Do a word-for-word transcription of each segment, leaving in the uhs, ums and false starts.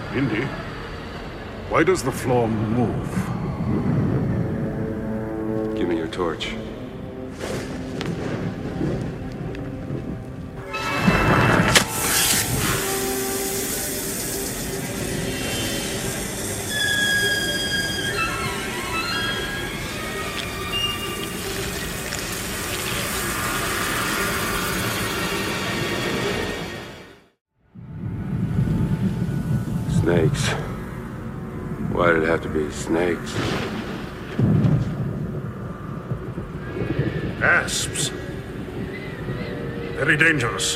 Indy, why does the floor move? Give me your torch. Snakes. Why did it have to be snakes? Asps. Very dangerous.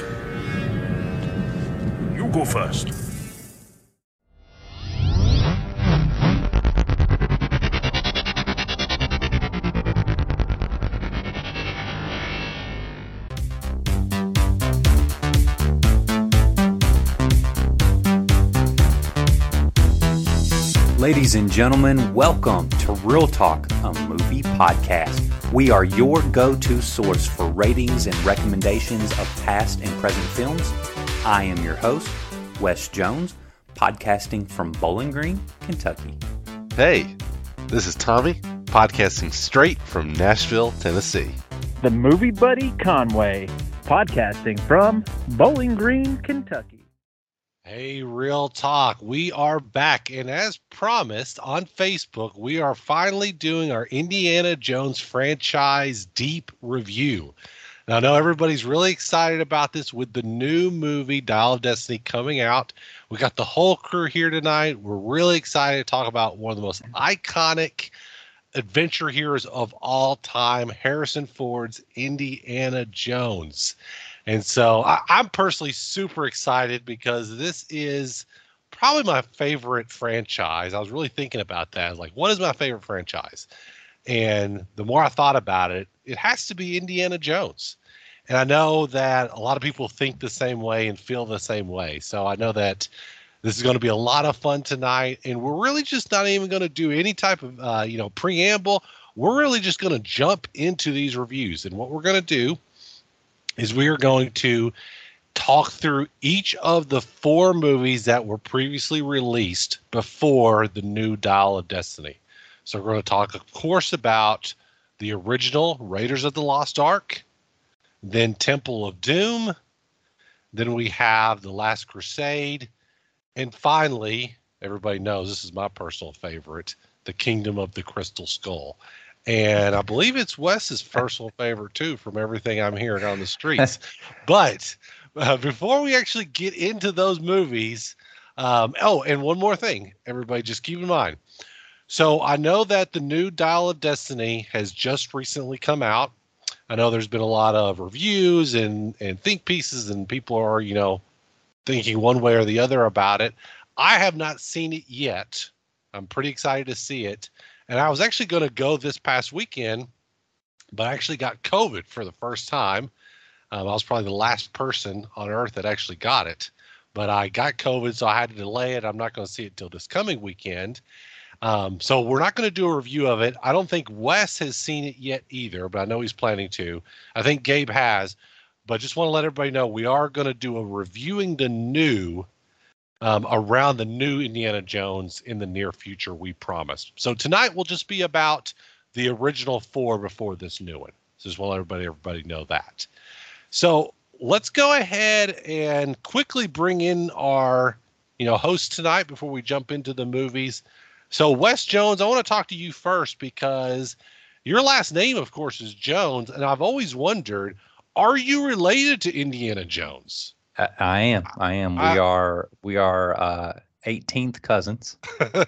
You go first. Ladies and gentlemen, welcome to Real Talk, a movie podcast. We are your go-to source for ratings and recommendations of past and present films. I am your host, Wes Jones, podcasting from Bowling Green, Kentucky. Hey, this is Tommy, podcasting straight from Nashville, Tennessee. The Movie Buddy Conway, podcasting from Bowling Green, Kentucky. Hey, Real Talk. We are back, and as promised on Facebook, we are finally doing our Indiana Jones franchise deep review. Now, I know everybody's really excited about this with the new movie, Dial of Destiny, coming out. We got the whole crew here tonight. We're really excited to talk about one of the most iconic adventure heroes of all time, Harrison Ford's Indiana Jones. And so I, I'm personally super excited because this is probably my favorite franchise. I was really thinking about that. Like, what is my favorite franchise? And the more I thought about it, it has to be Indiana Jones. And I know that a lot of people think the same way and feel the same way. So I know that this is going to be a lot of fun tonight. And we're really just not even going to do any type of, uh, you know, preamble. We're really just going to jump into these reviews. And what we're going to do is we are going to talk through each of the four movies that were previously released before the new Dial of Destiny. So we're going to talk, of course, about the original Raiders of the Lost Ark, then Temple of Doom, then we have The Last Crusade, and finally, everybody knows this is my personal favorite, The Kingdom of the Crystal Skull. And I believe it's Wes's personal favorite, too, from everything I'm hearing on the streets. But uh, before we actually get into those movies, um, oh, and one more thing, everybody, just keep in mind. So I know that the new Dial of Destiny has just recently come out. I know there's been a lot of reviews and, and think pieces, and people are, you know, thinking one way or the other about it. I have not seen it yet. I'm pretty excited to see it. And I was actually going to go this past weekend, but I actually got COVID for the first time. Um, I was probably the last person on earth that actually got it. But I got COVID, so I had to delay it. I'm not going to see it till this coming weekend. Um, so we're not going to do a review of it. I don't think Wes has seen it yet either, but I know he's planning to. I think Gabe has. But just want to let everybody know we are going to do a reviewing the new Um, around the new Indiana Jones in the near future, we promised. So tonight will just be about the original four before this new one. So just want to let everybody, everybody know that. So let's go ahead and quickly bring in our, you know, host tonight before we jump into the movies. So Wes Jones, I want to talk to you first because your last name, of course, is Jones. And I've always wondered, are you related to Indiana Jones? I, I am. I am. We I, are. We are uh, eighteenth cousins. I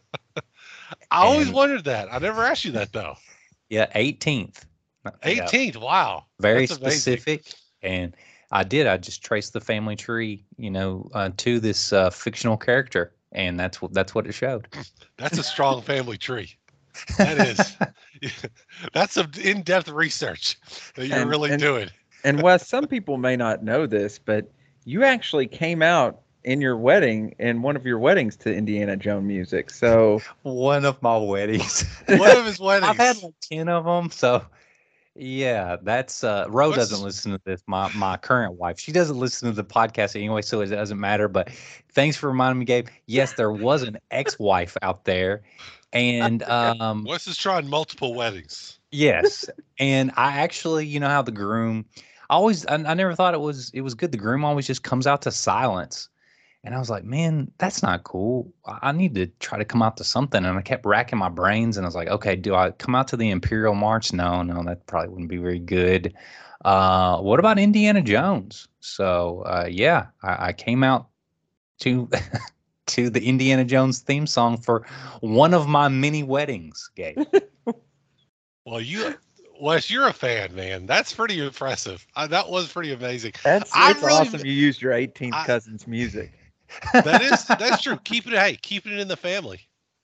always And- wondered that. I never asked you that though. Yeah, eighteenth. eighteenth. Wow. Very That's amazing. specific. And I did. I just traced the family tree, you know, uh, to this uh, fictional character, and that's what that's what it showed. That's a strong family tree. That is. That's some in-depth research that you're And- really and- doing. And Wes, some people may not know this, but you actually came out in your wedding, in one of your weddings, to Indiana Jones music. So One of my weddings. One of his weddings. I've had like ten of them, so Yeah, that's uh Ro What's- doesn't listen to this. My my current wife. She doesn't listen to the podcast anyway, so it doesn't matter. But thanks for reminding me, Gabe. Yes, there was an ex-wife out there. And um Wes is trying multiple weddings. yes. And I actually, you know how the groom I always I, I never thought it was it was good. The groom always just comes out to silence. And I was like, man, that's not cool. I I need to try to come out to something. And I kept racking my brains and I was like, okay, do I come out to the Imperial March? No, no, that probably wouldn't be very good. Uh, what about Indiana Jones? So uh, yeah, I, I came out to to the Indiana Jones theme song for one of my many weddings, Gabe. Well, you, Wes, you're a fan, man. That's pretty impressive. Uh, that was pretty amazing. That's, I'm that's really- awesome. You used your eighteenth I- cousin's music. That is that's true. Keep it hey, keeping it in the family.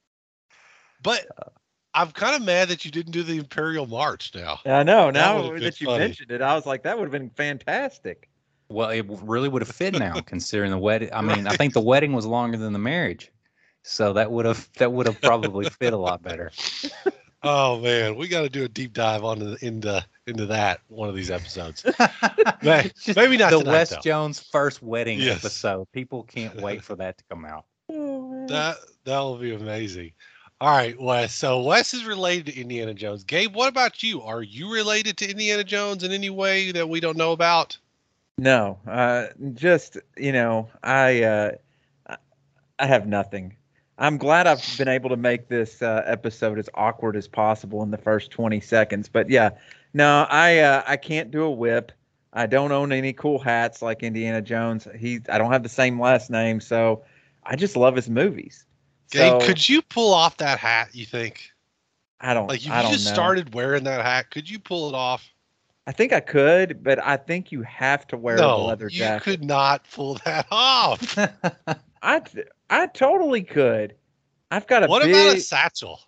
But I'm kind of mad that you didn't do the Imperial March now. I know. That Now would've that, been you funny. mentioned it, I was like, that would have been fantastic. Well, it w- really would have fit now, considering the wedding. I mean, I think the wedding was longer than the marriage, so that would have that would have probably fit a lot better. Oh man, we got to do a deep dive on the, into into that one of these episodes. May- Just maybe not the tonight, Wes though. Jones first wedding Yes. episode. People can't wait for that to come out. That that will be amazing. All right, Wes. So Wes is related to Indiana Jones. Gabe, what about you? Are you related to Indiana Jones in any way that we don't know about? No, uh, just you know, I uh, I- I have nothing. I'm glad I've been able to make this uh, episode as awkward as possible in the first twenty seconds. But yeah, no, I uh, I can't do a whip. I don't own any cool hats like Indiana Jones. He I don't have the same last name, so I just love his movies. Gabe, So, could you pull off that hat? You think? I don't Like if I you don't just know. started wearing that hat, could you pull it off? I think I could, but I think you have to wear a No, leather you jacket. could not pull that off. I I totally could. I've got a What big. about a satchel?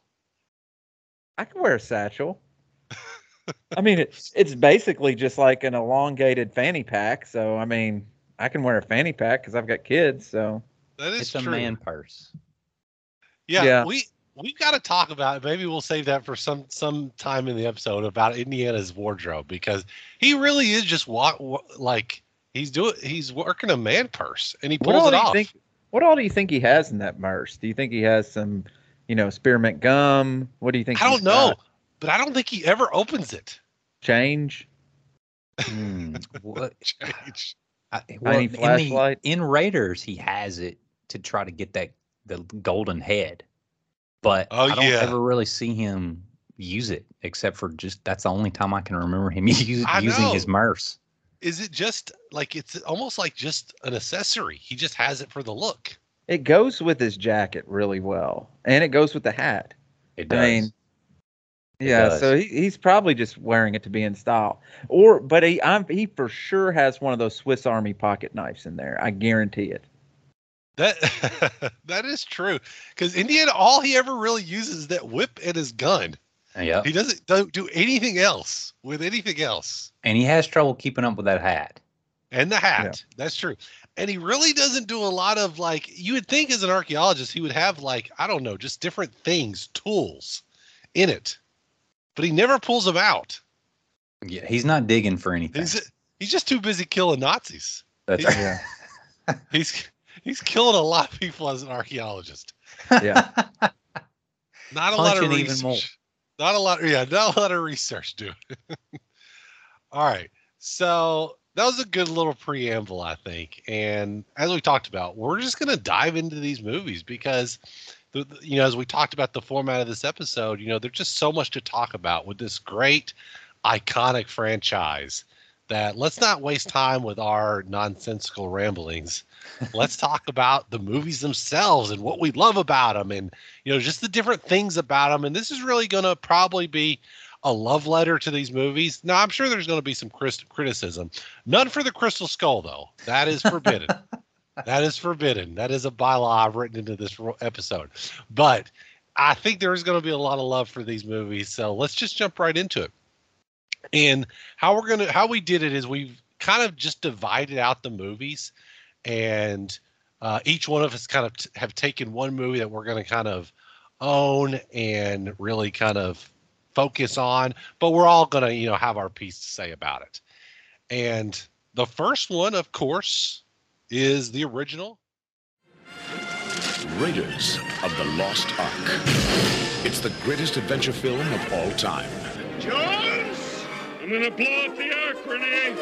I can wear a satchel. I mean, it's it's basically just like an elongated fanny pack. So I mean, I can wear a fanny pack because I've got kids. So That is It's a true. man purse. Yeah, Yeah. we we've got to talk about it. Maybe we'll save that for some some time in the episode about Indiana's wardrobe because he really is just wa- wa- like he's doing he's working a man purse and he what pulls all it do you off. think? What all do you think he has in that purse? Do you think he has some, you know, spearmint gum? What do you think? I don't he's know, got? but I don't think he ever opens it. Change. Hmm, what? Change. I, well, Tiny in, the, flashlight. in Raiders, he has it to try to get that the golden head, but Oh, I don't yeah. ever really see him use it except for just that's the only time I can remember him use, I using his know. merce. Is it just like it's almost like just an accessory? He just has it for the look. It goes with his jacket really well, and it goes with the hat. It does. I mean, It yeah. does. So he, he's probably just wearing it to be in style, or but he I'm, he for sure has one of those Swiss Army pocket knives in there. I guarantee it. That that is true because Indiana, all he ever really uses is that whip and his gun. yeah, He doesn't don't do anything else with anything else. and he has trouble keeping up with that hat. And the hat. That's true. And he really doesn't do a lot of like you would think as an archaeologist he would have like I don't know just different things tools in it, but he never pulls them out. Yeah, he's not digging for anything. He's he's just too busy killing Nazis. That's he's- He's he's killing a lot of people as an archaeologist. Yeah. Not a lot of Punching research. even more. Not a lot. Yeah, not a lot of research, dude. All right. So that was a good little preamble, I think. And as we talked about, we're just going to dive into these movies because, the, the- you know, as we talked about the format of this episode, you know, there's just so much to talk about with this great, iconic franchise that let's not waste time with our nonsensical ramblings. Let's talk about the movies themselves and what we love about them and, you know, just the different things about them. And this is really going to probably be a love letter to these movies. Now, I'm sure there's going to be some cris- criticism. None for the Crystal Skull, though. That is forbidden. That is forbidden. That is a bylaw I've written into this ro- episode. But I think there is going to be a lot of love for these movies. So let's just jump right into it. And how we're going to, how we did it is we've kind of just divided out the movies and uh, each one of us kind of t- have taken one movie that we're going to kind of own and really kind of focus on, but we're all going to, you know, have our piece to say about it. And the first one, of course, is the original Raiders of the Lost Ark. It's the greatest adventure film of all time. Jones! I'm gonna blow up the Ark, Renee!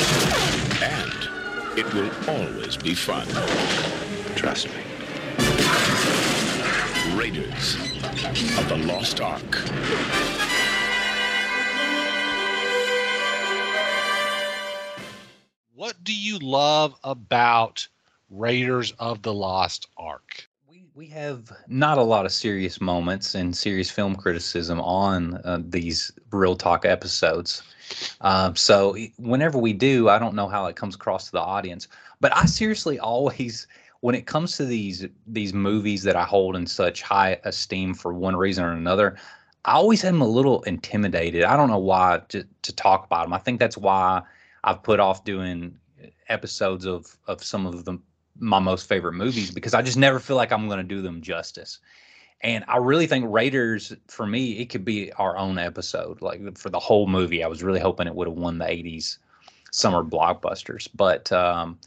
And it will always be fun. Trust me. Raiders of the Lost Ark. What do you love about Raiders of the Lost Ark? We we have not a lot of serious moments and serious film criticism on uh, these Real Talk episodes. Um, so whenever we do, I don't know how it comes across to the audience, but I seriously always, when it comes to these these movies that I hold in such high esteem for one reason or another, I always am a little intimidated. I don't know why to, to talk about them. I think that's why I've put off doing episodes of of some of the my most favorite movies, because I just never feel like I'm going to do them justice. And I really think Raiders, for me, it could be our own episode, like for the whole movie. I was really hoping it would have won the eighties summer blockbusters, but um,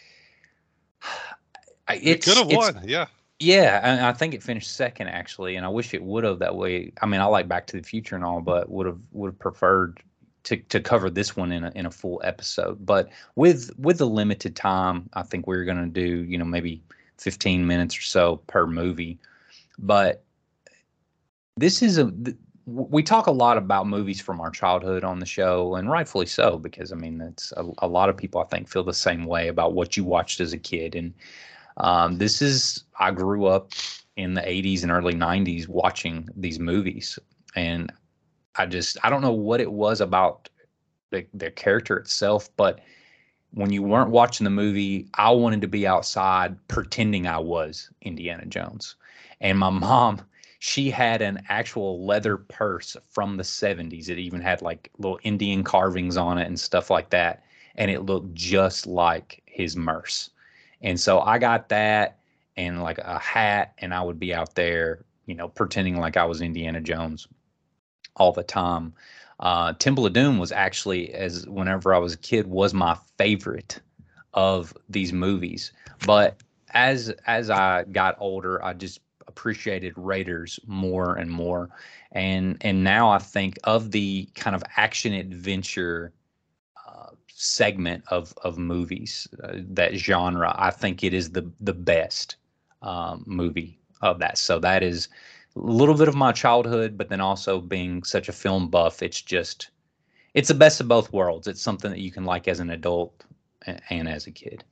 It could have won, yeah. Yeah, and I think it finished second actually, and I wish it would have that way. I mean, I like Back to the Future and all, but would have would have preferred to to cover this one in a in a full episode. But with with the limited time, I think we're going to do, you know, maybe fifteen minutes or so per movie. But this is a we talk a lot about movies from our childhood on the show, and rightfully so, because I mean, it's a, a lot of people I think feel the same way about what you watched as a kid. And um, this is I grew up in the eighties and early nineties watching these movies, and I just I don't know what it was about the the character itself, but when you weren't watching the movie, I wanted to be outside pretending I was Indiana Jones. And my mom, she had an actual leather purse from the seventies. It even had like little Indian carvings on it and stuff like that. And it looked just like his Merce. And so I got that and like a hat, and I would be out there, you know, pretending like I was Indiana Jones all the time. Uh, Temple of Doom was actually, as whenever I was a kid, was my favorite of these movies. But as as I got older, I just appreciated Raiders more and more. And and now I think of the kind of action adventure uh, segment of of movies, uh, that genre, I think it is the the best um, movie of that. So that is a little bit of my childhood, but then also being such a film buff, it's just, it's the best of both worlds. It's something that you can like as an adult and, and as a kid.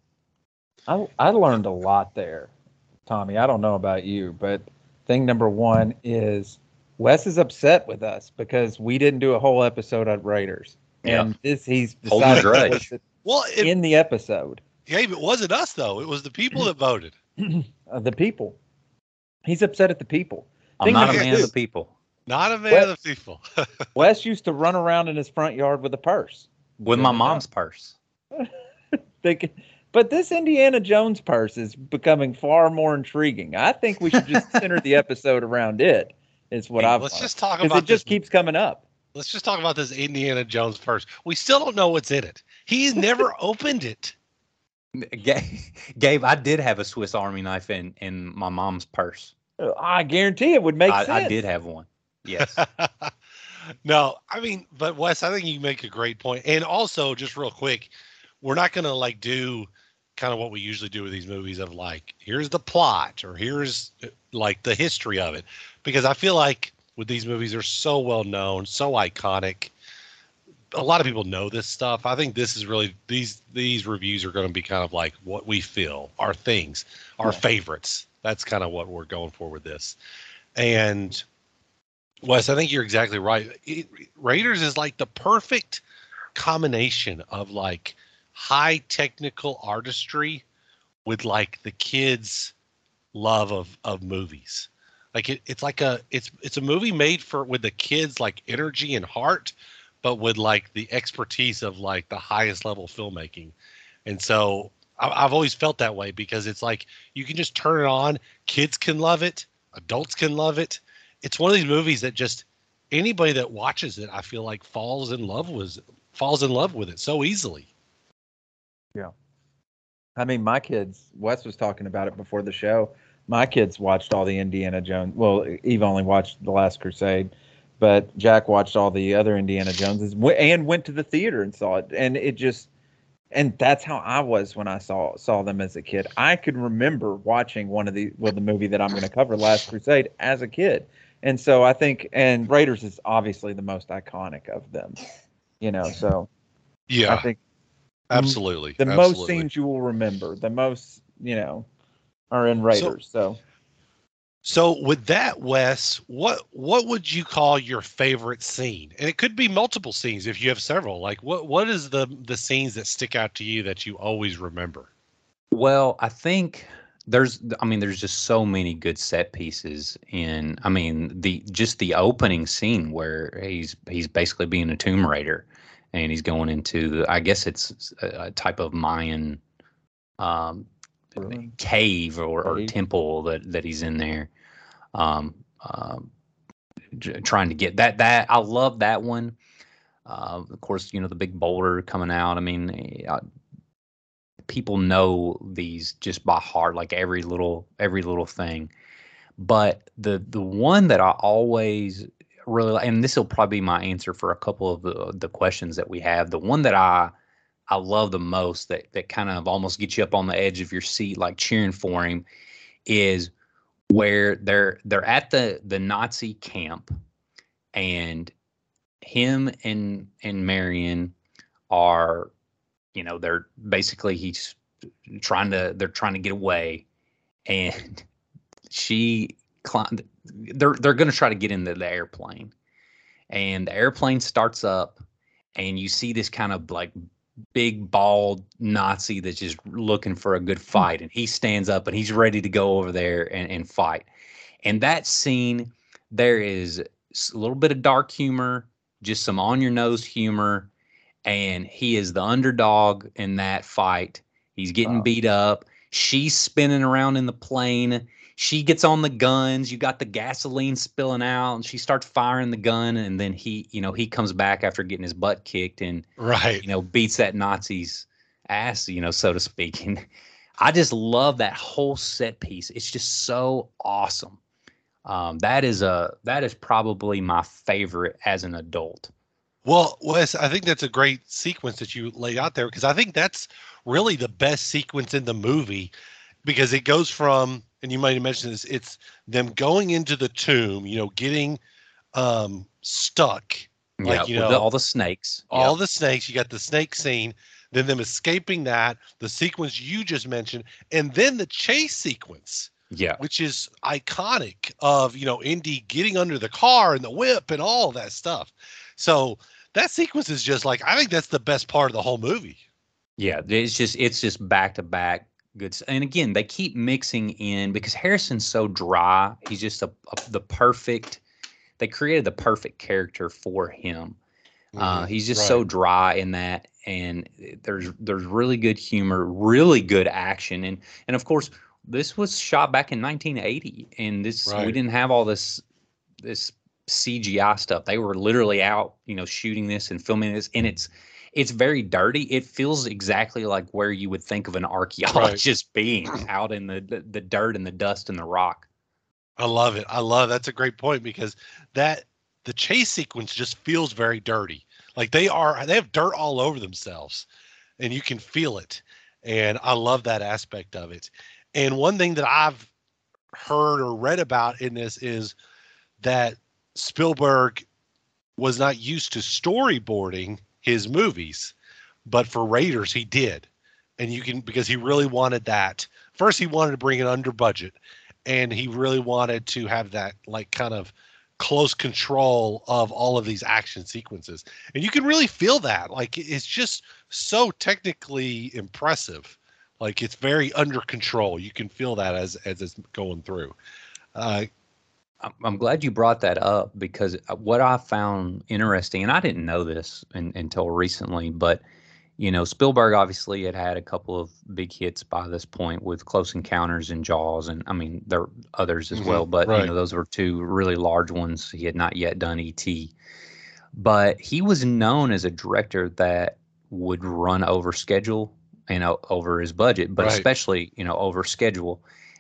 I I learned a lot there, Tommy. I don't know about you, but thing number one is Wes is upset with us because we didn't do a whole episode on Raiders. And Yeah. this he's Holding a decided to grudge. put it Well, it, in the episode. Gabe, it wasn't us, though. It was the people that voted. Uh, the people. He's upset at the people. I'm Thing not a number man of two, the people. Not a man What? of the people. Wes used to run around in his front yard with a purse. With my mom's purse. Thinking, but this Indiana Jones purse is becoming far more intriguing. I think we should just center the episode around it. Is what Hey, I've let's learned. just talk 'Cause about it just this. keeps coming up. Let's just talk about this Indiana Jones first. We still don't know what's in it. He's never opened it. Ga- Gabe, I did have a Swiss Army knife in, in my mom's purse. I guarantee it would make I, sense. I did have one. Yes. No, I mean, but Wes, I think you make a great point. And also, just real quick, we're not going to like do kind of what we usually do with these movies of like, here's the plot or here's like the history of it. Because I feel like with these movies, they're so well known, so iconic. A lot of people know this stuff. I think this is really, these these reviews are going to be kind of like what we feel, our things, our Yeah. favorites. That's kind of what we're going for with this. And Wes, I think you're exactly right. It, Raiders is like the perfect combination of like high technical artistry with like the kids' love of of movies. Like it, it's like a it's it's a movie made for with the kids' like energy and heart, but with like the expertise of like the highest level filmmaking. And so I, I've always felt that way because it's like you can just turn it on, kids can love it, adults can love it. It's one of these movies that just anybody that watches it, I feel like falls in love with falls in love with it so easily. Yeah. I mean, my kids, Wes was talking about it before the show. My kids watched all the Indiana Jones. Well, Eve only watched The Last Crusade, but Jack watched all the other Indiana Joneses and went to the theater and saw it. And it just, and that's how I was when I saw saw them as a kid. I could remember watching one of the, well, the movie that I'm going to cover, Last Crusade, as a kid. And so I think, and Raiders is obviously the most iconic of them, you know, so yeah, I think absolutely the absolutely. most scenes you will remember, the most, you know, are in Raiders. So, so, so with that, Wes, what, what would you call your favorite scene? And it could be multiple scenes if you have several. Like what, what is the, the scenes that stick out to you that you always remember? Well, I think there's, I mean, there's just so many good set pieces in, I mean, the, just the opening scene where he's, he's basically being a Tomb Raider and he's going into the, I guess it's a, a type of Mayan, um, cave or, or temple that, that he's in there, um, um, trying to get that, that I love that one. Uh, of course, you know, the big boulder coming out. I mean, I, people know these just by heart, like every little, every little thing. But the, the one that I always really, and this will probably be my answer for a couple of the, the questions that we have. The one that I, I love the most, that that kind of almost gets you up on the edge of your seat, like cheering for him, is where they're they're at the the Nazi camp, and him and and Marion are, you know, they're basically he's trying to they're trying to get away, and she climbed. They're they're going to try to get into the airplane, and the airplane starts up, and you see this kind of like big bald Nazi that's just looking for a good fight, and he stands up and he's ready to go over there and, and fight. And that scene, there is a little bit of dark humor, just some on your nose humor, and he is the underdog in that fight. He's getting wow. beat up. She's spinning around in the plane. She gets on the guns. You got the gasoline spilling out, and she starts firing the gun. And then he, you know, he comes back after getting his butt kicked and, right, you know, beats that Nazi's ass, you know, so to speak. And I just love that whole set piece. It's just so awesome. Um, that is a that is probably my favorite as an adult. Well, Wes, I think that's a great sequence that you laid out there, because I think that's really the best sequence in the movie, because it goes from, and you might have mentioned this, it's them going into the tomb, you know, getting um, stuck. Like, yeah, you know, the, all the snakes. All yep. the snakes. You got the snake scene, then them escaping that, the sequence you just mentioned, and then the chase sequence. Yeah. Which is iconic of, you know, Indy getting under the car and the whip and all that stuff. So that sequence is just like, I think that's the best part of the whole movie. Yeah, it's just it's just back to back good. And again, they keep mixing in, because Harrison's so dry. He's just a, a the perfect. They created the perfect character for him. Mm-hmm. Uh, he's just right. so dry in that, and there's there's really good humor, really good action, and and of course this was shot back in nineteen eighty, and this right. we didn't have all this this C G I stuff. They were literally out, you know, shooting this and filming this, and it's. It's very dirty. It feels exactly like where you would think of an archaeologist right. being, out in the, the the dirt and the dust and the rock. I love it. I love that's a great point, because that the chase sequence just feels very dirty. Like they are they have dirt all over themselves, and you can feel it. And I love that aspect of it. And one thing that I've heard or read about in this is that Spielberg was not used to storyboarding his movies, but for Raiders he did. And you can, because he really wanted that. First, he wanted to bring it under budget, and he really wanted to have that like kind of close control of all of these action sequences. And you can really feel that. Like, it's just so technically impressive. Like, it's very under control. You can feel that as as it's going through. Uh, I'm glad you brought that up, because what I found interesting, and I didn't know this in, until recently, but you know, Spielberg obviously had had a couple of big hits by this point with Close Encounters and Jaws, and I mean there are others as Mhm, well, but right. you know those were two really large ones. He had not yet done E T, but he was known as a director that would run over schedule and o- over his budget, but Right. especially you know over schedule.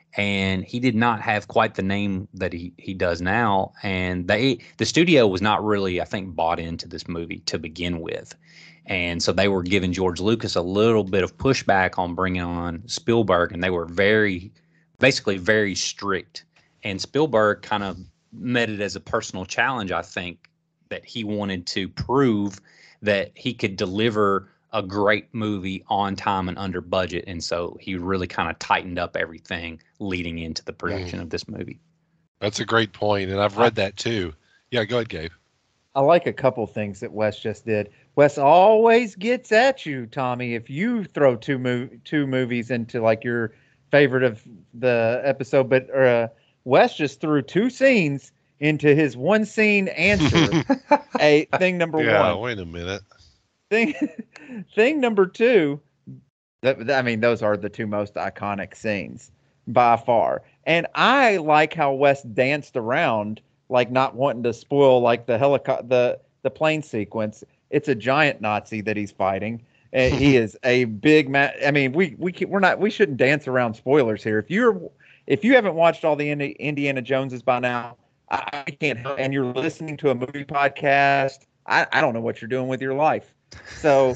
And he did not have quite the name that he, he does now. And they the studio was not really, I think, bought into this movie to begin with. And so they were giving George Lucas a little bit of pushback on bringing on Spielberg, and they were very, basically very strict. And Spielberg kind of met it as a personal challenge, I think, that he wanted to prove that he could deliver a great movie on time and under budget. And so he really kind of tightened up everything leading into the production of this movie. That's a great point, and I've read that too. Yeah, go ahead, Gabe. I like a couple things that Wes just did. Wes always gets at you, Tommy, if you throw two mov- two movies into like your favorite of the episode. But uh, Wes just threw two scenes into his one scene answer. A thing number Yeah, one. wait a minute. Thing thing number two. That, I mean, those are the two most iconic scenes by far. And I like how Wes danced around, like not wanting to spoil like the helicopter, the the plane sequence. It's a giant Nazi that he's fighting. And he is a big man. I mean, we we can, we're not we shouldn't dance around spoilers here. If you're if you haven't watched all the Indi- Indiana Joneses by now, I, I can't. help- And you're listening to a movie podcast, I, I don't know what you're doing with your life. So,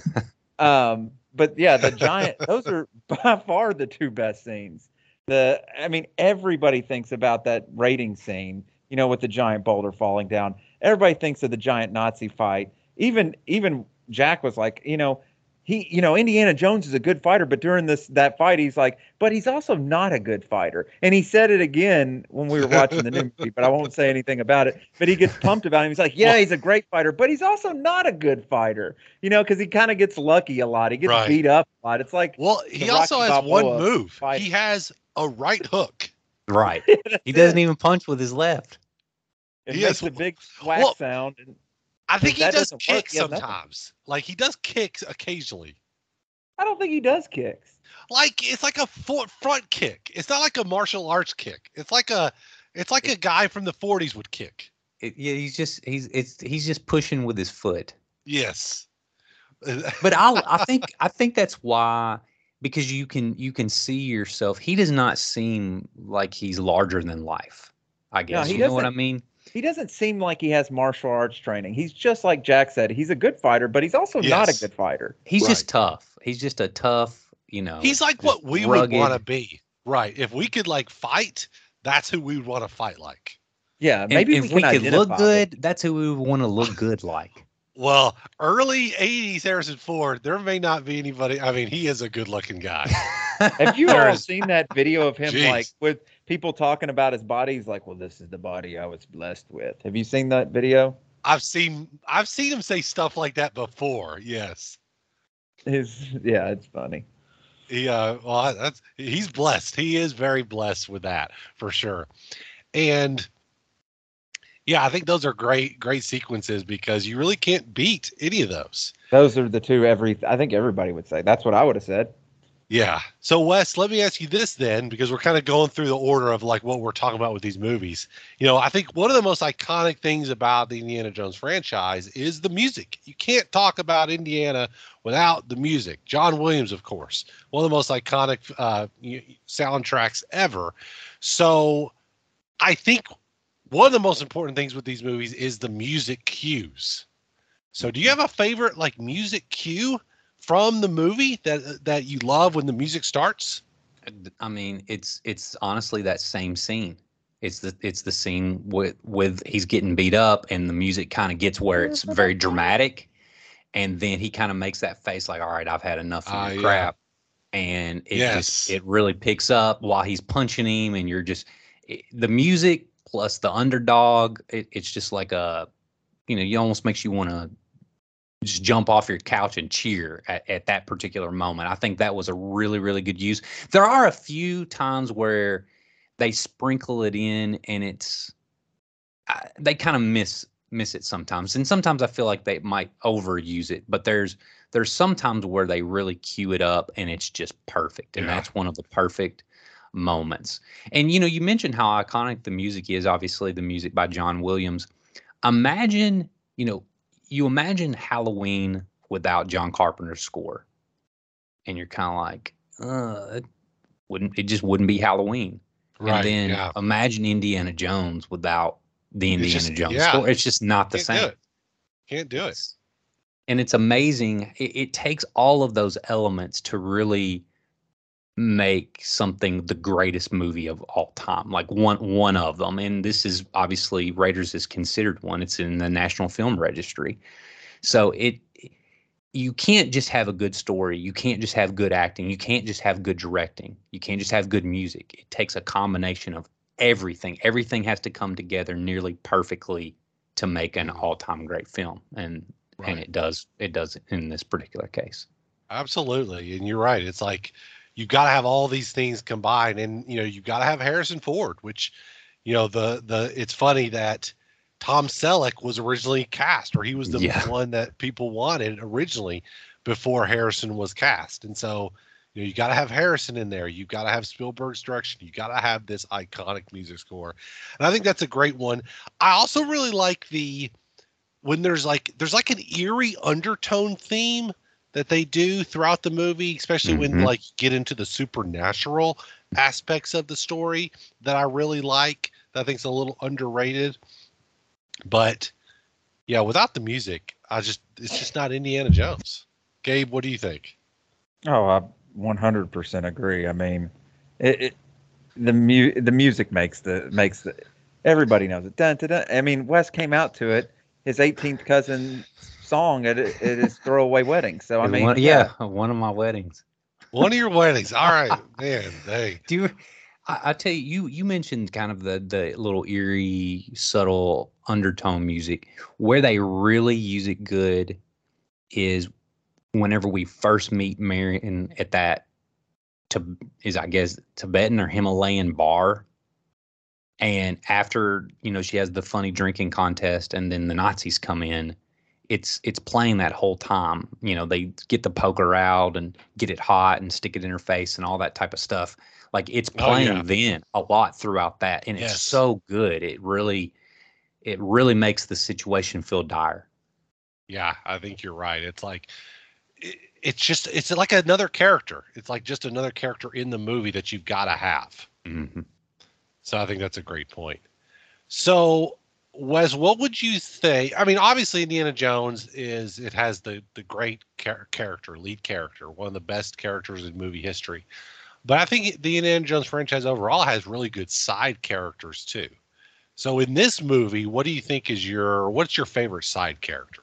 um, but yeah, the giant. Those are by far the two best scenes. The I mean, everybody thinks about that rating scene. You know, with the giant boulder falling down. Everybody thinks of the giant Nazi fight. Even even Jack was like, you know, he, you know, Indiana Jones is a good fighter, but during this that fight, he's like, but he's also not a good fighter. And he said it again when we were watching the new movie, but I won't say anything about it. But he gets pumped about him. He's like, yeah, he's a great fighter, but he's also not a good fighter. You know, because he kind of gets lucky a lot. He gets Right. beat up a lot. It's like, Well, he the also Rocky has one Balboa move. fight. He has a right hook. Right. That's He doesn't it. even punch with his left. It he makes has- a big whack well, sound. And I think If he that does doesn't work, kick he has nothing. sometimes. Like he does kicks occasionally. I don't think he does kicks. Like it's like a fo- front kick. It's not like a martial arts kick. It's like a it's like a guy from the forties would kick. It, yeah, he's just he's it's he's just pushing with his foot. Yes. But I I think I think that's why, because you can you can see yourself. He does not seem like he's larger than life. I guess he you know what I doesn't. mean. He doesn't seem like he has martial arts training. He's just like Jack said. He's a good fighter, but he's also not a Yes. good fighter. He's Right. just tough. He's just a tough, you know. He's like just what we rugged. would want to be. Right. If we could like fight, that's who we would want to fight like. Yeah, And maybe if we we, can could look identify good, it. that's who we would want to look good like. Well, early eighties Harrison Ford, there may not be anybody. I mean, he is a good looking guy. Have you all There's- seen that video of him Jeez. like with people talking about his body? He's like, well, this is the body I was blessed with. Have you seen that video? I've seen I've seen him say stuff like that before. Yes. His yeah, it's funny. He uh well that's he's blessed. He is very blessed with that for sure. And yeah, I think those are great, great sequences because you really can't beat any of those. Those are the two every I think everybody would say. That's what I would have said. Yeah. So Wes, let me ask you this then, because we're kind of going through the order of like what we're talking about with these movies. You know, I think one of the most iconic things about the Indiana Jones franchise is the music. You can't talk about Indiana without the music. John Williams, of course, one of the most iconic uh, soundtracks ever. So I think one of the most important things with these movies is the music cues. So do you have a favorite like music cue from the movie that that you love when the music starts? I mean, it's it's honestly that same scene. It's the it's the scene with with he's getting beat up and the music kind of gets where it's very dramatic, and then he kind of makes that face like, all right, I've had enough of Ah, your yeah. crap, and it Yes. just it really picks up while he's punching him, and you're just it, the music plus the underdog. It, it's just like a, you know, you almost makes you want to just jump off your couch and cheer at, at that particular moment. I think that was a really, really good use. There are a few times where they sprinkle it in and it's, uh, they kind of miss miss it sometimes, and sometimes I feel like they might overuse it. But there's there's sometimes where they really cue it up, and it's just perfect, and Yeah. that's one of the perfect moments. And you know, you mentioned how iconic the music is. Obviously, the music by John Williams. Imagine, you know, you imagine Halloween without John Carpenter's score, and you're kind of like, uh, it wouldn't it just wouldn't be Halloween? Right. And then yeah. imagine Indiana Jones without the It's Indiana just- Jones yeah. score. It's just not the Can't same. do it. Can't do it. And it's amazing. It, it takes all of those elements to really make something the greatest movie of all time, like one one of them. And this is obviously Raiders is considered one. It's in the National Film Registry. So it you can't just have a good story. You can't just have good acting. You can't just have good directing. You can't just have good music. It takes a combination of everything. Everything has to come together nearly perfectly to make an all-time great film. And Right. and it does it does in this particular case. Absolutely. And you're right. It's like you've got to have all these things combined, and you know, you've got to have Harrison Ford, which, you know, the the it's funny that Tom Selleck was originally cast, or he was the Yeah. one that people wanted originally before Harrison was cast. And so, you know, you got to have Harrison in there. You've got to have Spielberg's direction. You got to have this iconic music score. And I think that's a great one. I also really like the when there's like there's like an eerie undertone theme that they do throughout the movie, especially when Mhm. like you get into the supernatural aspects of the story that I really like, that I think's a little underrated. But yeah, without the music, I just it's just not Indiana Jones. Gabe, what do you think? Oh, I one hundred percent agree. I mean, it, it the mu- the music makes the makes the, everybody knows it. Dun, dun, dun. I mean, Wes came out to it, his eighteenth cousin song at, at his throwaway wedding. So I And mean, one, yeah, one of my weddings. One of your weddings. All right, man. Hey. Do you, I, I tell you, you you mentioned kind of the the little eerie, subtle undertone music. Where they really use it good is whenever we first meet Marion at that to is I guess Tibetan or Himalayan bar. And after, you know, she has the funny drinking contest and then the Nazis come in, it's it's playing that whole time. You know, they get the poker out and get it hot and stick it in her face and all that type of stuff. Like it's Oh, playing yeah. then a lot throughout that. And it's Yes. so good. It really it really makes the situation feel dire. Yeah, I think you're right. It's like it, it's just it's like another character. It's like just another character in the movie that you've got to have. Mm-hmm. So I think that's a great point. So, Wes, what would you say? I mean, obviously, Indiana Jones is it has the the great char- character, lead character, one of the best characters in movie history. But I think the Indiana Jones franchise overall has really good side characters too. So, in this movie, what do you think is your what's your favorite side character?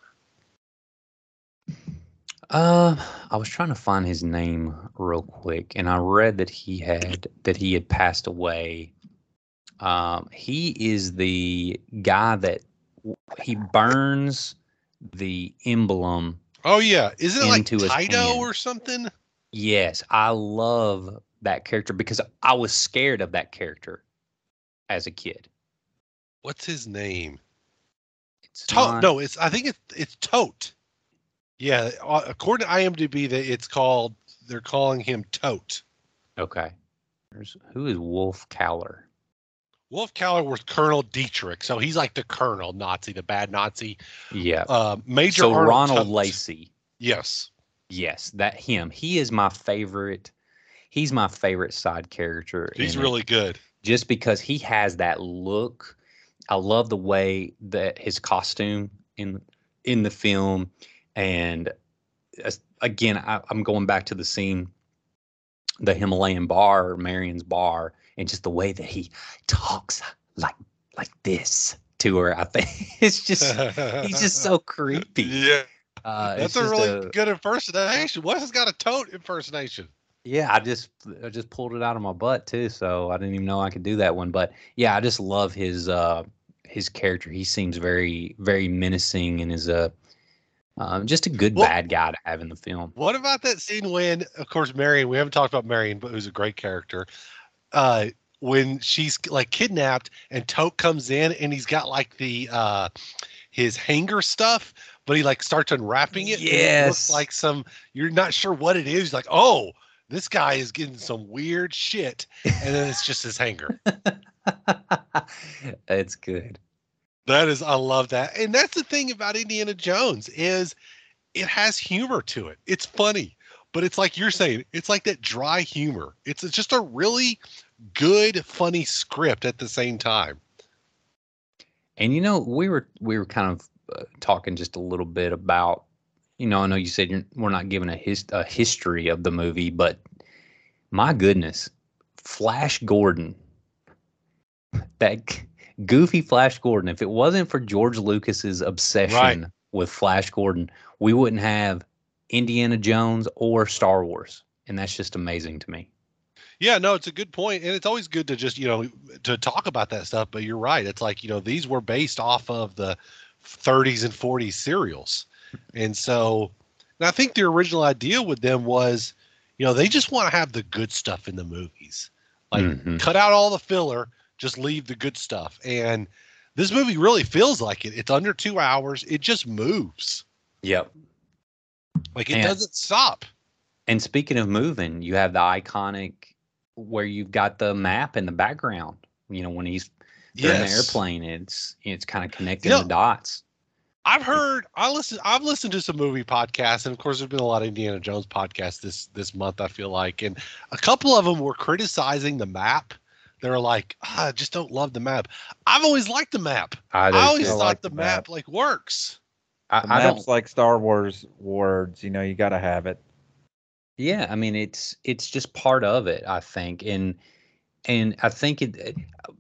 Uh, I was trying to find his name real quick, and I read that he had that he had passed away. Um, he is the guy that w- he burns the emblem. Oh yeah, is it like Into his Taito hand. or something? Yes, I love that character because I was scared of that character as a kid. What's his name? It's Tote. not- No, it's I think it's it's Tote. Yeah, uh, according to IMDb, that it's called. They're calling him Tote. Okay. There's, who is Wolf Cowler? Wolf Cowler was Colonel Dietrich, so he's like the Colonel Nazi, the bad Nazi. Yeah. Uh, Major So Arnold Ronald Tote. Lacey. Yes. Yes, that him. He is my favorite. He's my favorite side character. He's in it, really good. just because he has that look. I love the way that his costume in in the film, and as, again, I, I'm going back to the scene, the Himalayan bar, Marion's bar, and just the way that he talks like like this to her. I think it's just he's just so creepy. Yeah. Uh, it's That's a just really a- good impersonation. Wes has got a Tote impersonation. Yeah, I just I just pulled it out of my butt too, so I didn't even know I could do that one. But yeah, I just love his uh his character. He seems very very menacing and is a um, just a good Well- bad guy to have in the film. What about that scene when, of course, Marion, we haven't talked about Marion, but who's a great character. Uh, when she's like kidnapped and Tote comes in and he's got like the, uh, his hanger stuff, but he like starts unwrapping it. And it looks Yes. like some, you're not sure what it is. Like, oh, this guy is getting some weird shit. And then it's just his hanger. It's good. That is, I love that. And that's the thing about Indiana Jones is it has humor to it. It's funny, but it's like you're saying, it's like that dry humor. It's just a really good, funny script at the same time. And you know, we were we were kind of uh, talking just a little bit about, you know, I know you said you're, we're not giving a his, a history of the movie, but my goodness, Flash Gordon, that goofy Flash Gordon. If it wasn't for George Lucas's obsession Right. with Flash Gordon, we wouldn't have Indiana Jones or Star Wars, and that's just amazing to me. Yeah, no, it's a good point, and it's always good to just, you know, to talk about that stuff. But you're right; it's like, you know, these were based off of the thirties and forties serials, and so, and I think the original idea with them was, you know, they just want to have the good stuff in the movies, like Mhm. cut out all the filler, just leave the good stuff. And this movie really feels like it. It's under two hours. It just moves, Yep. like it And- doesn't stop. And speaking of moving, you have the iconic where you've got the map in the background. You know, when he's they're in the Yes. airplane, it's it's kind of connecting You know, the dots. I've heard I listen I've listened to some movie podcasts, and of course there's been a lot of Indiana Jones podcasts this this month, I feel like, and a couple of them were criticizing the map. They were like, ah, I just don't love the map. I've always liked the map. I, I do always too. thought like the the map map. like works. I, The I map's don't. like Star Wars words. You know, you got to have it. Yeah, I mean it's it's just part of it, I think, and and I think it, it-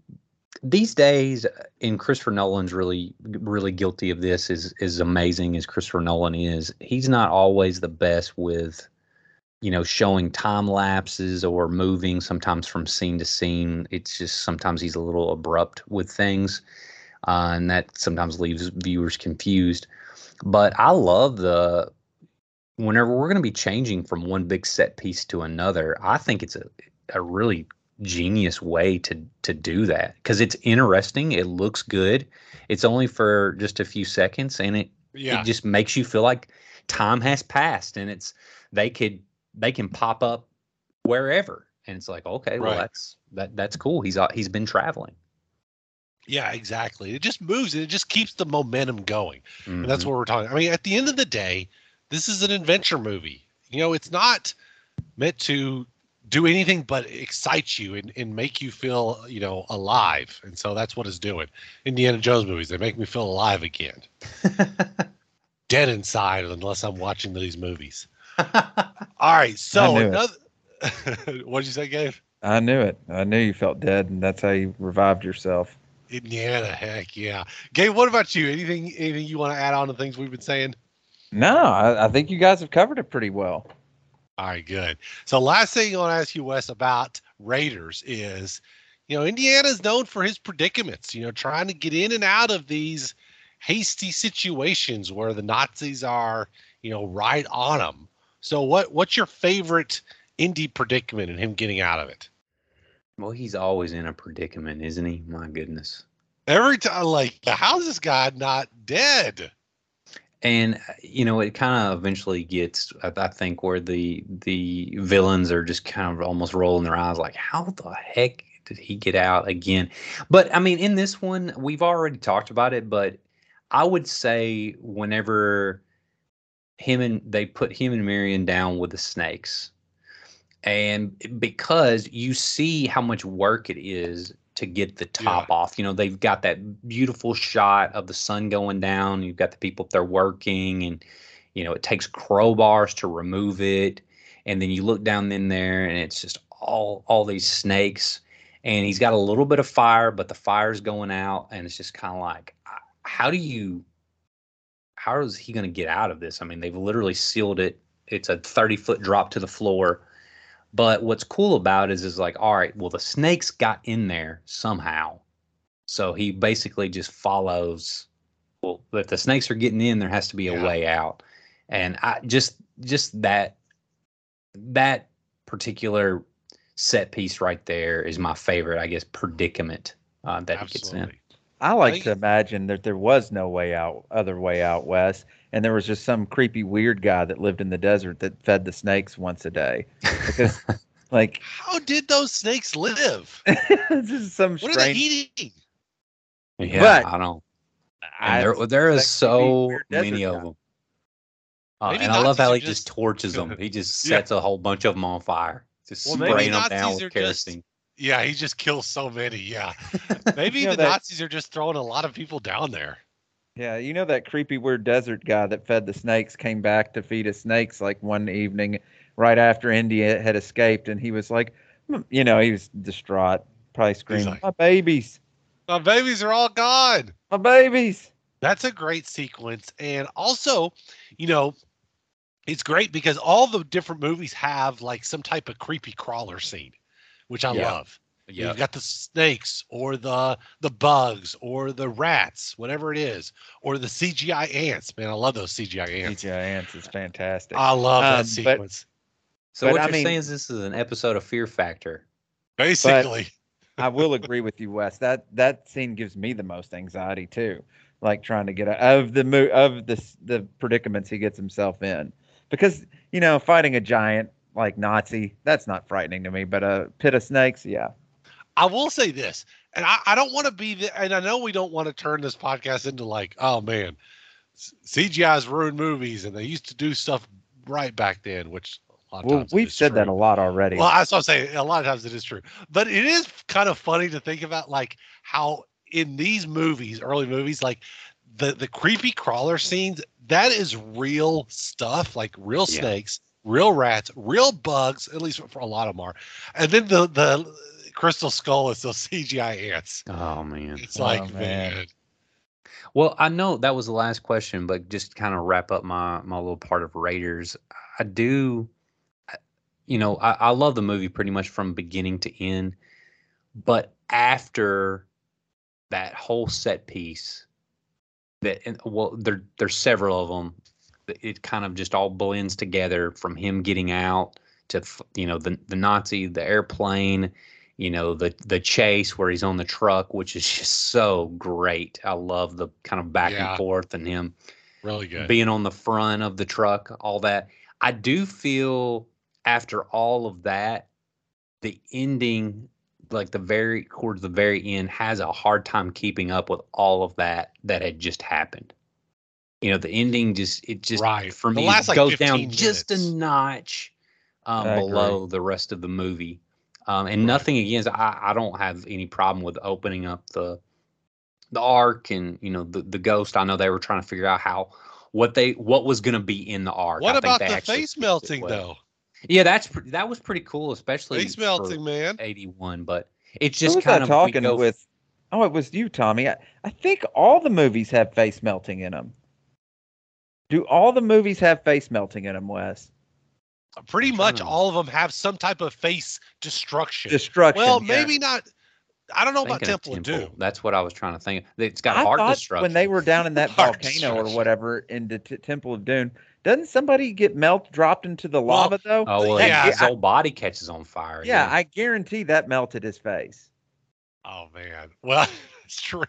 these days, and Christopher Nolan's really really guilty of this. Is as amazing as Christopher Nolan is, he's not always the best with, you know, showing time lapses or moving sometimes from scene to scene. It's just sometimes he's a little abrupt with things, uh, and that sometimes leaves viewers confused. But I love the whenever we're going to be changing from one big set piece to another. I think it's a a really genius way to to do that because it's interesting. It looks good. It's only for just a few seconds, and it Yeah. it just makes you feel like time has passed, and it's they could they can pop up wherever, and it's like, okay, well Right. that's that that's cool. He's uh, he's been traveling. Yeah, exactly. It just moves and it just keeps the momentum going. And that's Mhm. what we're talking. I mean, at the end of the day, this is an adventure movie. You know, it's not meant to do anything but excite you and, and make you feel, you know, alive. And so that's what it's doing. Indiana Jones movies, they make me feel alive again. Dead inside unless I'm watching these movies. All right. So knew it. another what did you say, Gabe? I knew it. I knew you felt dead, and that's how you revived yourself. Indiana, heck yeah. Gabe, what about you? Anything anything you want to add on to things we've been saying? No, I, I think you guys have covered it pretty well. All right, good. So last thing I want to ask you, Wes, about Raiders is, you know, Indiana's known for his predicaments, you know, trying to get in and out of these hasty situations where the Nazis are, you know, right on him. So what what's your favorite Indy predicament and him getting out of it? Well, he's always in a predicament, isn't he? My goodness. Every time, like, how's this guy not dead? And uh, you know, it kind of eventually gets, I, I think, where the the villains are just kind of almost rolling their eyes, like, how the heck did he get out again? But I mean, in this one, we've already talked about it, but I would say whenever him and they put him and Marion down with the snakes, and because you see how much work it is to get the top Yeah. off. You know, they've got that beautiful shot of the sun going down. You've got the people up there working, and you know, it takes crowbars to remove it. And then you look down in there and it's just all all these snakes. And he's got a little bit of fire, but the fire's going out, and it's just kind of like, uh, how do you how is he going to get out of this? I mean, they've literally sealed it. It's a thirty foot drop to the floor. But what's cool about it is, is like, all right, well, the snakes got in there somehow. So he basically just follows, well, if the snakes are getting in, there has to be a Yeah. way out. And I just, just that, that particular set piece right there is my favorite, I guess, predicament uh, that he gets in. Absolutely. I like think- to imagine that there was no way out, other way out west, and there was just some creepy weird guy that lived in the desert that fed the snakes once a day. Because, like, How did those snakes live? this is some What are they strange. eating? Yeah, But I don't. I And there, there is suspect to be so weird desert many of guy. them. Uh, Maybe and I love Nazis how are he just, just- torches them. He just Yeah. sets a whole bunch of them on fire, just Well, maybe spraying them Nazis down are with just- kerosene. Yeah, he just kills so many. Yeah, maybe You know the that- Nazis are just throwing a lot of people down there. Yeah, you know that creepy weird desert guy that fed the snakes came back to feed his snakes like one evening right after India had escaped, and he was like, "Hmm," you know, he was distraught, probably screaming, like- "My babies, My babies are all gone. my babies!" That's a great sequence. And also, you know, it's great because all the different movies have like some type of creepy crawler scene, which I Yeah. love. Yeah, You've got the snakes or the the bugs or the rats, whatever it is, or the C G I ants. Man, I love those C G I ants. C G I Ants is fantastic. I love Um, that but- sequence. So but what I you're mean- saying is this is an episode of Fear Factor. Basically, I will agree with you, Wes. That that scene gives me the most anxiety too. Like trying to get out of the mo- of the s- the predicaments he gets himself in, because you know fighting a giant like Nazi, that's not frightening to me. But a pit of snakes, yeah. I will say this, and I, I don't want to be the, and I know we don't want to turn this podcast into like, oh man, C G I's ruined movies, and they used to do stuff right back then, which a lot of Well, times it we've is said that true. a lot already. Well, that's what I'm saying. A lot of times it is true, but it is kind of funny to think about like how in these movies, early movies, like the the creepy crawler scenes, that is real stuff, like real Yeah. snakes, real rats, real bugs. At least for a lot of them are, and then the the crystal skull is those C G I ants. Oh man. It's Oh, like man. man. Well, I know that was the last question, but just to kind of wrap up my my little part of Raiders, I do, I- you know, I, I love the movie pretty much from beginning to end, but after that whole set piece, that and, well, there there's several of them. It kind of just all blends together from him getting out to f- you know the the Nazi, the airplane, you know the the chase where he's on the truck, which is just so great. I love the kind of back Yeah. and forth and him Really good. being on the front of the truck, all that. I do feel after all of that, the ending, like the very towards the very end, has a hard time keeping up with all of that that had just happened. You know, the ending just it just Right. for The me last, it like, goes down fifteen just a minutes. notch um, I agree. below the rest of the movie. Um, and Right. nothing against I, I don't have any problem with opening up the the ark and you know the the ghost. I know they were trying to figure out how what they what was going to be in the ark. What I think about they the actually face fixed it melting well. though? Yeah, that's pre- that was pretty cool, especially Face for melting, man. eighty-one. But it's Who just was kind I of talking we go- with? Oh, it was you, Tommy. I, I think all the movies have face melting in them. Do all the movies have face melting in them, Wes? Pretty I'm much trying to- all of them have some type of face destruction. Destruction. well, yeah. maybe not. I don't know about thinking of Temple of Temple. Doom. That's what I was trying to think. It's got I heart thought destruction. when they were down in that Heart volcano or destruction. whatever in the t- Temple of Doom, doesn't somebody get melt dropped into the Well, lava though? Oh well, That- yeah, his I- whole body catches on fire. yeah, I guarantee that melted his face. Oh man. Well, it's true.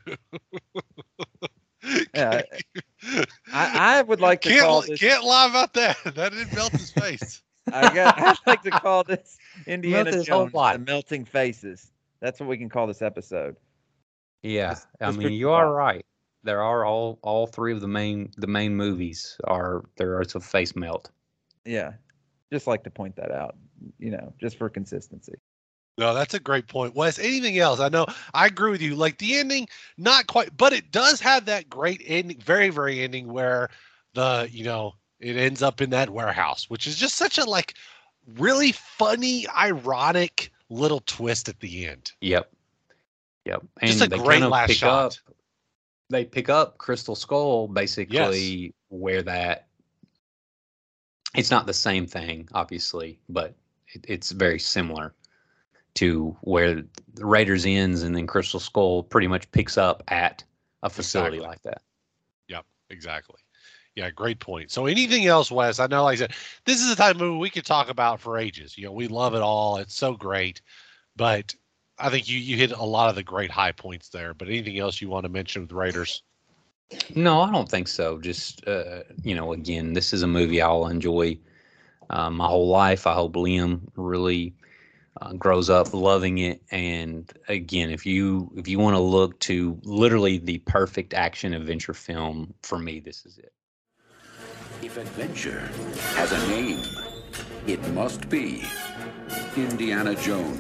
Yeah, I, I would like to call can't this. can't lie about that. That didn't melt his face. I got, I'd like to call this Indiana Melted his whole Jones, body. the melting faces. That's what we can call this episode. Yeah, Just- I just mean, for you are thought. right. There are all all three of the main the main movies are there is a face melt. Yeah, just like to point that out. You know, just for consistency. No, that's a great point. Wes, anything else? I know I agree with you. Like the ending, not quite, but it does have that great ending, very, very ending where the, you know, it ends up in that warehouse, which is just such a like really funny, ironic little twist at the end. Yep, yep. And Just a they great kind of last pick shot. up. They pick up Crystal Skull basically where that. It's not the same thing, obviously, but it, it's very similar to where the Raiders ends and then Crystal Skull pretty much picks up at a facility Exactly. like that. Yep, exactly. Yeah, great point. So anything else, Wes? I know, like I said, this is a type of movie we could talk about for ages. You know, we love it all. It's so great. But I think you, you hit a lot of the great high points there, but anything else you want to mention with Raiders? No, I don't think so. Just, uh, you know, again, this is a movie I'll enjoy uh, my whole life. I hope Liam really uh, grows up loving it. And again, if you if you want to look to literally the perfect action adventure film, for me, this is it. If adventure has a name, it must be Indiana Jones.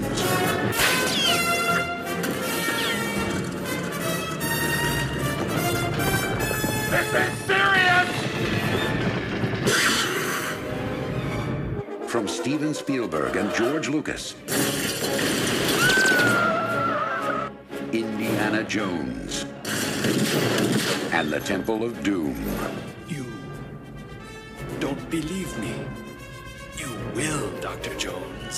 This is serious! From Steven Spielberg and George Lucas, Indiana Jones and the Temple of Doom. You don't believe me. You will, Doctor Jones.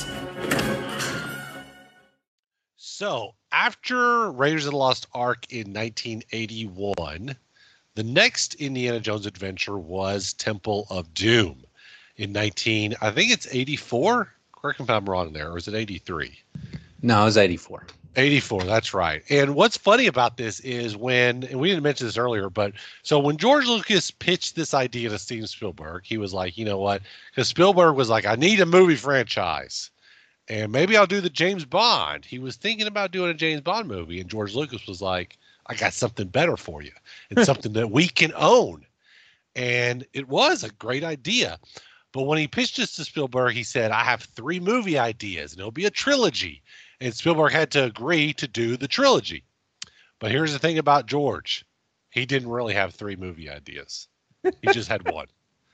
So, after Raiders of the Lost Ark in nineteen eighty-one, the next Indiana Jones adventure was Temple of Doom in nineteen, I think it's eighty-four. Correct me if I'm wrong there, or is it eighty-three? No, it was eighty-four. eighty-four, that's right. And what's funny about this is when, and we didn't mention this earlier, but so when George Lucas pitched this idea to Steven Spielberg, he was like, you know what? Because Spielberg was like, I need a movie franchise. And maybe I'll do the James Bond. He was thinking about doing a James Bond movie. And George Lucas was like, I got something better for you. It's something that we can own. And it was a great idea. But when he pitched this to Spielberg, he said, I have three movie ideas and it'll be a trilogy. And Spielberg had to agree to do the trilogy. But here's the thing about George. He didn't really have three movie ideas. He just had one.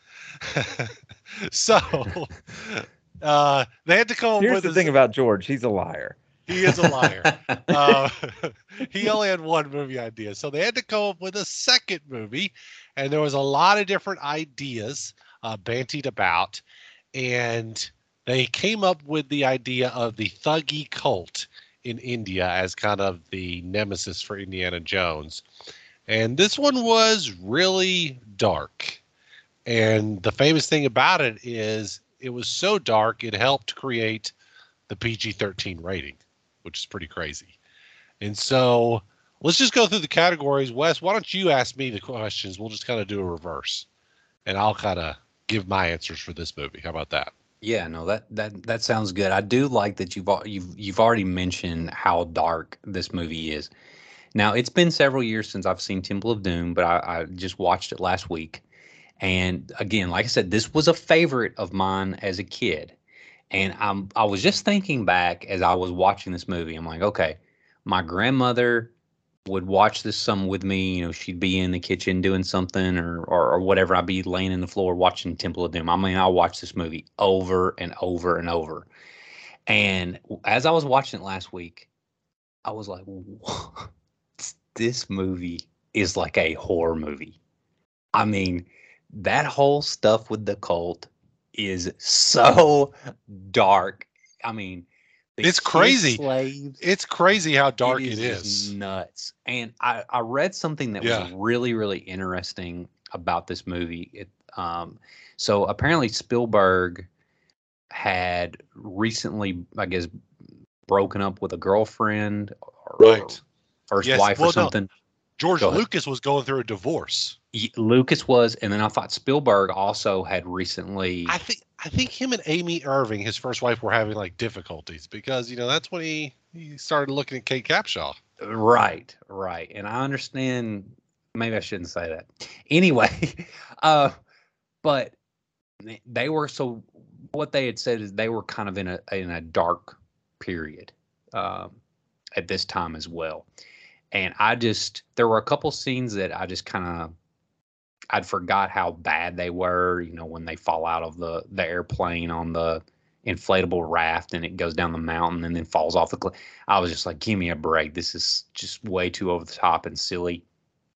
So uh, they had to come up Here's with the his, thing about George. He's a liar. He is a liar. uh, he only had one movie idea. So they had to come up with a second movie. And there was a lot of different ideas uh, bantied about. And they came up with the idea of the Thuggee cult in India as kind of the nemesis for Indiana Jones. And this one was really dark. And the famous thing about it is it was so dark, it helped create the P G thirteen rating, which is pretty crazy. And so let's just go through the categories. Wes, why don't you ask me the questions? We'll just kind of do a reverse. And I'll kind of give my answers for this movie. How about that? Yeah, no, that that that sounds good. I do like that you've al- you've you've already mentioned how dark this movie is. Now, it's been several years since I've seen Temple of Doom, but I, I just watched it last week. And again, like I said, this was a favorite of mine as a kid. And I'm I was just thinking back as I was watching this movie. I'm like, okay, my grandmother would watch this some with me. You know, she'd be in the kitchen doing something or, or or whatever. I'd be laying in the floor watching Temple of Doom. I mean, I watched this movie over and over and over. And as I was watching it last week, I was like, what? This movie is like a horror movie. I mean, that whole stuff with the cult is so dark. I mean, the it's crazy. Slaves, it's crazy how dark it is. It is. Nuts. And I, I read something that yeah. was really, really interesting about this movie. It, um, so apparently Spielberg had recently, I guess, broken up with a girlfriend or, right. or first yes. wife well, or something. No. George Lucas was going through a divorce. Lucas was, and then I thought Spielberg also had recently. I think I think him and Amy Irving, his first wife, were having like difficulties because you know that's when he he started looking at Kate Capshaw. Right, right, and I understand. Maybe I shouldn't say that. Anyway, uh, but they were so. What they had said is they were kind of in a in a dark period um, at this time as well. And I just, there were a couple scenes that I just kind of, I'd forgot how bad they were, you know, when they fall out of the, the airplane on the inflatable raft and it goes down the mountain and then falls off the cliff. I was just like, give me a break. This is just way too over the top and silly.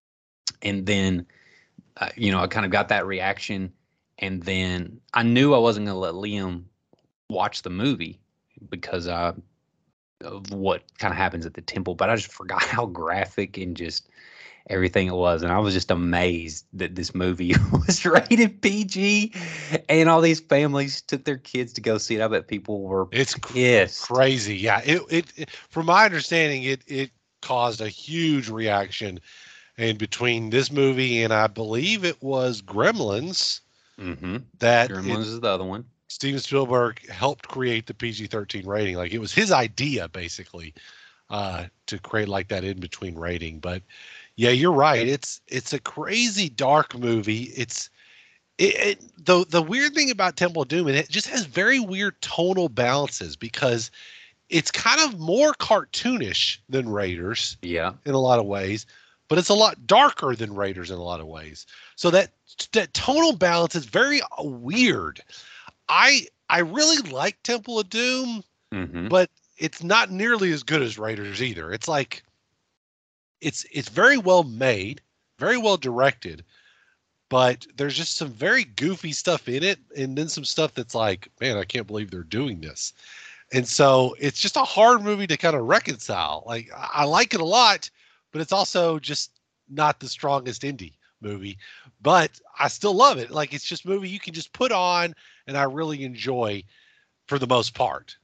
And then, uh, you know, I kind of got that reaction. And then I knew I wasn't going to let Liam watch the movie because I, of what kind of happens at the temple, but I just forgot how graphic and just everything it was. And I was just amazed that this movie was rated P G and all these families took their kids to go see it. I bet people were it's pissed. Crazy. Yeah. It, it, it, from my understanding, it, it caused a huge reaction in between this movie and I believe it was Gremlins. Mm-hmm. That Gremlins it, is the other one. Steven Spielberg helped create the P G thirteen rating. Like it was his idea basically uh, to create like that in between rating. But yeah, you're right. It's it's a crazy dark movie. It's it, it the the weird thing about Temple of Doom, and it just has very weird tonal balances because it's kind of more cartoonish than Raiders. Yeah, in a lot of ways, but it's a lot darker than Raiders in a lot of ways. So that that tonal balance is very weird. I I really like Temple of Doom, mm-hmm. but it's not nearly as good as Raiders either. It's like it's it's very well made, very well directed, but there's just some very goofy stuff in it, and then some stuff that's like, man, I can't believe they're doing this. And so it's just a hard movie to kind of reconcile. Like I, I like it a lot, but it's also just not the strongest indie movie. But I still love it. Like it's just a movie you can just put on, and I really enjoy for the most part.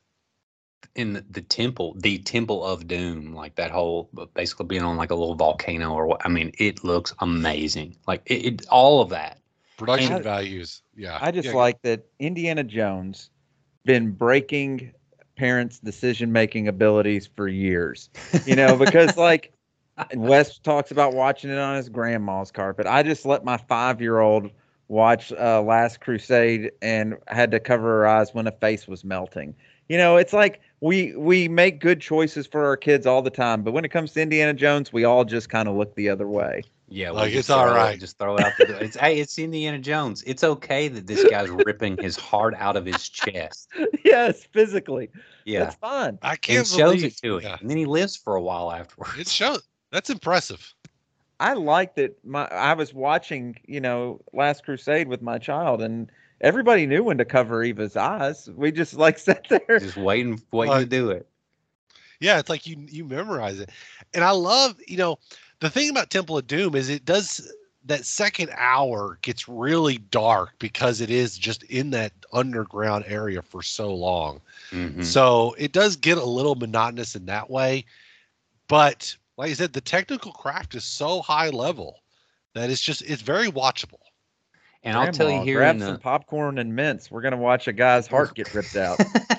In the, the temple, the Temple of Doom, like that whole basically being on like a little volcano or what. I mean, it looks amazing. Like it, it all of that production And I- values. Yeah, I just Yeah. like that Indiana Jones been breaking parents' decision-making abilities for years. You know, because like Wes talks about watching it on his grandma's carpet. I just let my five-year-old watch uh, Last Crusade and had to cover her eyes when a face was melting. You know, it's like we we make good choices for our kids all the time, but when it comes to Indiana Jones, we all just kind of look the other way. Yeah, Like, just it's all throw it- right. Just throw it out there. It's hey, it's Indiana Jones. It's okay that this guy's ripping his heart out of his chest. Yes, physically. Yeah, That's fine. I and can't shows believe it to him, Yeah. and then he lives for a while afterwards. It shows. That's impressive. I like that my I was watching, you know, Last Crusade with my child, and everybody knew when to cover Eva's eyes. We just like sat there. Just waiting, waiting Uh, to do it. Yeah, it's like you you memorize it. And I love, you know, the thing about Temple of Doom is it does that second hour gets really dark because it is just in that underground area for so long. Mhm. So it does get a little monotonous in that way. But like I said, the technical craft is so high level that it's just it's very watchable. And I'll tell you Grandma, here grab in some the, popcorn and mints. We're gonna watch a guy's heart get ripped out.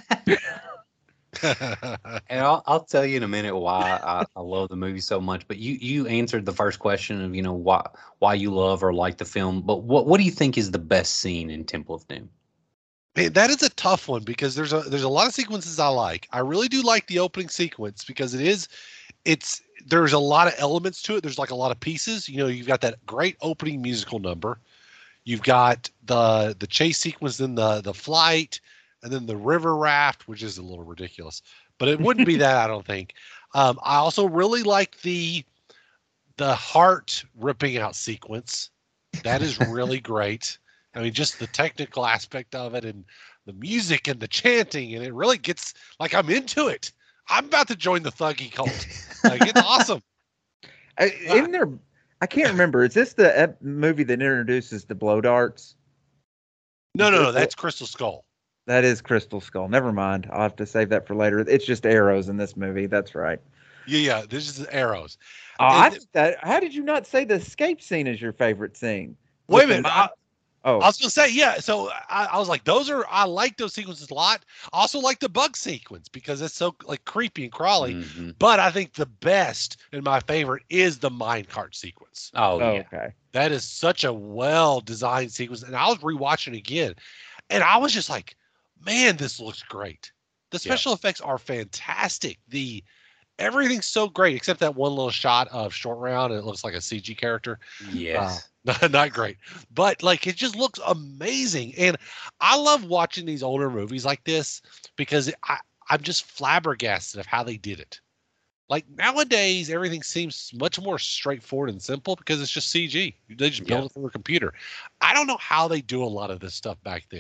and I'll, I'll tell you in a minute why I, I love the movie so much. But you you answered the first question of you know why why you love or like the film. But what what do you think is the best scene in Temple of Doom? Man, that is a tough one because there's a there's a lot of sequences I like. I really do like the opening sequence because it is it's there's a lot of elements to it. There's like a lot of pieces. You know, you've got that great opening musical number. You've got the the chase sequence, then the the flight, and then the river raft, which is a little ridiculous, but it wouldn't be that I don't think. Um, I also really like the the heart ripping out sequence. That is really great. I mean, just the technical aspect of it and the music and the chanting, and it really gets like I'm into it. I'm about to join the Thuggy cult. Like it's awesome. I, isn't there? I can't remember. Is this the ep- movie that introduces the blow darts? No, no, no, that's Crystal Skull. That is Crystal Skull. Never mind. I'll have to save that for later. It's just arrows in this movie. That's right. Yeah, yeah. This is arrows. Oh, I And- think that. How did you not say the escape scene is your favorite scene? Wait a With the minute. mon- oh, I was gonna say, yeah. So I, I was like, those are I like those sequences a lot. I also like the bug sequence because it's so like creepy and crawly. Mhm. But I think the best and my favorite is the minecart sequence. Oh, oh, yeah. okay. That is such a well designed sequence. And I was rewatching again, and I was just like, man, this looks great. The special effects are fantastic. The everything's so great except that one little shot of Short Round, and it looks like a C G character. Yes. Not, not great, but like it just looks amazing. And I love watching these older movies like this because I, I'm just flabbergasted of how they did it. Like nowadays, everything seems much more straightforward and simple because it's just C G. They just build Yeah. it through a computer. I don't know how they do a lot of this stuff back then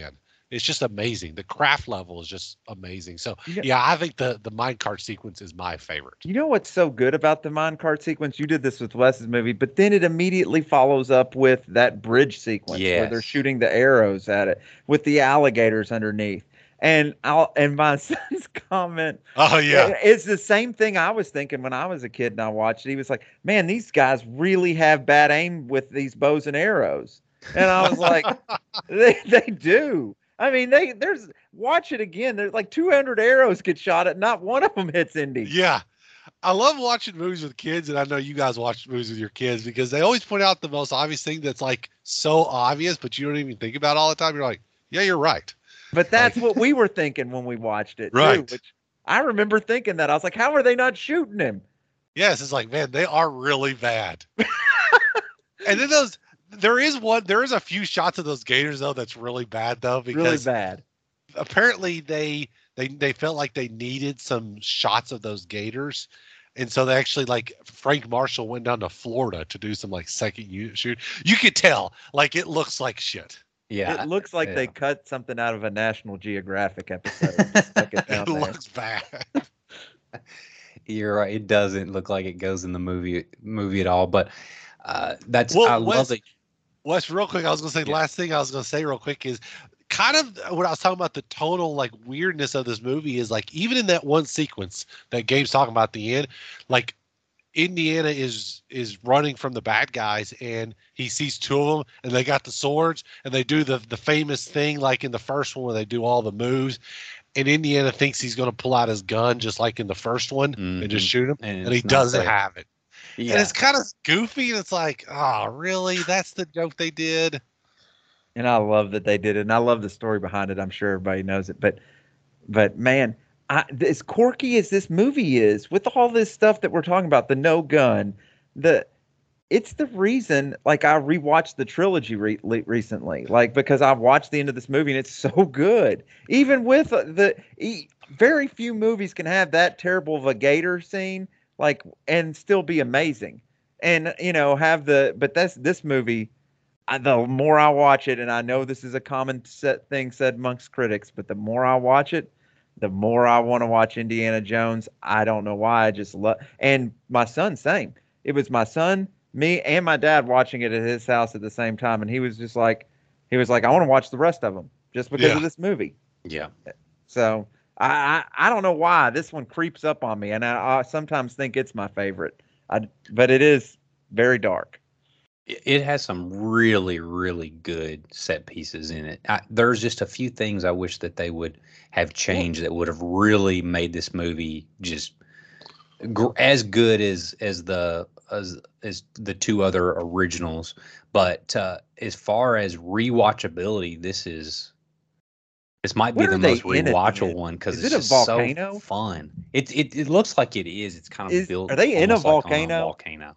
It's just amazing. The craft level is just amazing. So Yeah. yeah, I think the the minecart sequence is my favorite. You know what's so good about the minecart sequence? You did this with Wes's movie, but then it immediately follows up with that bridge sequence where they're Yes. shooting the arrows at it with the alligators underneath. And I'll and my son's comment, Oh yeah. it's the same thing I was thinking when I was a kid and I watched it. He was like, "Man, these guys really have bad aim with these bows and arrows." And I was like, "They they do." I mean, they there's watch it again. There's like two hundred arrows get shot at, not one of them hits Indy. Yeah. I love watching movies with kids, and I know you guys watch movies with your kids because they always point out the most obvious thing that's like so obvious, but you don't even think about it all the time. You're like, yeah, you're right. But that's what we were thinking when we watched it, Right. too. Which I remember thinking that. I was like, how are they not shooting him? Yes, it's like, man, they are really bad. And then those, there is one, there is a few shots of those gators though that's really bad though Really because bad. apparently they they they felt like they needed some shots of those gators, and so they actually like Frank Marshall went down to Florida to do some like second unit shoot. You could tell like it looks like shit. Yeah. It looks like yeah. they cut something out of a National Geographic episode. and stuck it down It there. looks bad. You're right. It doesn't look like it goes in the movie movie at all. But uh, that's Well, I Wes- love that. Wes, real quick, I was gonna say the Yeah. last thing I was gonna say real quick is kind of what I was talking about, the total like weirdness of this movie is like even in that one sequence that Gabe's talking about at the end, like Indiana is is running from the bad guys and he sees two of them and they got the swords and they do the the famous thing like in the first one where they do all the moves, and Indiana thinks he's going to pull out his gun just like in the first one and just Mhm. shoot him, And and, he it's not doesn't there. have it. Yeah. And it's kind of goofy, and it's like, oh, really? That's the joke they did? And I love that they did it. And I love the story behind it. I'm sure everybody knows it. But, but man, I, as quirky as this movie is, with all this stuff that we're talking about, the no gun, the it's the reason. Like I rewatched the trilogy re- le- recently, like because I watched the end of this movie and it's so good. Even with uh, the e- very few movies can have that terrible of a gator scene, like and still be amazing. And you know have the but that's this movie. I, the more I watch it, and I know this is a common set thing said amongst critics, but the more I watch it, the more I want to watch Indiana Jones. I don't know why. I just love, and my son, same. It was my son, me, and my dad watching it at his house at the same time, and he was just like, he was like, I want to watch the rest of them just because Yeah. of this movie. Yeah. So I, I, I don't know why this one creeps up on me, and I, I sometimes think it's my favorite. I, but it is very dark. It it has some really, really good set pieces in it. I, there's just a few things I wish that they would have changed that would have really made this movie just gr- as good as as the as as the two other originals. But uh, as far as rewatchability, this is this might be What the are they most in at the rewatchable end? one because Is it's it a just volcano? so fun. It, it it looks like it is. It's kind of Is- built. are they in a almost like on volcano? volcano.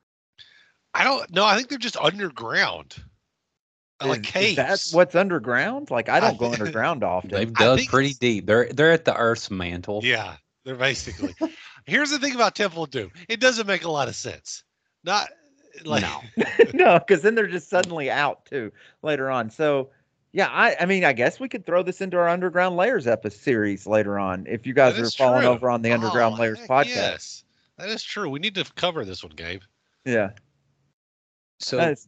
I don't know. I think they're just underground. Like Is- is caves. that what's underground? Like I I don't go thi- underground often. They've I dug think pretty it's- deep. They're they're at the Earth's mantle. Yeah, they're basically. Here's the thing about Temple of Doom. It doesn't make a lot of sense. Not like No. No, because then they're just suddenly out too later on. So yeah, I I mean I guess we could throw this into our Underground Layers episode series later on if you guys That are is following true. over on the Underground Oh, Layers heck podcast. Yes, that is true. We need to cover this one, Gabe. Yeah. So That's-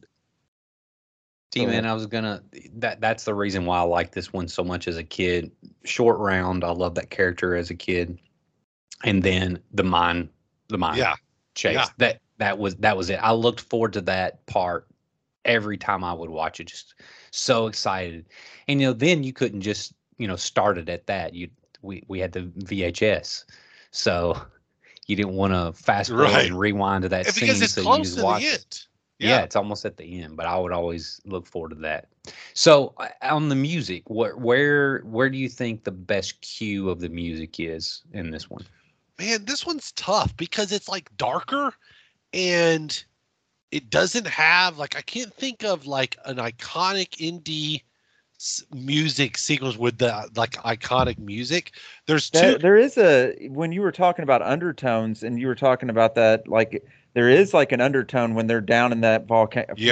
T Go man, ahead. I was gonna that that's the reason why I like this one so much as a kid. Short Round, I love that character as a kid. And then the mine the mine Yeah, chase. yeah. That that was that was it. I looked forward to that part every time I would watch it. Just so excited. And you know, then you couldn't just, you know, start it at that. You we we had the V H S. So you didn't want to fast forward Right. and rewind to that And scene. because it's so you close just to the watch it. end. Yeah. it's almost at the end, but I would always look forward to that. So uh, on the music, where where where do you think the best cue of the music is in this one? Man, this one's tough because it's like darker and it doesn't have like I can't think of like an iconic indie s- music sequence with the like iconic music. There's two. That, there is a when you were talking about undertones and you were talking about that like there is like an undertone when they're down in that volcano. Yeah.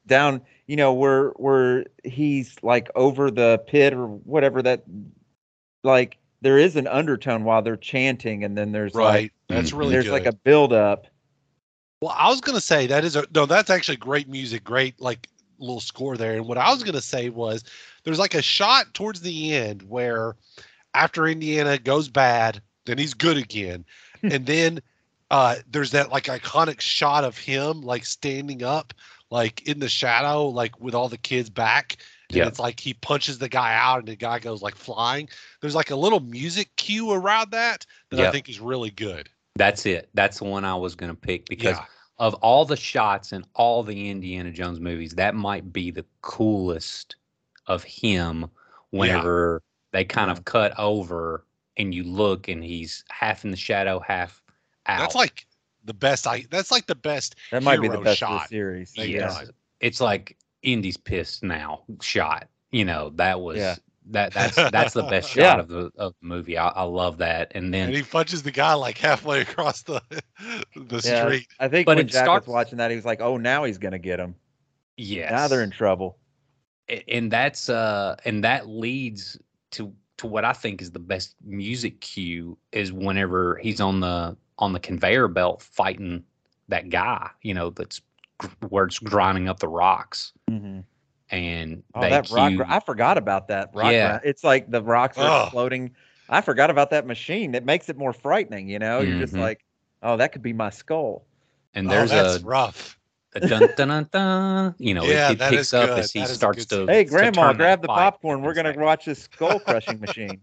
down, you know, where where he's like over the pit or whatever that, like there is an undertone while they're chanting, and then there's right. like That's really there's good. like a build up. Well, I was gonna say that is a no. That's actually great music, great like little score there. And what I was gonna say was there's like a shot towards the end where after Indiana goes bad, then he's good again, and then uh, there's that like iconic shot of him like standing up, like in the shadow, like with all the kids back. And Yep. it's like he punches the guy out and the guy goes like flying. There's like a little music cue around that that I Yep. think is really good. That's it. That's the one I was going to pick because Yeah. of all the shots in all the Indiana Jones movies, that might be the coolest of him whenever they kind of cut over and you look and he's half in the shadow, half out. That's like the best. I that's like the best. That might be the hero best shot. of the series. They've Yes. done. It's like Indy's pissed now shot. You know, that was Yeah. that that's that's the best shot Yeah. of the of the movie. I, I love that. And then And he punches the guy like halfway across the the Yeah, street. I think But when it Jack starts- was watching that, he was like, "Oh, now he's gonna get him. yes. Now they're in trouble." A- and that's uh and that leads to to what I think is the best music cue is whenever he's on the on the conveyor belt fighting that guy, you know, that's gr- where it's grinding up the rocks, Mm-hmm. and Oh, they that rock! cue- I forgot about that. Rock Yeah. grind. It's like the rocks are Ugh. exploding. I forgot about that machine. It makes it more frightening. You know, you're just Mhm. like, "Oh, that could be my skull." and Oh, there's that's a, rough. a dun dun dun dun, you know, Yeah, it, it that picks is up good. as he That is a starts good to Hey, to Grandma, turn grab that the fight popcorn. We're in gonna second. watch this skull crushing machine.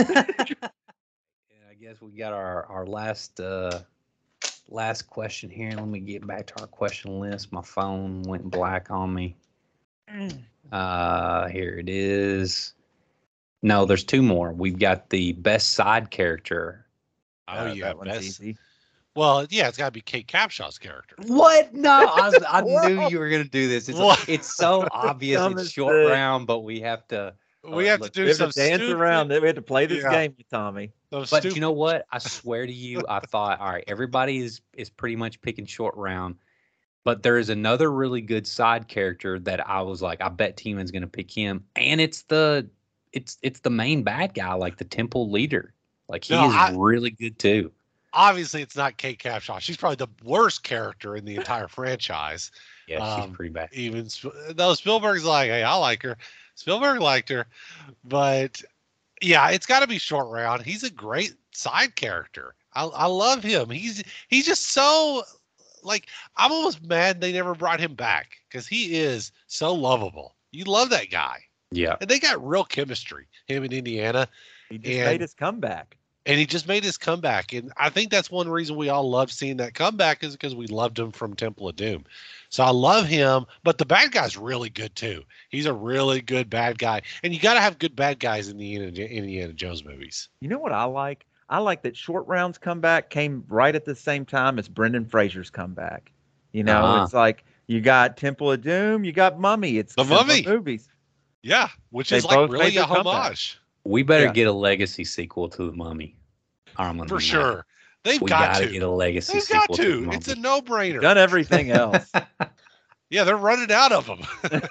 Yeah, I guess we got our our last uh last question here. Let me get back to our question list. My phone went black on me. Uh here it is. No, there's two more. We've got the best side character. Oh Uh, yeah, that one's best- easy. Well, yeah, it's got to be Kate Capshaw's character. What? No, I, was, I knew you were gonna do this. It's What? it's so obvious. Dumb It's as short shit. round, but we have to. We Uh, have look, to We do have some to dance stupid, around. We have to play this Yeah. game with Tommy. some But stupid- you know what? I swear to you, I thought, all right, everybody is is pretty much picking short round. But there is another really good side character that I was like, I bet Timon's gonna pick him, and it's the it's it's the main bad guy, like the temple leader. Like he No, is I- really good too. obviously it's not Kate Capshaw. She's probably the worst character in the entire franchise. Yeah, she's Um, pretty bad. Even Sp- though Spielberg's like, hey, I like her. Spielberg liked her, but yeah, it's got to be short round. He's a great side character. I, I love him. He's he's just so like I'm almost mad they never brought him back because he is so lovable. You love that guy, Yeah. and they got real chemistry. Him and Indiana, He just And- made his comeback. and he just made his comeback. And I think that's one reason we all love seeing that comeback is because we loved him from Temple of Doom. So I love him, but the bad guy's really good too. He's a really good bad guy, and you got to have good bad guys in the Indiana, Indiana Jones movies. You know what I like? I like that Short Round's comeback came right at the same time as Brendan Fraser's comeback. You know, Ah. it's like you got Temple of Doom, you got Mummy. It's The similar Mummy. movies. Yeah, which They is like both really made a their comeback. homage We better Yeah. get a legacy sequel to the Mummy. Or I'm gonna for be mad. sure. They've We got gotta to. get a legacy They've sequel got to the to. Mummy. It's a no-brainer. Done everything else. Yeah, they're running out of them.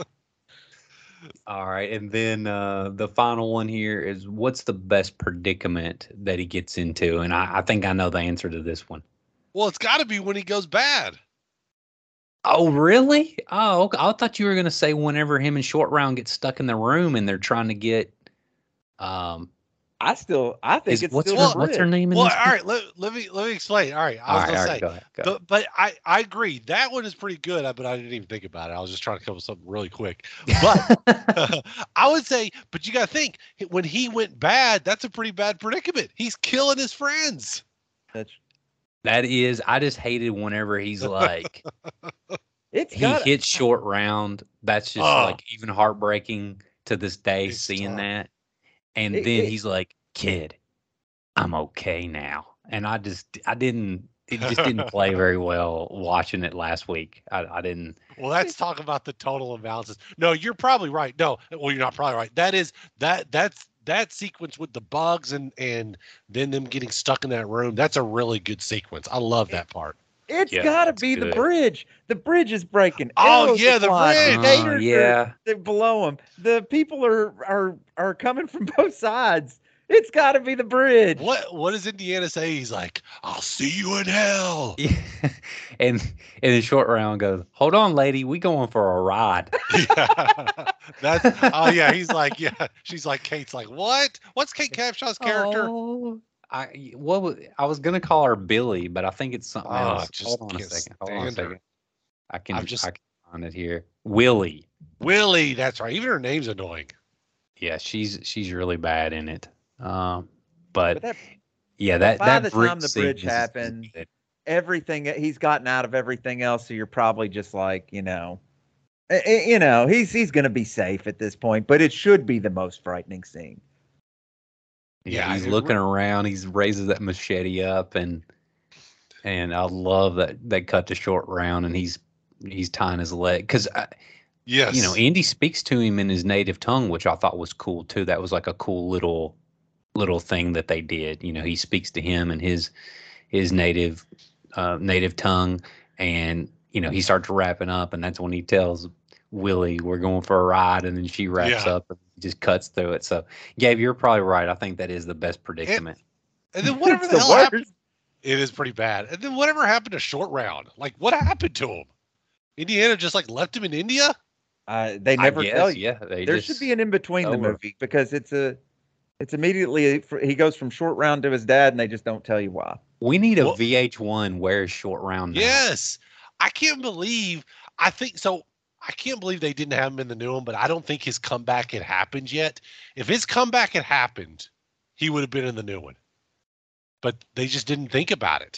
All right, and then uh, the final one here is what's the best predicament that he gets into? And I, I think I know the answer to this one. Well, it's got to be when he goes bad. Oh, really? Oh, okay. I thought you were gonna say whenever him and Short Round get stuck in the room and they're trying to get, um, I still, I think is, it's what's still her, the what's her bridge. name in Well, this? all right, let, let me let me explain. All right, I all was right, gonna all say, right, go ahead. Go. The, but I, I agree. That one is pretty good, but I didn't even think about it. I was just trying to come up with something really quick. But I would say, but you got to think, when he went bad, that's a pretty bad predicament. He's killing his friends. That's, That is, I just hated whenever he's like, it's he got hits Short Round. That's just Oh. like even heartbreaking to this day, It's seeing tough. that. And It- then it- he's like, kid, I'm okay now. And I just, I didn't, it just didn't play very well watching it last week. I, I didn't. Well, let's talk about the total imbalances. No, you're probably right. No, well, you're not probably right. That is that that's that sequence with the bugs and and then them getting stuck in that room. That's a really good sequence. I love that part. It's Yeah, got to that's be the good. bridge. The bridge is breaking. Oh, Arrows yeah, are the flying. bridge. Uh, Gators yeah. are, they're below them. The people are are are coming from both sides. It's got to be the bridge. What what does Indiana say? He's like, I'll see you in hell. Yeah. And and the short round goes, hold on, lady, we going for a ride. Yeah. That's oh yeah, he's like, yeah. She's like, Kate's like, what? What's Kate Capshaw's character? Oh, I what was I was gonna call her Billy, but I think it's something Oh, else. just Hold on a can't second. Hold on a stand her. second. I can I'm just- I can find it here. Willie. Willie, that's right. Even her name's annoying. Yeah, she's she's really bad in it. Um, but, But that, yeah, that by that the bridge time the scene bridge is- happens, everything he's gotten out of everything else, so you're probably just like, you know, eh, eh, you know, he's he's gonna be safe at this point. But it should be the most frightening scene. Yeah, Yeah, he's it looking around. He's raises that machete up, and and I love that they cut the short round, and he's he's tying his leg because Yes. you know Indy speaks to him in his native tongue, which I thought was cool too. That was like a cool little little thing that they did. You know, he speaks to him in his his native uh, native tongue, and you know he starts wrapping up, and that's when he tells Willie, "We're going for a ride," and then she wraps Yeah. up and just cuts through it. So, Gabe, you're probably right. I think that is the best predicament. And then whatever It's the the hell worst. happened, it is pretty bad. And then whatever happened to Short Round? Like, what happened to him? Indiana just like left him in India? Uh, they I never guess, tell you. yeah. They There just, should be an in between the over. movie because it's a, it's immediately he goes from short round to his dad, and they just don't tell you why. We need a Well- V H one. Where's Short Round now? Yes. I can't believe I think so. I can't believe they didn't have him in the new one, but I don't think his comeback had happened yet. If his comeback had happened, he would have been in the new one. But they just didn't think about it.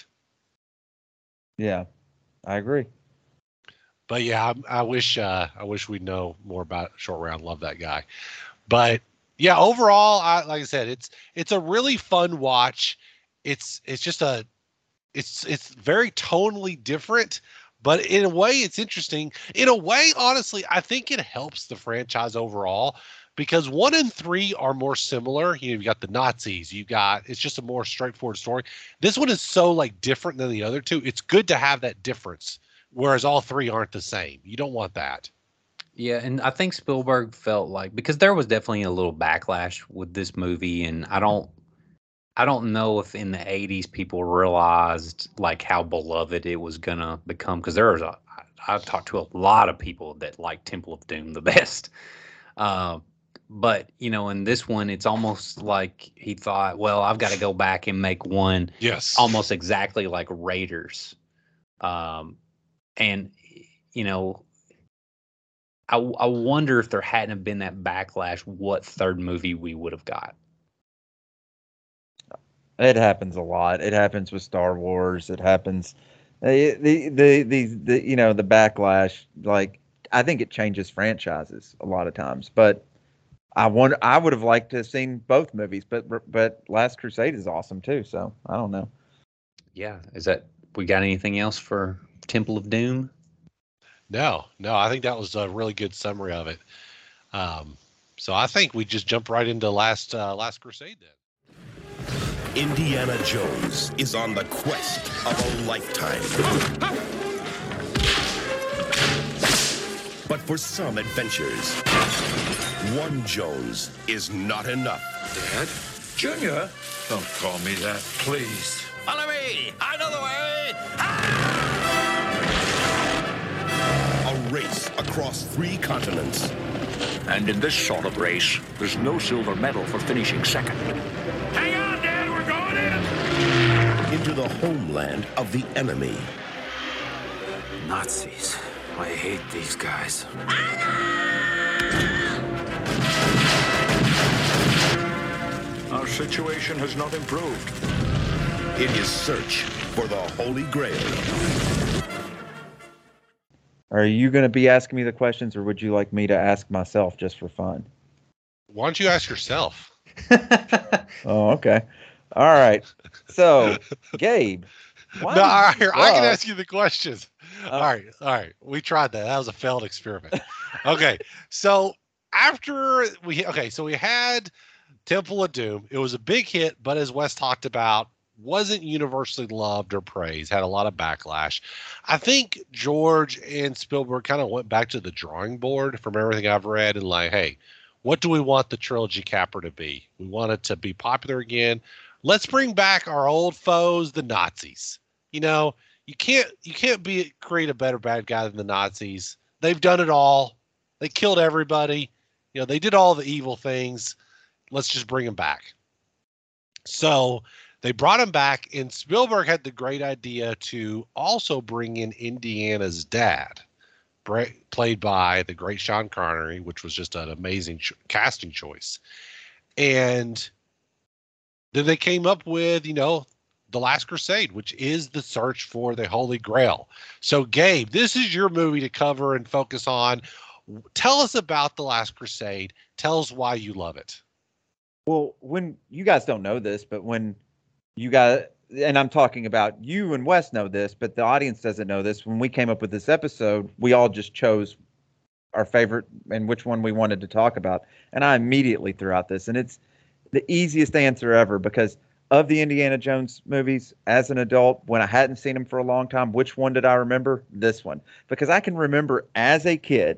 Yeah, I agree. But yeah, I, I wish uh, I wish we'd know more about Short Round. Love that guy. But yeah, overall, I, like I said, it's it's a really fun watch. It's it's just a it's it's very tonally different, but in a way, it's interesting. In a way, honestly, I think it helps the franchise overall because one and three are more similar. You know, you've got the Nazis. You got it's just a more straightforward story. This one is so like different than the other two. It's good to have that difference. Whereas all three aren't the same. You don't want that. Yeah, and I think Spielberg felt like because there was definitely a little backlash with this movie, and I don't, I don't know if in the eighties people realized like how beloved it was gonna become. Because there was a, I- I've talked to a lot of people that like Temple of Doom the best, uh, but you know, in this one, it's almost like he thought, well, I've got to go back and make one Yes. almost exactly like Raiders. Um, and you know, I, I wonder if there hadn't have been that backlash, what third movie we would have got. It happens a lot. It happens with Star Wars. It happens. The the the the, the you know the backlash. Like I think it changes franchises a lot of times. But I want I would have liked to have seen both movies. But but Last Crusade is awesome too. So I don't know. Yeah, is that we got anything else for Temple of Doom? No, no, I think that was a really good summary of it. Um, so I think we just jump right into Last uh, Last Crusade then. Indiana Jones is on the quest of a lifetime. But for some adventures, one Jones is not enough. Dad? Junior? Don't call me that, please. Follow me! I know the way! A race across three continents. And in this sort of race, there's no silver medal for finishing second. Hang on, Dad, we're going in! Into the homeland of the enemy. Nazis. I hate these guys. Our situation has not improved. In his search for the Holy Grail. Are you going to be asking me the questions, or would you like me to ask myself just for fun? Why don't you ask yourself? Oh, okay. All right. So, Gabe. why No, did all right, you here, I can love- ask you the questions. Uh, all right, all right. We tried that. That was a failed experiment. Okay, so after we okay, so we had Temple of Doom. It was a big hit, but as Wes talked about, wasn't universally loved or praised, had a lot of backlash. I think George and Spielberg kind of went back to the drawing board from everything I've read and like, hey, what do we want the trilogy capper to be? We want it to be popular again. Let's bring back our old foes, the Nazis. You know, you can't you can't be create a better bad guy than the Nazis. They've done it all. They killed everybody. You know, they did all the evil things. Let's just bring them back. So they brought him back, and Spielberg had the great idea to also bring in Indiana's dad, played by the great Sean Connery, which was just an amazing ch- casting choice. And then they came up with, you know, The Last Crusade, which is the search for the Holy Grail. So, Gabe, this is your movie to cover and focus on. Tell us about The Last Crusade. Tell us why you love it. Well, when you guys don't know this, but when you got, and I'm talking about you and Wes know this, but the audience doesn't know this. When we came up with this episode, we all just chose our favorite and which one we wanted to talk about. And I immediately threw out this, and it's the easiest answer ever because of the Indiana Jones movies as an adult, when I hadn't seen them for a long time, which one did I remember? This one. Because I can remember as a kid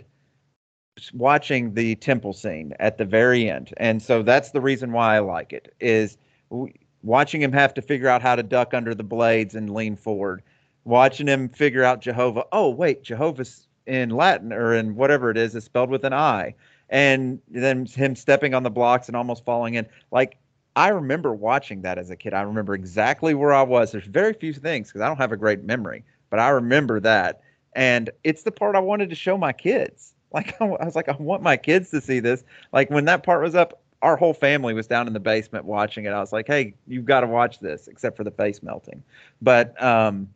watching the temple scene at the very end. And so that's the reason why I like it, is watching him have to figure out how to duck under the blades and lean forward, watching him figure out Jehovah. Oh, wait, Jehovah's in Latin or in whatever it is, is spelled with an I. And then him stepping on the blocks and almost falling in. Like, I remember watching that as a kid. I remember exactly where I was. There's very few things because I don't have a great memory, but I remember that. And it's the part I wanted to show my kids. Like, I was like, I want my kids to see this. Like, when that part was up, our whole family was down in the basement watching it. I was like, hey, you've got to watch this, except for the face melting. But, um,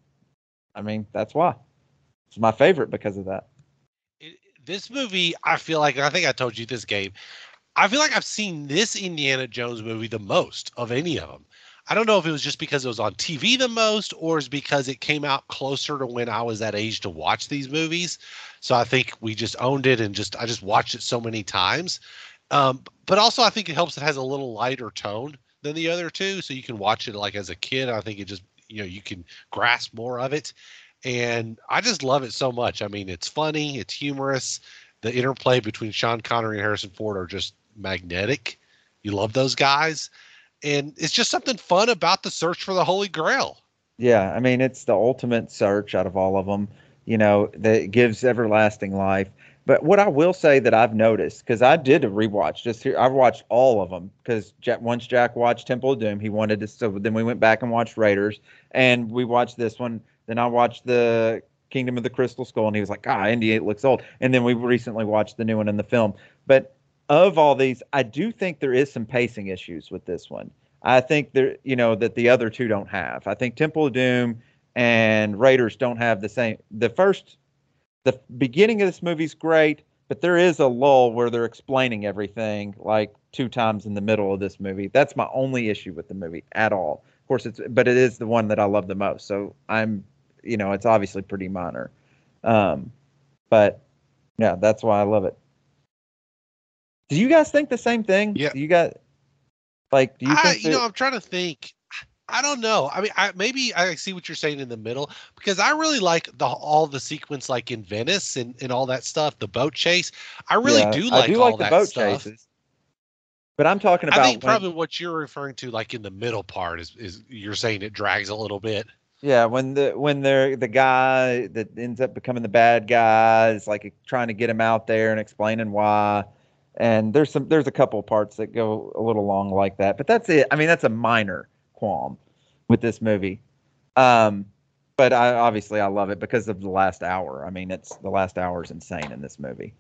I mean, that's why. It's my favorite because of that. It, this movie, I feel like, I think I told you this, Gabe, I feel like I've seen this Indiana Jones movie the most of any of them. I don't know if it was just because it was on T V the most, or is because it came out closer to when I was that age to watch these movies. So I think we just owned it and just I just watched it so many times. Um, but also I think it helps it has a little lighter tone than the other two, so you can watch it like as a kid. I think it just, you know, you can grasp more of it. And I just love it so much. I mean, it's funny, it's humorous. The interplay between Sean Connery and Harrison Ford are just magnetic. You love those guys. And it's just something fun about the search for the Holy Grail. Yeah, I mean, it's the ultimate search out of all of them, you know, that gives everlasting life. But what I will say that I've noticed, because I did a rewatch, just here, I've watched all of them, because Jack, once Jack watched Temple of Doom, he wanted to, so then we went back and watched Raiders, and we watched this one. Then I watched the Kingdom of the Crystal Skull, and he was like, ah, Indy eight looks old. And then we recently watched the new one in the film. But of all these, I do think there is some pacing issues with this one. I think there, you know, that the other two don't have. I think Temple of Doom and Raiders don't have the same. The first, the beginning of this movie's great, but there is a lull where they're explaining everything like two times in the middle of this movie. That's my only issue with the movie at all. Of course, it's, but it is the one that I love the most. So I'm, you know, it's obviously pretty minor. Um, but yeah, that's why I love it. Do you guys think the same thing? Yeah. Do you got like, do you I, think you that, know, I'm trying to think. I don't know. I mean, I, maybe I see what you're saying in the middle, because I really like the all the sequence, like in Venice and, and all that stuff, the boat chase. I really yeah, do like I do all like the that boat stuff. chases. But I'm talking about I think when, probably what you're referring to, like in the middle part, is is you're saying it drags a little bit. yeah, when the when they're the guy that ends up becoming the bad guy is like trying to get him out there and explaining why. And there's some there's a couple parts that go a little long like that, but that's it. I mean, that's a minor qualm with this movie. Um, but I obviously I love it because of the last hour. I mean, it's the last hour is insane in this movie.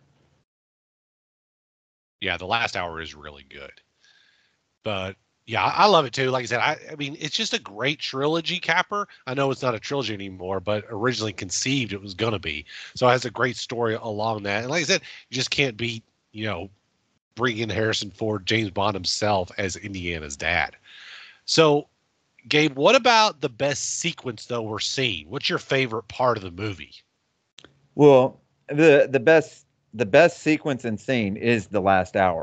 Yeah, the last hour is really good. But yeah, I love it too. Like I said, I, I mean, it's just a great trilogy capper. I know it's not a trilogy anymore, but originally conceived it was going to be. So it has a great story along that. And like I said, you just can't beat, you know, bring in Harrison Ford, James Bond himself as Indiana's dad. So, Gabe, what about the best sequence though we're seeing? What's your favorite part of the movie? Well, the the best the best sequence and scene is the last hour.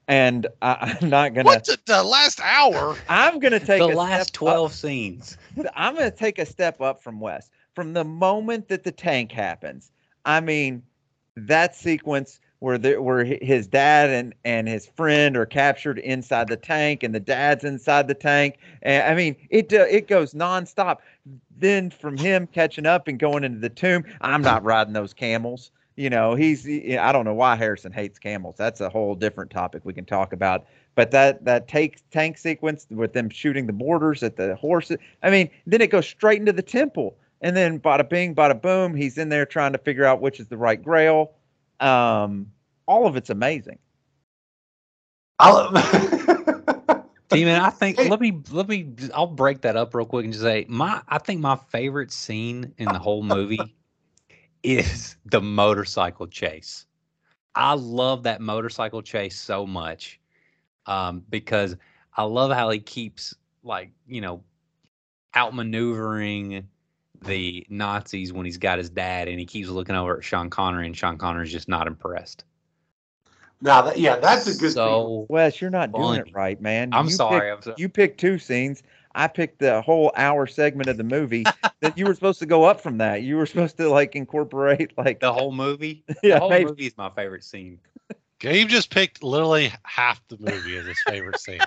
And I, I'm not gonna. What the, the last hour? I'm gonna take the a last step twelve up. scenes. I'm gonna take a step up from Wes. From the moment that the tank happens, I mean, that sequence where the, where his dad and and his friend are captured inside the tank, and the dad's inside the tank, and I mean, it uh, it goes nonstop. Then from him catching up and going into the tomb, I'm not riding those camels. You know, he's he, I don't know why Harrison hates camels. That's a whole different topic we can talk about. But that that take, tank sequence with them shooting the mortars at the horses, I mean, then it goes straight into the temple. And then bada bing, bada boom, he's in there trying to figure out which is the right grail. Um, all of it's amazing. I'll, T-Man, I think let me let me I'll break that up real quick and just say my I think my favorite scene in the whole movie is the motorcycle chase. I love that motorcycle chase so much um, because I love how he keeps like you know outmaneuvering the Nazis when he's got his dad, and he keeps looking over at Sean Connery, and Sean Connery's just not impressed. Now, that, yeah, that's a good so thing. Wes, you're not funny. doing it right, man. I'm you sorry. Picked, I'm sorry. You picked two scenes. I picked the whole hour segment of the movie that you were supposed to go up from that. You were supposed to like incorporate like the whole movie. Yeah, the whole maybe. movie is my favorite scene. Gabe just picked literally half the movie as his favorite scene.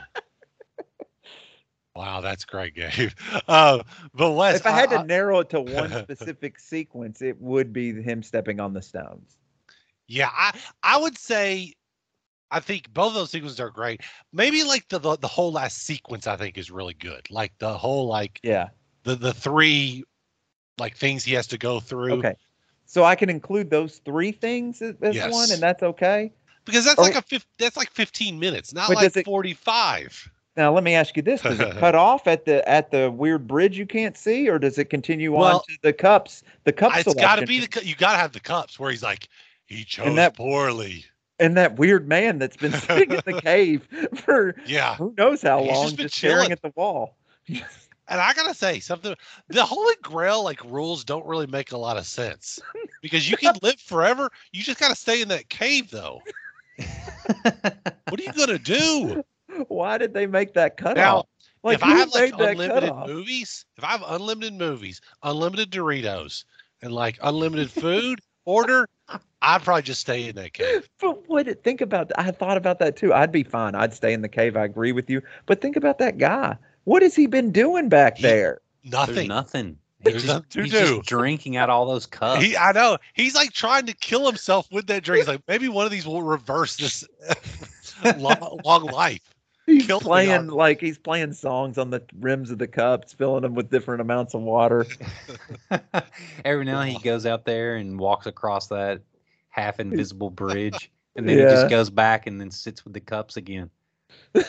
Wow, that's great, Gabe. Uh, but Wes, If I had I, to narrow it to one specific sequence, it would be him stepping on the stones. yeah, I I would say, I think both of those sequences are great. Maybe like the, the the whole last sequence, I think is really good. Like the whole like Yeah. the the three like things he has to go through. Okay. So I can include those three things as, as Yes. one, and that's okay. Because that's Or- like a fif- that's like fifteen minutes, not But like does it- forty-five. Now let me ask you this: does it cut off at the at the weird bridge you can't see, or does it continue Well, on to the cups? The cup It's got to selection? be the cu- you got to have the cups where he's like he chose that- poorly. and that weird man that's been sitting in the cave for Yeah. who knows how He's long, just been just staring chilling. at the wall. And I gotta say something. The Holy Grail like rules don't really make a lot of sense because you can live forever. You just gotta stay in that cave though. What are you gonna do? Why did they make that Now, cutoff? Like, if I who have like made that unlimited cutoff? movies, if I have unlimited movies, unlimited Doritos, and like unlimited food order, I'd probably just stay in that cave. But what? Think about that. I thought about that too. I'd be fine. I'd stay in the cave. I agree with you. But think about that guy. What has he been doing back He- there? There's Nothing. nothing. There's He's nothing just, to he's do. just drinking out all those cups. He, I know. He's like trying to kill himself with that drink. He's like, maybe one of these will reverse this long, long life. He's Killed me playing on- like he's playing songs on the rims of the cups, filling them with different amounts of water. Every now and then he goes out there and walks across that half invisible bridge, and then he Yeah. just goes back and then sits with the cups again. That's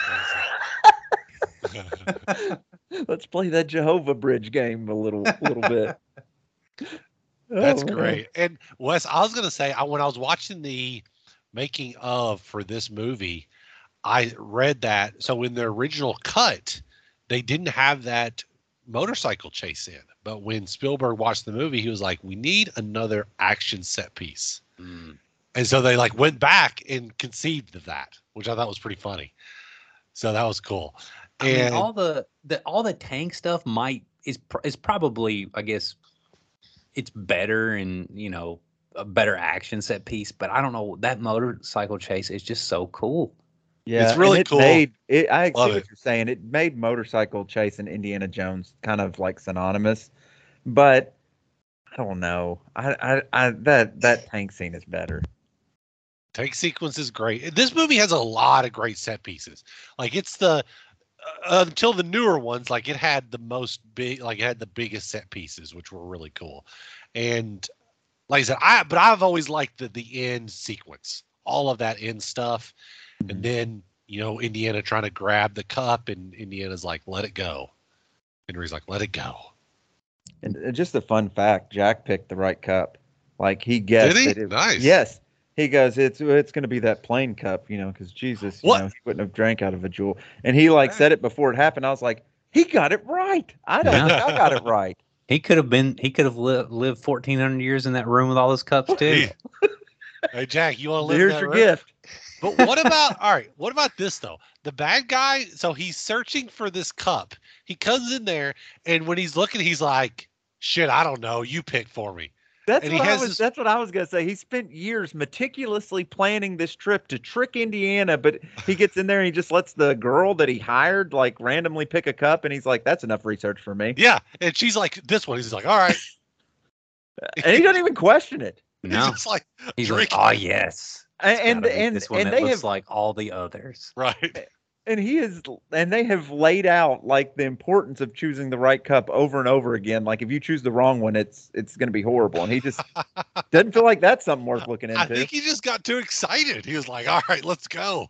amazing. Let's play that Jehovah Bridge game a little, little bit. That's Oh, man. great. And Wes, I was gonna say, I, when I was watching the making of for this movie, I read that. So in the original cut, they didn't have that motorcycle chase in. But when Spielberg watched the movie, he was like, "We need another action set piece." Mm. And so they like went back and conceived of that, which I thought was pretty funny. So that was cool. I mean, And all the, the all the tank stuff might is pr- is probably, I guess, it's better and you know a better action set piece. But I don't know, that motorcycle chase is just so cool. Yeah, It's really and it cool. Made, it, I see Love what it. you're saying. It made motorcycle chase and Indiana Jones kind of like synonymous, but I don't know. I, I, I that that tank scene is better. tank sequence is great. This movie has a lot of great set pieces. Like it's the uh, until the newer ones, like it had the most big, like it had the biggest set pieces, which were really cool. And like I said, I but I've always liked the the end sequence, all of that end stuff, and then you know Indiana trying to grab the cup, and Indiana's like, "Let it go." Henry's like, "Let it go." And uh, just a fun fact: Jack picked the right cup. Like he guessed Did he? that it, Nice. Yes, he goes. It's it's going to be that plain cup, you know, because Jesus, you What? know, he wouldn't have drank out of a jewel. And he like said it before it happened. I was like, he got it right. I don't Yeah. think I got it right. He could have been. He could have li- lived fourteen hundred years in that room with all those cups too. Hey, hey, Jack, you want to live Here's in that your room? gift. But what about, all right, what about this, though? The bad guy, so he's searching for this cup. He comes in there, and when he's looking, he's like, shit, I don't know. You pick for me. That's and what he I has was. this, That's what I was gonna say. He spent years meticulously planning this trip to trick Indiana, but he gets in there and he just lets the girl that he hired like randomly pick a cup, and he's like, "That's enough research for me." Yeah, and she's like, "This one." He's like, "All right," and he doesn't even question it. No, he's just like, he's like, drinking. "Oh yes," and and, and, this one and that they looks have like all the others, right? And he is, and they have laid out like the importance of choosing the right cup over and over again. Like if you choose the wrong one, it's it's going to be horrible. And he just doesn't feel like that's something worth looking into. I think he just got too excited. He was like, "All right, let's go."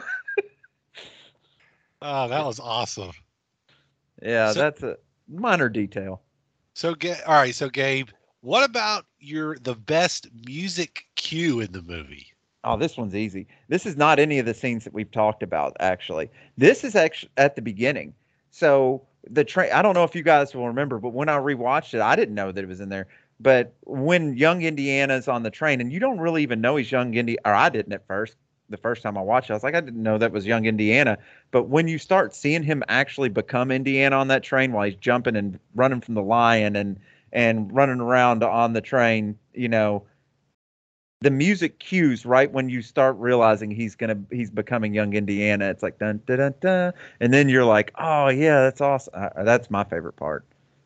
Oh, that was awesome. Yeah, so, that's a minor detail. So, all right, so Gabe, what about your the best music cue in the movie? Oh, this one's easy. This is not any of the scenes that we've talked about, actually. This is actually at the beginning. So the train, I don't know if you guys will remember, but when I rewatched it, I didn't know that it was in there. But when young Indiana's on the train, and you don't really even know he's young Indiana, or I didn't at first, the first time I watched it, I was like, I didn't know that was young Indiana. But when you start seeing him actually become Indiana on that train while he's jumping and running from the lion and, and running around on the train, you know, the music cues right when you start realizing he's gonna he's becoming young Indiana. It's like dun dun dun dun, and then you're like, oh yeah, that's awesome. Uh, that's my favorite part.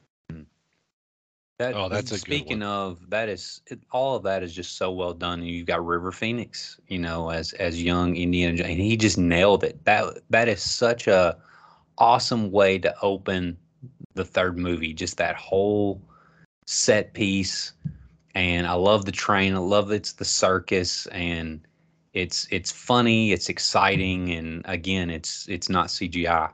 That, oh, that's a speaking good one. of that is it, all of that is just so well done. And you've got River Phoenix, you know, as as young Indiana, and he just nailed it. That that is such a awesome way to open the third movie. Just that whole set piece. And I love the train. I love it's the circus, and it's it's funny, it's exciting, and again, it's it's not C G I.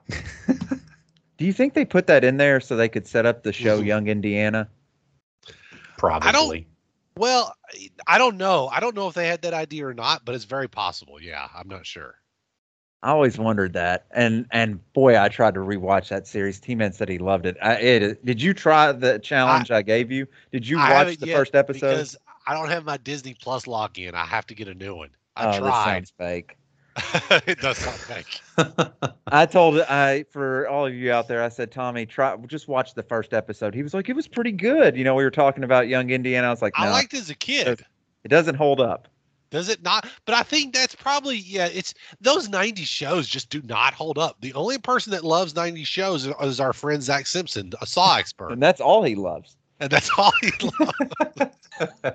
Do you think they put that in there so they could set up the show Young Indiana? Probably. I don't, well, I don't know. I don't know if they had that idea or not, but it's very possible. Yeah, I'm not sure. I always wondered that, and and boy, I tried to rewatch that series. T-Man said he loved it. I, it. Did you try the challenge I, I gave you? Did you I watch the first episode? Because I don't have my Disney Plus login. I have to get a new one. I oh, tried. This sounds fake. It does sound fake. I told I for all of you out there, I said, Tommy, try just watch the first episode. He was like, it was pretty good. You know, we were talking about young Indiana. I was like, no, I liked it as a kid. It doesn't hold up. Does it not? But I think that's probably, yeah, it's those nineties shows just do not hold up. The only person that loves nineties shows is our friend Zach Simpson, a Saw expert. And that's all he loves. And that's all he loves.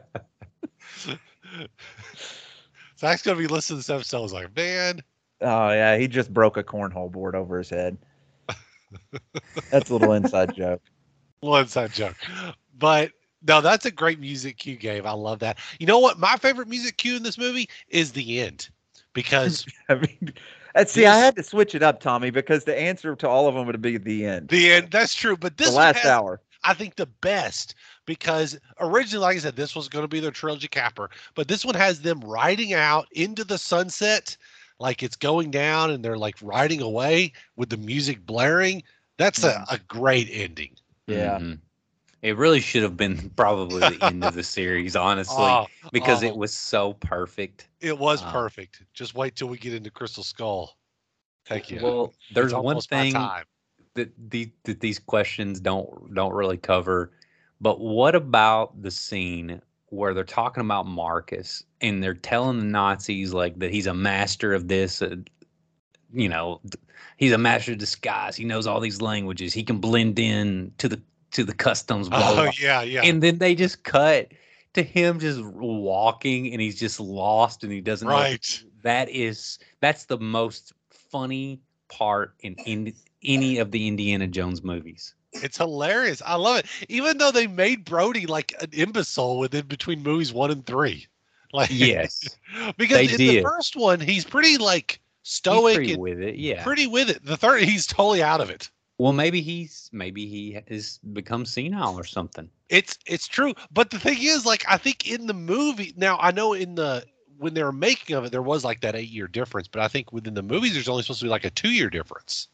Zach's going to be listening to this episode. I was like, man. Oh, yeah. He just broke a cornhole board over his head. That's a little inside joke. A little inside joke. But. No, that's a great music cue, Gabe. I love that. You know what? My favorite music cue in this movie is the end, because I mean, and see, this, I had to switch it up, Tommy, because the answer to all of them would be the end. The end. That's true. But this the last has, hour, I think, the best, because originally, like I said, this was going to be their trilogy capper, but this one has them riding out into the sunset, like it's going down, and they're like riding away with the music blaring. That's mm-hmm. a, a great ending. Yeah. Mm-hmm. It really should have been probably the end of the series, honestly, oh, because oh. it was so perfect. It was uh, perfect. Just wait till we get into Crystal Skull. Thank you. Well, there's one thing that, the, that these questions don't don't really cover, but what about the scene where they're talking about Marcus and they're telling the Nazis like that he's a master of this, uh, you know, he's a master of disguise. He knows all these languages. He can blend in to the to the customs. Blah, oh blah. yeah, yeah. And then they just cut to him just walking, and he's just lost, and he doesn't. Right. Know. That is that's the most funny part in, in any of the Indiana Jones movies. It's hilarious. I love it. Even though they made Brody like an imbecile within between movies one and three. Like yes, because they in did. the first one he's pretty like stoic he's pretty and with it. Yeah, pretty with it. The third he's totally out of it. Well, maybe he's maybe he has become senile or something. It's it's true, but the thing is, like, I think in the movie now, I know in the when they were making of it, there was like that eight year difference, but I think within the movies, there's only supposed to be like a two year difference.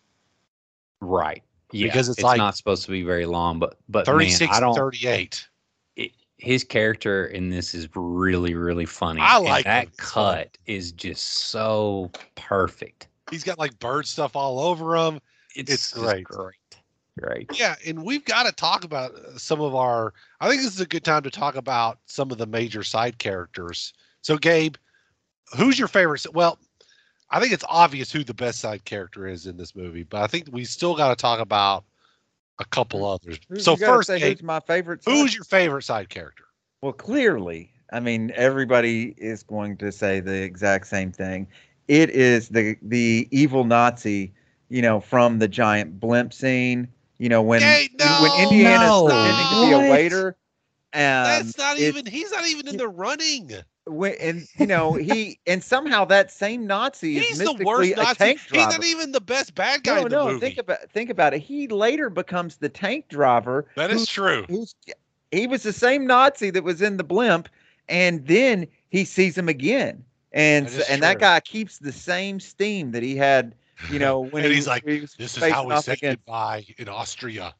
Right. Yeah. Because it's, it's like not supposed to be very long, but but thirty-six man, I don't, thirty-eight. It, his character in this is really, really funny. I like and that him. cut is just so perfect. He's got like bird stuff all over him. It's, It's great. great. Great. Yeah, and we've got to talk about some of our. I think this is a good time to talk about some of the major side characters. So, Gabe, who's your favorite? Well, I think it's obvious who the best side character is in this movie, but I think we still got to talk about a couple others. Who's- So you gotta first, say Gabe, who's my favorite? side? who's your favorite side character? Well, clearly, I mean, everybody is going to say the exact same thing. It is the the evil Nazi, you know, from the giant blimp scene. You know, when Hey, no, when Indiana's no. pretending to be a What? waiter. Um, That's not it- even. He's not even in the running. when, and you know he and somehow that same Nazi is He's the mystically worst a Nazi. tank He's driver. not even the best bad guy No, in the no. movie. Think about think about it. He later becomes the tank driver. That is who's- true. Who's he was the same Nazi that was in the blimp, and then he sees him again, and That s- is and that true. guy keeps the same steam that he had. You know, when And he, he's like, he was This is facing how we off said against goodbye in Austria.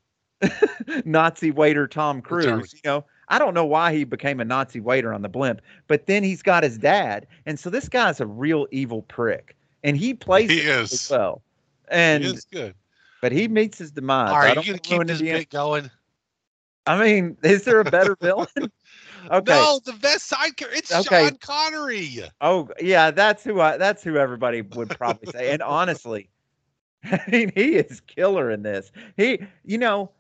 Nazi waiter Tom Cruise. Germany. You know, I don't know why he became a Nazi waiter on the blimp, but then he's got his dad, and so this guy's a real evil prick, and he plays He it is. as well. And He is good. but he meets his demise. All I right, you don't gonna wanna keep ruin this Indiana- bit going? I mean, is there a better villain? Okay. No, the best side character. It's Okay. Sean Connery. Oh yeah, that's who I that's who everybody would probably say. And honestly, I mean, he is killer in this. He, you know,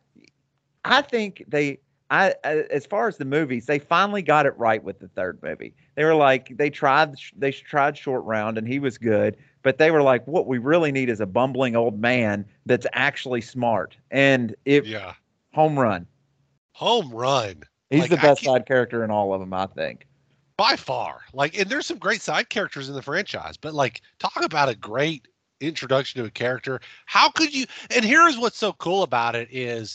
I think they I, I as far as the movies, they finally got it right with the third movie. They were like they tried they tried Short Round and he was good, but they were like what we really need is a bumbling old man that's actually smart. And it Yeah. home run. Home run. He's Like, the I best can't- side character in all of them, I think. By far. Like, and there's some great side characters in the franchise, but like, talk about a great introduction to a character. How could you? And here's what's so cool about it is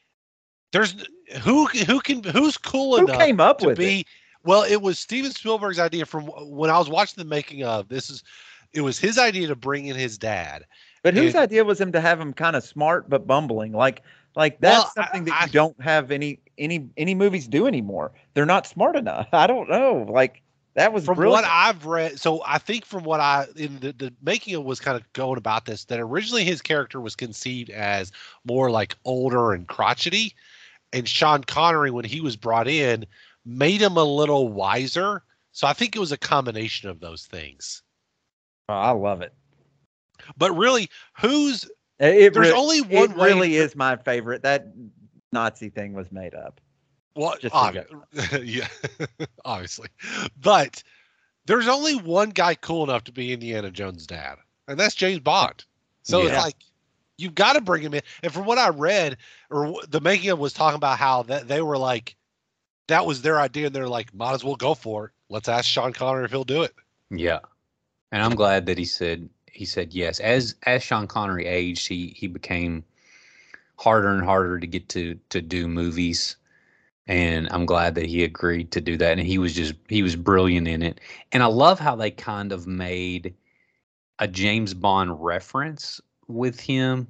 there's who who can who's cool Who enough came up to with be. it? Well, it was Steven Spielberg's idea from when I was watching the making of this. Is it was his idea to bring in his dad. But whose And- idea was him to have him kind of smart but bumbling? Like, like that's Well, I- something that I- you don't have any any any movies do anymore. They're not smart enough. I don't know. Like that was From brilliant. what I've read, so I think from what I in the, the making of was kind of going about this that originally his character was conceived as more like older and crotchety, and Sean Connery when he was brought in made him a little wiser. So I think it was a combination of those things. Oh, I love it. But really, who's It there's re- only one It way really to- is my favorite. That Nazi thing was made up. What? Just so Obvi- yeah, obviously. But there's only one guy cool enough to be Indiana Jones' dad, and that's James Bond. So Yeah. it's like you've got to bring him in. And from what I read, or w- the making of was talking about how that they were like, that was their idea, and they're like, might as well go for it. Let's ask Sean Connery if he'll do it. Yeah, and I'm glad that he said he said yes. As as Sean Connery aged, he he became harder and harder to get to to do movies, and I'm glad that he agreed to do that. And he was just he was brilliant in it. And I love how they kind of made a James Bond reference with him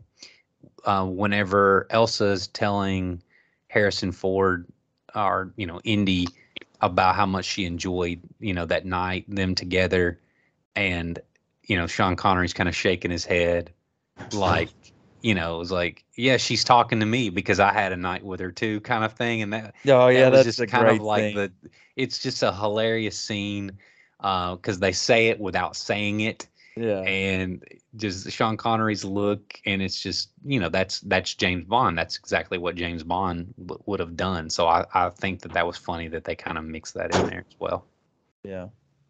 uh, whenever Elsa's telling Harrison Ford or you know Indy about how much she enjoyed, you know, that night, them together. And, you know, Sean Connery's kind of shaking his head like, you know, it was like, yeah, she's talking to me because I had a night with her too kind of thing. And that, Oh yeah, that was that's just a kind great of like thing. the, it's just a hilarious scene uh, because they say it without saying it. Yeah. And just Sean Connery's look, and it's just, you know, that's that's James Bond. That's exactly what James Bond w- would have done. So I, I think that that was funny that they kind of mixed that in there as well. Yeah.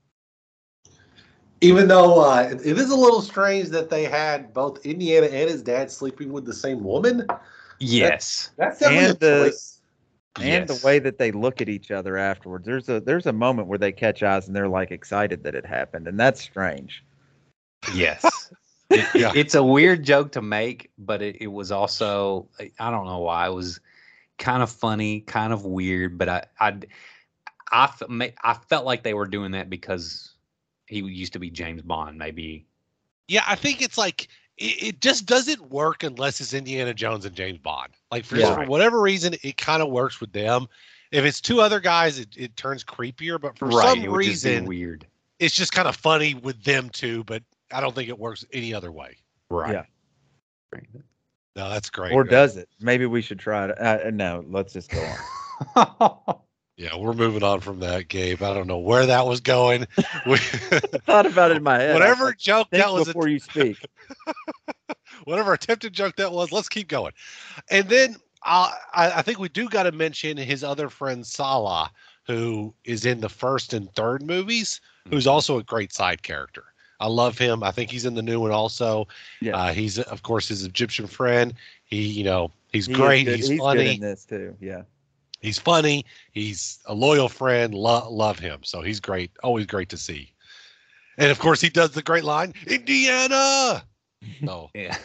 Even though uh, it, it is a little strange that they had both Indiana and his dad sleeping with the same woman. Yes. That's definitely And a the choice. and Yes. the way that they look at each other afterwards. There's a there's a moment where they catch eyes and they're like excited that it happened, and that's strange. Yes. It- Yeah. It's a weird joke to make, but it, it was also, I don't know why, it was kind of funny, kind of weird, but I, I, I, f- ma- I felt like they were doing that because he used to be James Bond, maybe. Yeah, I think it's like it, it just doesn't work unless it's Indiana Jones and James Bond. Like for, Yeah. for whatever reason, it kind of works with them. If it's two other guys, it, it turns creepier. But for right, some it would just be reason, weird. It's just kind of funny with them two. But I don't think it works any other way. Right. Yeah. No, that's great. Or man. does it? Maybe we should try it. Uh, no, let's just go on. Yeah, we're moving on from that, Gabe. I don't know where that was going. We, I thought about it in my head. Whatever like, joke that was before you speak. Whatever attempted joke that was, let's keep going. And then uh, I, I think we do got to mention his other friend Salah, who is in the first and third movies, who's also a great side character. I love him. I think he's in the new one also. Yeah. Uh, he's of course his Egyptian friend. He, you know, he's He great. is good. He's, He's funny. good in this too. Yeah. He's funny. He's a loyal friend. Lo- love him. So he's great. Always great to see. And of course, he does the great line, Indiana. Oh, yeah.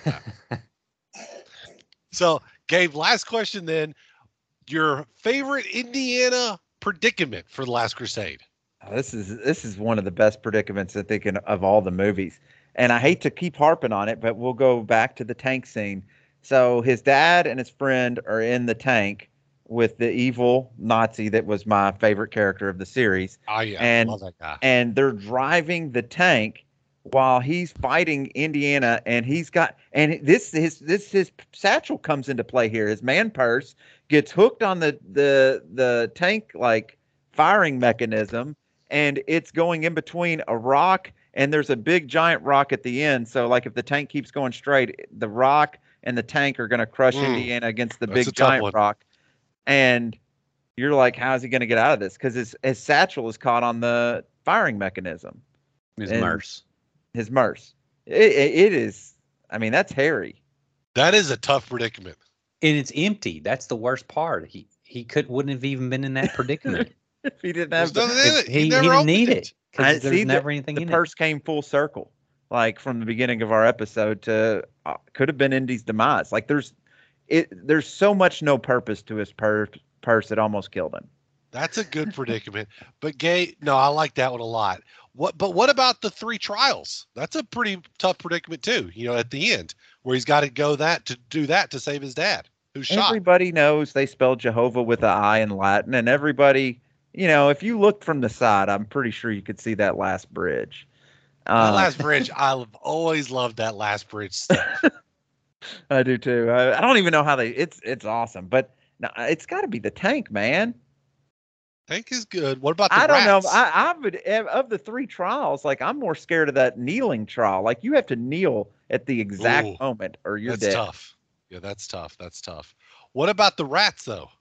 So, Gabe, last question then. Your favorite Indiana predicament for The Last Crusade? Oh, this is this is one of the best predicaments I think in, of all the movies. And I hate to keep harping on it, but we'll go back to the tank scene. So his dad and his friend are in the tank with the evil Nazi that was my favorite character of the series. Oh, yeah. And, I love that guy. and they're driving the tank while he's fighting Indiana, and he's got and this his this his satchel comes into play here. His man purse gets hooked on the the the tank like firing mechanism, and it's going in between a rock and there's a big giant rock at the end. So like if the tank keeps going straight, the rock and the tank are going to crush Mm. Indiana against the That's a big tough giant one. rock. And you're like, how is he going to get out of this? Because his, his satchel is caught on the firing mechanism. His And Merce. His Merce. It, it, it is, I mean, that's hairy. That is a tough predicament. And it's empty. That's the worst part. He he could wouldn't have even been in that predicament. If he didn't There's have nothing the, in it. he, He he never didn't opened need I it because see there's the- never anything the in purse came full circle, like from the beginning of our episode to uh, could have been Indy's demise. Like there's, it there's so much no purpose to his purse. Purse it almost killed him. That's a good predicament. But Gabe, no, I like that one a lot. What? But what about the three trials? That's a pretty tough predicament too. You know, at the end where he's got to go that to do that to save his dad, who's shot. Everybody knows they spell Jehovah with an I in Latin, and everybody, you know, if you looked from the side, I'm pretty sure you could see that last bridge. That Uh, last bridge, I've always loved that last bridge stuff. I do too. I, I don't even know how they. It's it's awesome, but no, it's got to be the tank, man. Tank is good. What about the I don't rats? know. I, I would of the three trials, like I'm more scared of that kneeling trial. Like you have to kneel at the exact Ooh, moment, or you're That's dead. tough. Yeah, that's tough. That's tough. What about the rats though?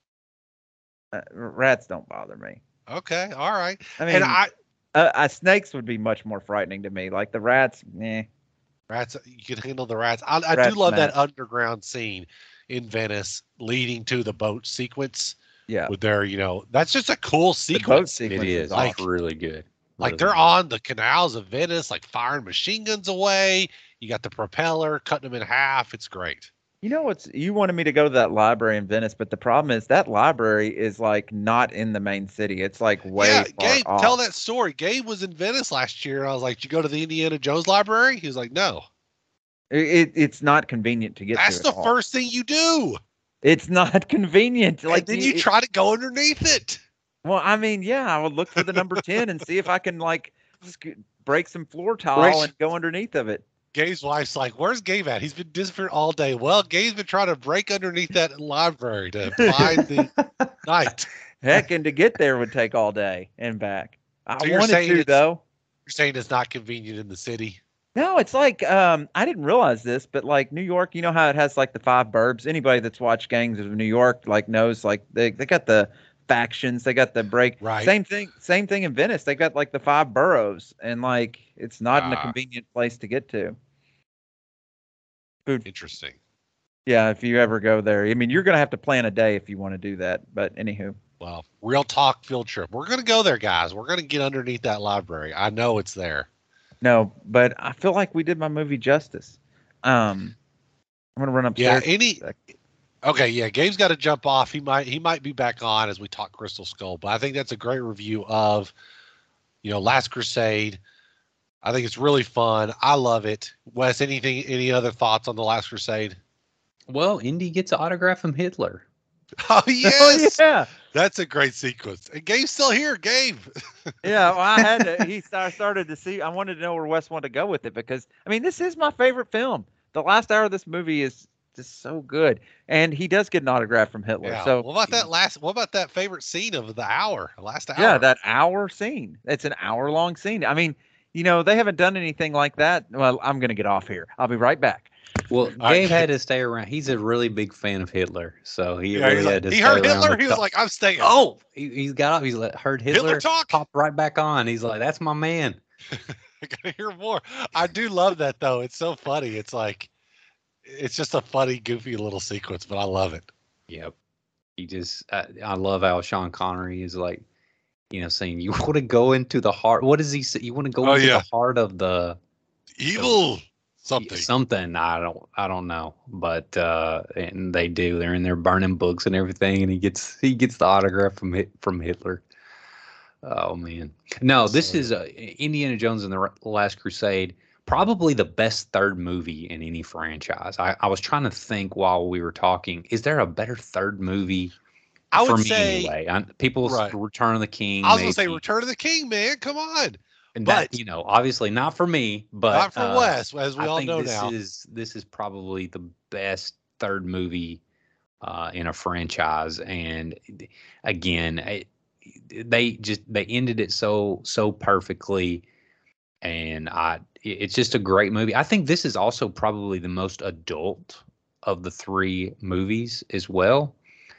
Uh, rats don't bother me. Okay, all right. I mean, and I uh, uh, snakes would be much more frightening to me. Like the rats, eh. rats, you can handle the rats. I, I Rats do love that match. underground scene in Venice leading to the boat sequence. Yeah, With their, you know, that's just a cool the boat sequence. sequence It is. Like- It's really good. Like Really they're good. on the canals of Venice, like firing machine guns away. You got the propeller cutting them in half. It's great. You know what's you wanted me to go to that library in Venice, but the problem is that library is like not in the main city. It's like way yeah, far Gabe, off. tell that story. Gabe was in Venice last year, and I was like, "Did you go to the Indiana Jones library?" He was like, "No." It, it- it's not convenient to get That's to. the at all. first thing you do. It's not convenient. Like and then you it- try to go underneath it. Well, I mean, yeah, I would look for the number ten and see if I can like sc- break some floor tile Right. and go underneath of it. Gabe's wife's like, "Where's Gabe at? He's been disappeared all day." Well, Gabe's been trying to break underneath that library to find the knight. Heck, and to get there would take all day and back. I So you're wanted saying to it's- though. You're saying it's not convenient in the city? No, it's like um, I didn't realize this, but like New York, you know how it has like the five burbs. Anybody that's watched Gangs of New York like knows like they they got the factions, they got the break. Right. Same thing. Same thing in Venice. They got like the five boroughs, and like it's not in a Ah. convenient place to get to. Food. Interesting. Yeah, if you ever go there, I mean, you're gonna have to plan a day if you want to do that. But anywho, Well, real talk field trip. We're gonna go there, guys. We're gonna get underneath that library. I know it's there. no, but I feel like we did my movie justice. Um, I'm gonna run Yeah. upstairs. Any. Okay. Yeah. Gabe's got to jump off. He might. He might be back on as we talk Crystal Skull. But I think that's a great review of, you know, Last Crusade. I think it's really fun. I love it. Wes, anything? Any other thoughts on the Last Crusade? Well, Indy gets an autograph from Hitler. Oh yes. Oh yeah, That's a great sequence. And Gabe's still here, Gabe. Yeah, well, I had to. He I started to see. I wanted to know where Wes wanted to go with it because I mean, this is my favorite film. The last hour of this movie is just so good, and he does get an autograph from Hitler. Yeah. So what about that last? What about that favorite scene of the hour? Last hour. Yeah, that hour scene. It's an hour long scene. I mean, you know, they haven't done anything like that. Well, I'm going to get off here. I'll be right back. Well, Gabe had to stay around. He's a really big fan of Hitler, so he yeah, really like, had to. He stay heard around Hitler. to He was talk. like, "I'm staying." Oh, he, he's got up. He's like, heard Hitler, Hitler talk. Popped right back on. He's like, "That's my man." I gotta hear more. I do love that though. It's so funny. It's like, it's just a funny, goofy little sequence, but I love it. Yep. He just, I, I love how Sean Connery is like, you know, saying, "You want to go into the heart." What does he say? You want to go Oh, into yeah. the heart of the Evil. Something. Something. I don't. I don't know. But uh, and they do. They're in there burning books and everything, and he gets he gets the autograph from Hit- from Hitler. Oh man. No, this is uh, Indiana Jones and the Last Crusade. Probably the best third movie in any franchise. I, I was trying to think while we were talking. Is there a better third movie? I would for me say anyway. I, people right. Return of the King. I was gonna say maybe. Return of the King, man. Come on. And but that, you know, obviously not for me, but not for uh, Wes, as we I all think know this now. is this is probably the best third movie uh, in a franchise, and again, it, they just they ended it so so perfectly, and I it's just a great movie. I think this is also probably the most adult of the three movies as well.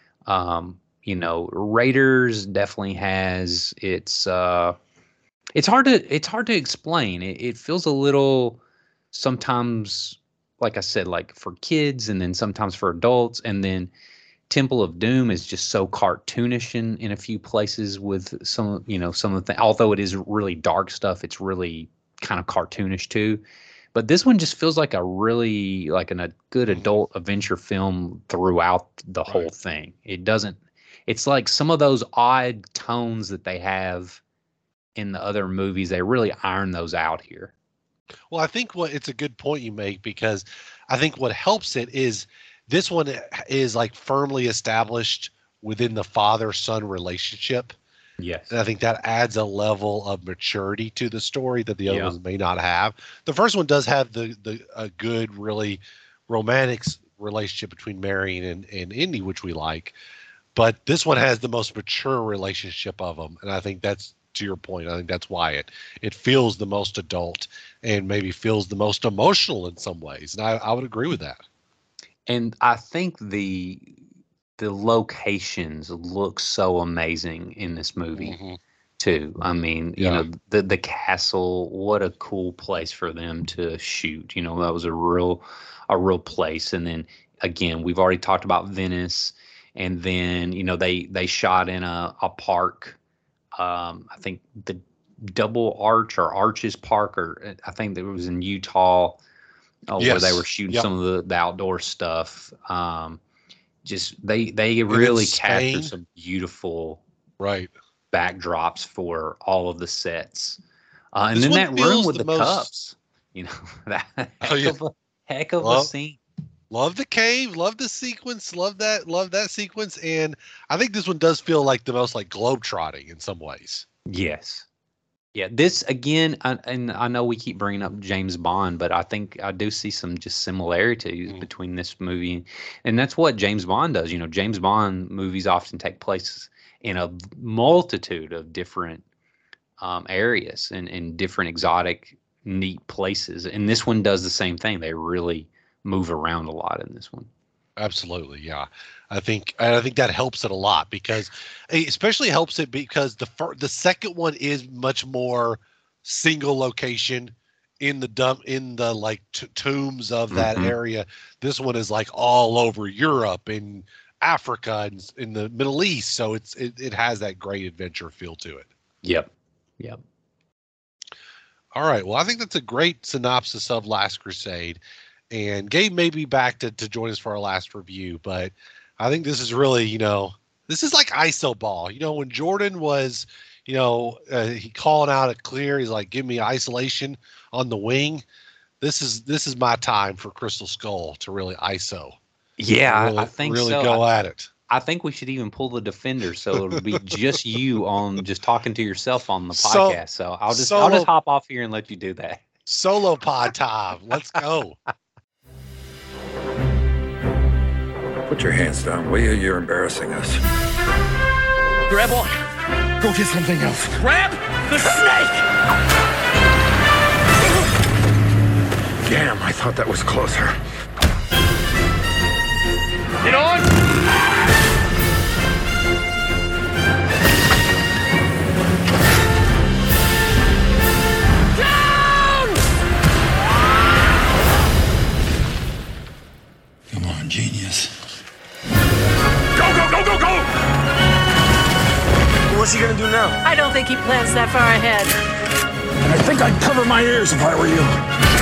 Um, you know, Raiders definitely has its. Uh, It's hard to it's hard to explain. It, it feels a little sometimes, like I said, like for kids, and then sometimes for adults. And then Temple of Doom is just so cartoonish in, in a few places with some, you know, some of the things. Although it is really dark stuff, it's really kind of cartoonish too. But this one just feels like a really like an, a good adult adventure film throughout the whole Right. thing. It doesn't. It's like some of those odd tones that they have in the other movies, they really iron those out here. Well, I think what it's a good point you make, because I think what helps it is this one is like firmly established within the father-son relationship. Yes. And I think that adds a level of maturity to the story that the other Yeah. ones may not have. The first one does have the the a good, really romantic s- relationship between Marion and, and Indy, which we like. But this one has the most mature relationship of them. And I think that's, to your point, I think that's why it it feels the most adult and maybe feels the most emotional in some ways. And I, I would agree with that. And I think the the locations look so amazing in this movie Mhm. too. I mean, you Yeah. know, the the castle, what a cool place for them to shoot. You know, that was a real a real place. And then again, we've already talked about Venice, and then, you know, they they shot in a, a park. Um, I think the Double Arch or Arches Park, or I think that it was in Utah, uh, where they Yes. were shooting Yep. some of the, the outdoor stuff. Um, just they they really capture Spain. some beautiful Right. backdrops for all of the sets. Uh, and This then one that room feels with the the, most- cups, you know, that heck Oh, yeah. of a heck of a Love- scene. Love the cave, love the sequence, love that, love that sequence. And I think this one does feel like the most like globetrotting in some ways. Yes. Yeah, this again, I, and I know we keep bringing up James Bond, but I think I do see some just similarities Mm. between this movie, and that's what James Bond does. You know, James Bond movies often take place in a multitude of different um, areas and, and different exotic, neat places, and this one does the same thing. They really move around a lot in this one. Absolutely, yeah. I think, and I think that helps it a lot, because it especially helps it because the fir- the second one is much more single location in the dump in the like t- tombs of that Mhm. area. This one is like all over Europe and Africa and s- in the Middle East, so it's it, it has that great adventure feel to it. Yep. Yep. All right. Well, I think that's a great synopsis of Last Crusade. And Gabe may be back to, to join us for our last review, but I think this is really, you know, this is like I S O ball. You know, when Jordan was, you know, uh, he calling out a clear, he's like, give me isolation on the wing. This is this is my time for Crystal Skull to really I S O. Yeah, really, I, I think really so. go I, at it. I think we should even pull the defender, so it'll be just you on just talking to yourself on the So- podcast. So I'll just solo- I'll just hop off here and let you do that. Solo pod time. Let's go. Put your hands down, will you? You're embarrassing us. Grab on. Go get something else. Grab the snake! Damn, I thought that was closer. Get on! Down! Come on, genius. Go, go, go, go, go! What's he gonna do now? I don't think he plans that far ahead. And I think I'd cover my ears if I were you.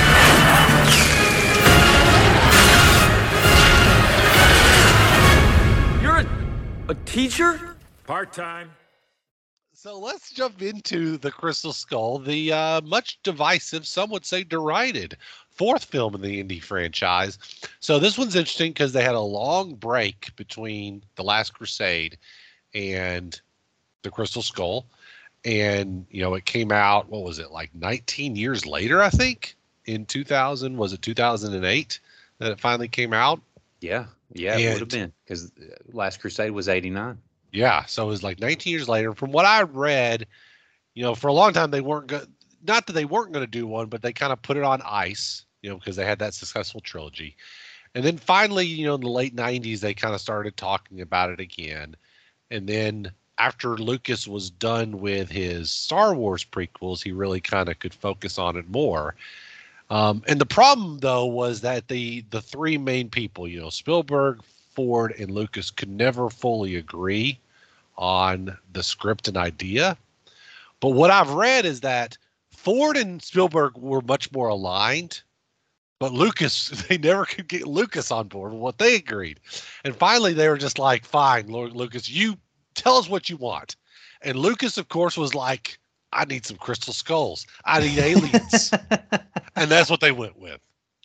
You're a, a teacher? Part-time. So let's jump into The Crystal Skull, the uh, much divisive, some would say derided, fourth film in the Indy franchise. So this one's interesting because they had a long break between The Last Crusade and The Crystal Skull. And, you know, it came out, what was it, like nineteen years later, I think, in two thousand. Was it two thousand eight that it finally came out? Yeah, yeah, it And- would have been because Last Crusade was eighty-nine. Yeah, so it was like nineteen years later. From what I read, you know, for a long time they weren't going. Not that they weren't going to do one, but they kind of put it on ice, you know, because they had that successful trilogy. And then finally, you know, in the late nineties, they kind of started talking about it again. And then after Lucas was done with his Star Wars prequels, he really kind of could focus on it more. Um, and the problem, though, was that the the three main people, you know, Spielberg, Ford, and Lucas could never fully agree on the script and idea. But what I've read is that Ford and Spielberg were much more aligned, but Lucas, they never could get Lucas on board with what they agreed. And finally, they were just like, fine, Lord Lucas, you tell us what you want. And Lucas, of course, was like, I need some crystal skulls. I need aliens. And that's what they went with.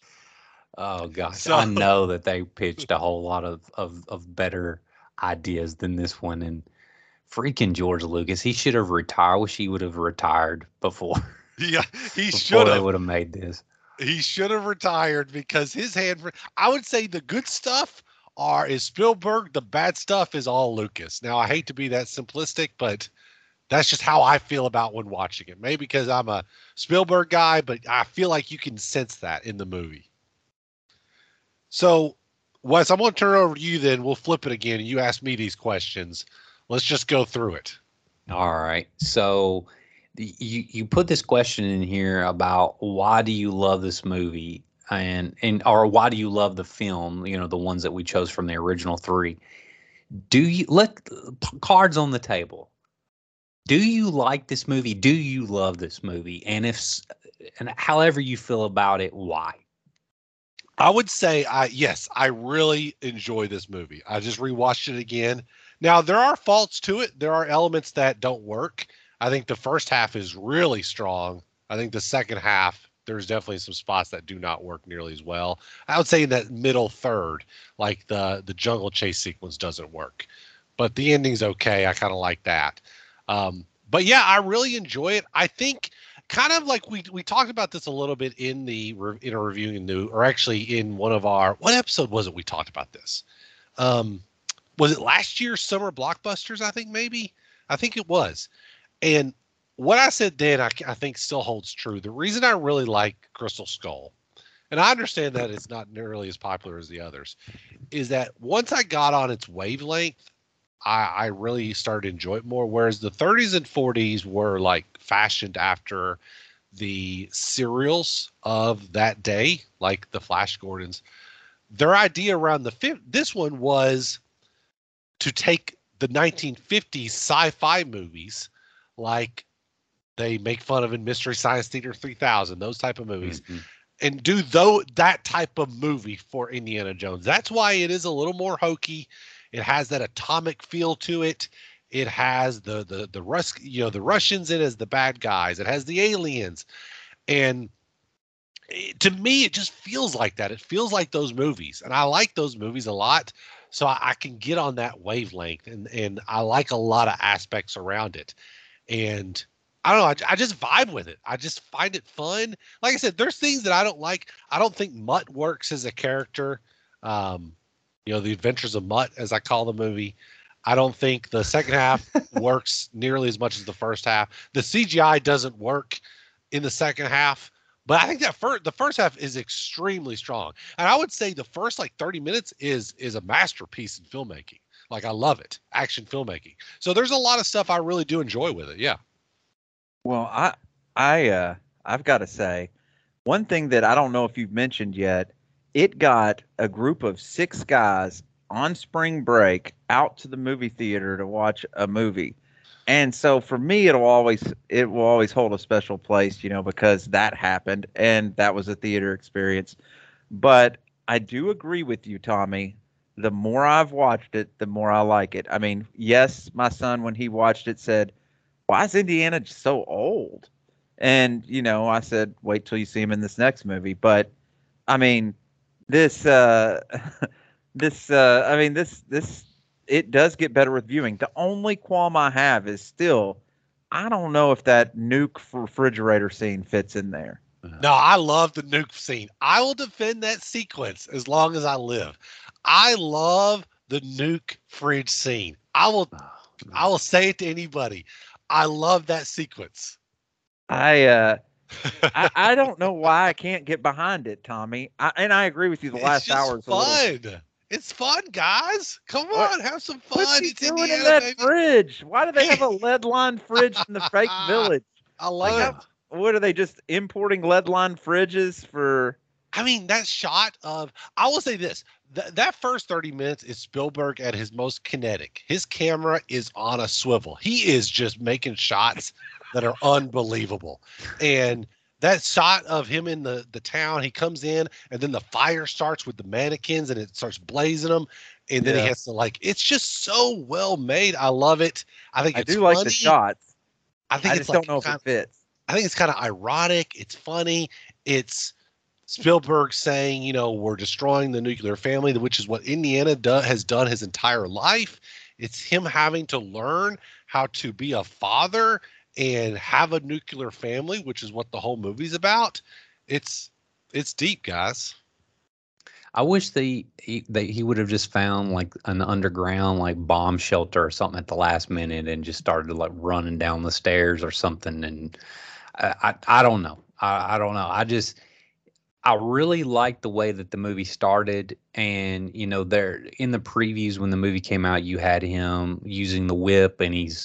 Oh gosh, So- I know that they pitched a whole lot of, of of better ideas than this one, and freaking George Lucas, he should have retired. I wish he would have retired before. Yeah, he before should they have. would have made this. He should have retired because his hand. I would say the good stuff are is Spielberg. The bad stuff is all Lucas. Now I hate to be that simplistic, but that's just how I feel about when watching it. Maybe because I'm a Spielberg guy, but I feel like you can sense that in the movie. So, Wes, I'm going to turn it over to you. Then we'll flip it again. You ask me these questions. Let's just go through it. All right. So the- you you put this question in here about why do you love this movie and and or why do you love the film, you know, the ones that we chose from the original three. Do you let cards on the table? Do you like this movie? Do you love this movie? And if s- and however you feel about it, why? I would say, I yes, I really enjoy this movie. I just rewatched it again. Now, there are faults to it. There are elements that don't work. I think the first half is really strong. I think the second half, there's definitely some spots that do not work nearly as well. I would say in that middle third, like the the jungle chase sequence doesn't work. But the ending's okay. I kind of like that. Um, but yeah, I really enjoy it. I think kind of like we we talked about this a little bit in the re- in a reviewing new, or actually in one of our, what episode was it we talked about this? Um, was it last year's summer blockbusters? I think maybe. I think it was. And what I said then, I, I think still holds true. The reason I really like Crystal Skull, and I understand that it's not nearly as popular as the others, is that once I got on its wavelength, I, I really started to enjoy it more. Whereas the thirties and forties were like fashioned after the serials of that day, like the Flash Gordons. Their idea around the fifth, this one was to take the nineteen fifties sci-fi movies, like they make fun of in Mystery Science Theater three thousand, those type of movies, mm-hmm. and do though that type of movie for Indiana Jones. That's why it is a little more hokey. It has that atomic feel to it. It has the the the Rus you know the Russians in as the bad guys. It has the aliens, and it, to me, it just feels like that. It feels like those movies, and I like those movies a lot. So I, I can get on that wavelength, and and I like a lot of aspects around it. And I don't know, I, I just vibe with it. I just find it fun. Like I said, there's things that I don't like. I don't think Mutt works as a character. Um, you know, the Adventures of Mutt, as I call the movie. I don't think the second half works nearly as much as the first half. The C G I doesn't work in the second half, but I think that first, the first half is extremely strong. And I would say the first like thirty minutes is is a masterpiece in filmmaking. Like, I love it, action filmmaking. So there's a lot of stuff I really do enjoy with it. Yeah. Well, I I uh I've got to say, one thing that I don't know if you've mentioned yet, it got a group of six guys on spring break out to the movie theater to watch a movie. And so for me, it'll always, it will always hold a special place, you know, because that happened and that was a theater experience. But I do agree with you, Tommy. The more I've watched it, the more I like it. I mean, yes, my son, when he watched it, said, why is Indiana so old? And, you know, I said, wait till you see him in this next movie. But I mean, this, uh, This, uh, I mean, this, this, it does get better with viewing. The only qualm I have is still, I don't know if that nuke refrigerator scene fits in there. No, I love the nuke scene. I will defend that sequence as long as I live. I love the nuke fridge scene. I will, I will say it to anybody. I love that sequence. I, uh, I, I don't know why I can't get behind it, Tommy. I, and I agree with you. The It's last just hour is a fun. little. It's fun, guys. Come on, What- have some fun. What's he It's doing Indiana, in that baby. fridge? Why do they have a lead-lined fridge in the fake village? I love Like, it. how- what are they just importing lead-lined fridges for? I mean, that shot of, I will say this, th- that first thirty minutes is Spielberg at his most kinetic. His camera is on a swivel. He is just making shots that are unbelievable. And that shot of him in the, the town, he comes in and then the fire starts with the mannequins and it starts blazing them. And then Yeah. he has to like, it's just so well made. I love it. I think I it's do funny. like the shots. I think I it's just like don't know if kind it fits. I think it's kind of ironic. It's funny. It's Spielberg saying, you know, we're destroying the nuclear family, which is what Indiana do, has done his entire life. It's him having to learn how to be a father and have a nuclear family, which is what the whole movie's about. It's it's deep, guys. I wish they he, they he would have just found like an underground like bomb shelter or something at the last minute and just started like running down the stairs or something. And I I, I don't know. I, I don't know. I just I really liked the way that the movie started. And you know, there in the previews when the movie came out, you had him using the whip and he's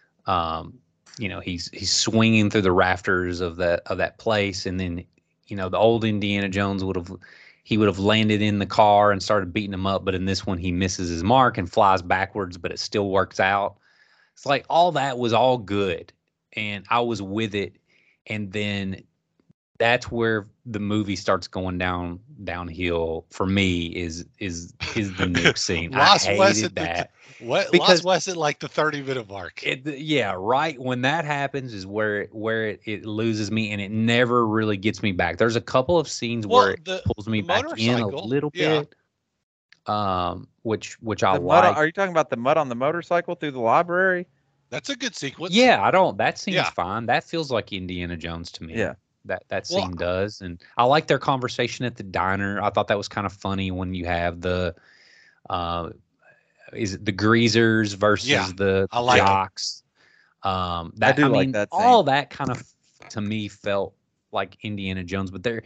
um you know he's he's swinging through the rafters of that of that place. And then you know the old Indiana Jones would have. He would have landed in the car and started beating him up. But in this one, he misses his mark and flies backwards, but it still works out. It's like all that was all good. And I was with it. And then that's where the movie starts going down downhill for me is is is the nuke scene. Lost I West hated at that. the, what, Because- Lost West at like the thirty minute mark. It, yeah, right. When that happens is where it, where it, it loses me, and it never really gets me back. There's a couple of scenes Well, where it the- pulls me the back in a motorcycle, little yeah. bit, um, which which I The mud, like. are you talking about the mud on the motorcycle through the library? That's a good sequence. Yeah, I don't. That seems Yeah. fine. That feels like Indiana Jones to me. Yeah. That that Well, scene does, and I like their conversation at the diner. I thought that was kind of funny when you have the, uh, is it the greasers versus Yeah, the I like it. jocks? Um, that, do I like mean, that scene. all that kind of to me felt like Indiana Jones, but there,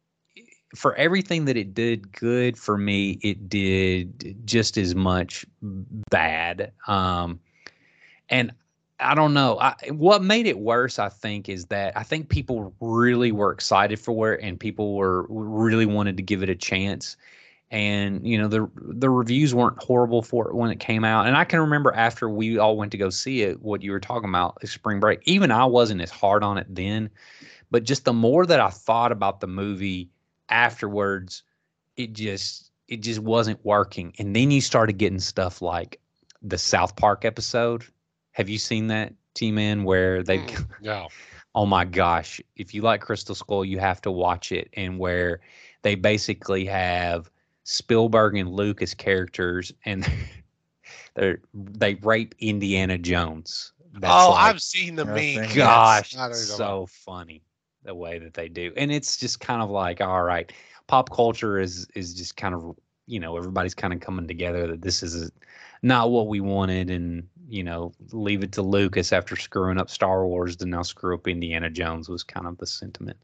for everything that it did good for me, it did just as much bad. Um, and I don't know. I, what made it worse, I think, is that I think people really were excited for it, and people were really wanted to give it a chance. And you know, the the reviews weren't horrible for it when it came out. And I can remember after we all went to go see it, what you were talking about, Spring Break. Even I wasn't as hard on it then, but just the more that I thought about the movie afterwards, it just it just wasn't working. And then you started getting stuff like the South Park episode. Have you seen that, T-Man, where they Mm, no. oh my gosh, if you like Crystal Skull, you have to watch it. And where they basically have Spielberg and Lucas characters, and they they rape Indiana Jones. That's oh, like, I've seen the meme. Gosh, so funny the way that they do, and it's just kind of like, all right, pop culture is is just kind of, you know, everybody's kind of coming together that this is not what we wanted, and you know, leave it to Lucas after screwing up Star Wars to now screw up Indiana Jones was kind of the sentiment.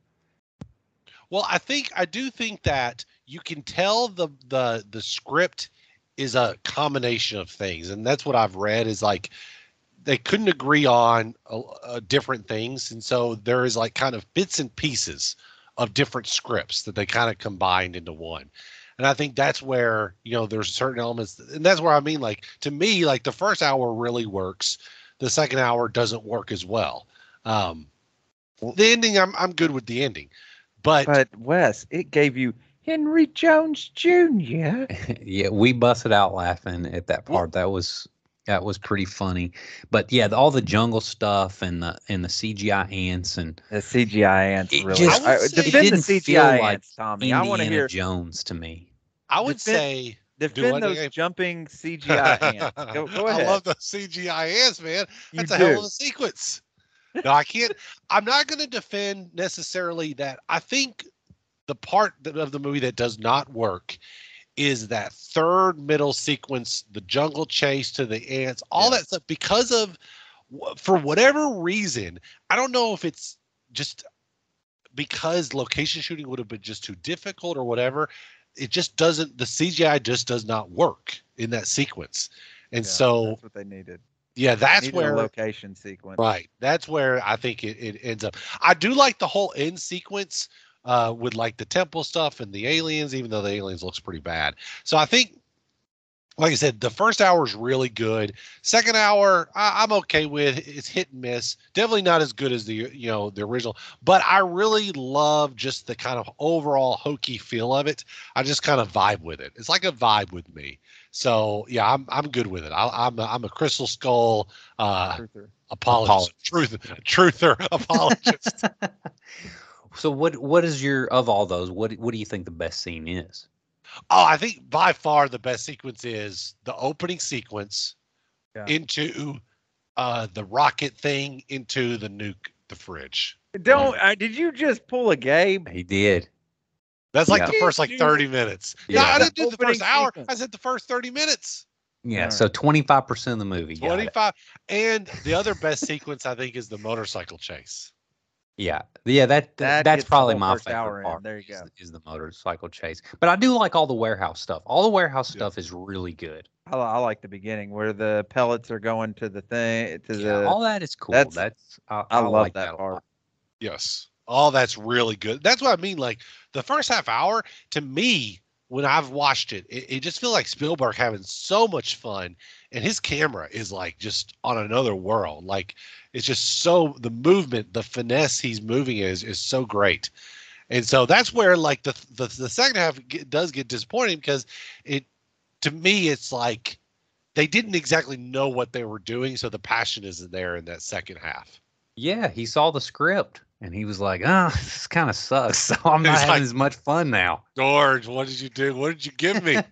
Well, I think I do think that you can tell the the the script is a combination of things, and that's what I've read is like they couldn't agree on uh, uh, different things, and so there is like kind of bits and pieces of different scripts that they kind of combined into one. And I think that's where, you know, there's certain elements, and that's where I mean, like, to me, like the first hour really works. The second hour doesn't work as well. Um, the ending, I'm I'm good with the ending, but but Wes, it gave you Henry Jones Junior Yeah, we busted out laughing at that part. That was that was pretty funny. But yeah, the, all the jungle stuff and the and the C G I ants and the C G I ants really. Just, I, it defend didn't the C G I feel like ants, Tommy. Indiana I want to hear Jones to me. I would defend, say defend those jumping C G I ants. Go, go ahead. I love the C G I ants, man. That's You a do. hell of a sequence. No, I can't. I'm not going to defend necessarily that. I think the part that, of the movie that does not work is that third middle sequence, the jungle chase to the ants, all yeah. that stuff, because of, for whatever reason, I don't know if it's just because location shooting would have been just too difficult or whatever. It just doesn't, the C G I just does not work in that sequence. And yeah, so that's what they needed. Yeah, that's needed where a location sequence. Right. That's where I think it, it ends up. I do like the whole end sequence uh, with like the temple stuff and the aliens, even though the aliens looks pretty bad. So I think, like I said, the first hour is really good. Second hour, I, I'm okay with. It's hit and miss. Definitely not as good as the you know the original, but I really love just the kind of overall hokey feel of it. I just kind of vibe with it. It's like a vibe with me. So yeah, I'm I'm good with it. I, I'm a, I'm a Crystal Skull uh, apologist, truth truther apologist. So what what is your of all those? What what do you think the best scene is? Oh, I think by far the best sequence is the opening sequence yeah. into uh, the rocket thing into the nuke, the fridge. Don't uh, did you just pull a Gabe? He did. That's like yeah. the first like thirty minutes. Yeah, no, I didn't do the first hour. Sequence. I said the first thirty minutes. Yeah, right. So twenty-five percent of the movie. twenty-five. And the other best sequence I think is the motorcycle chase. Yeah, yeah, that, that that's probably my favorite hour part. There you go. Is, is the motorcycle chase, but I do like all the warehouse stuff. All the warehouse yeah. stuff is really good. I, I like the beginning where the pellets are going to the thing to yeah, the. All that is cool. That's, that's I, I, I love like that, that part. Yes, all that's really good. That's what I mean. Like the first half hour to me, when I've watched it, it, it just feels like Spielberg having so much fun, and his camera is like just on another world. Like it's just so the movement, the finesse he's moving is is so great, and so that's where like the the, the second half get, does get disappointing because it to me it's like they didn't exactly know what they were doing, so the passion isn't there in that second half. Yeah, he saw the script. And he was like, oh, this kind of sucks. So I'm not having like, as much fun now. George, what did you do? What did you give me?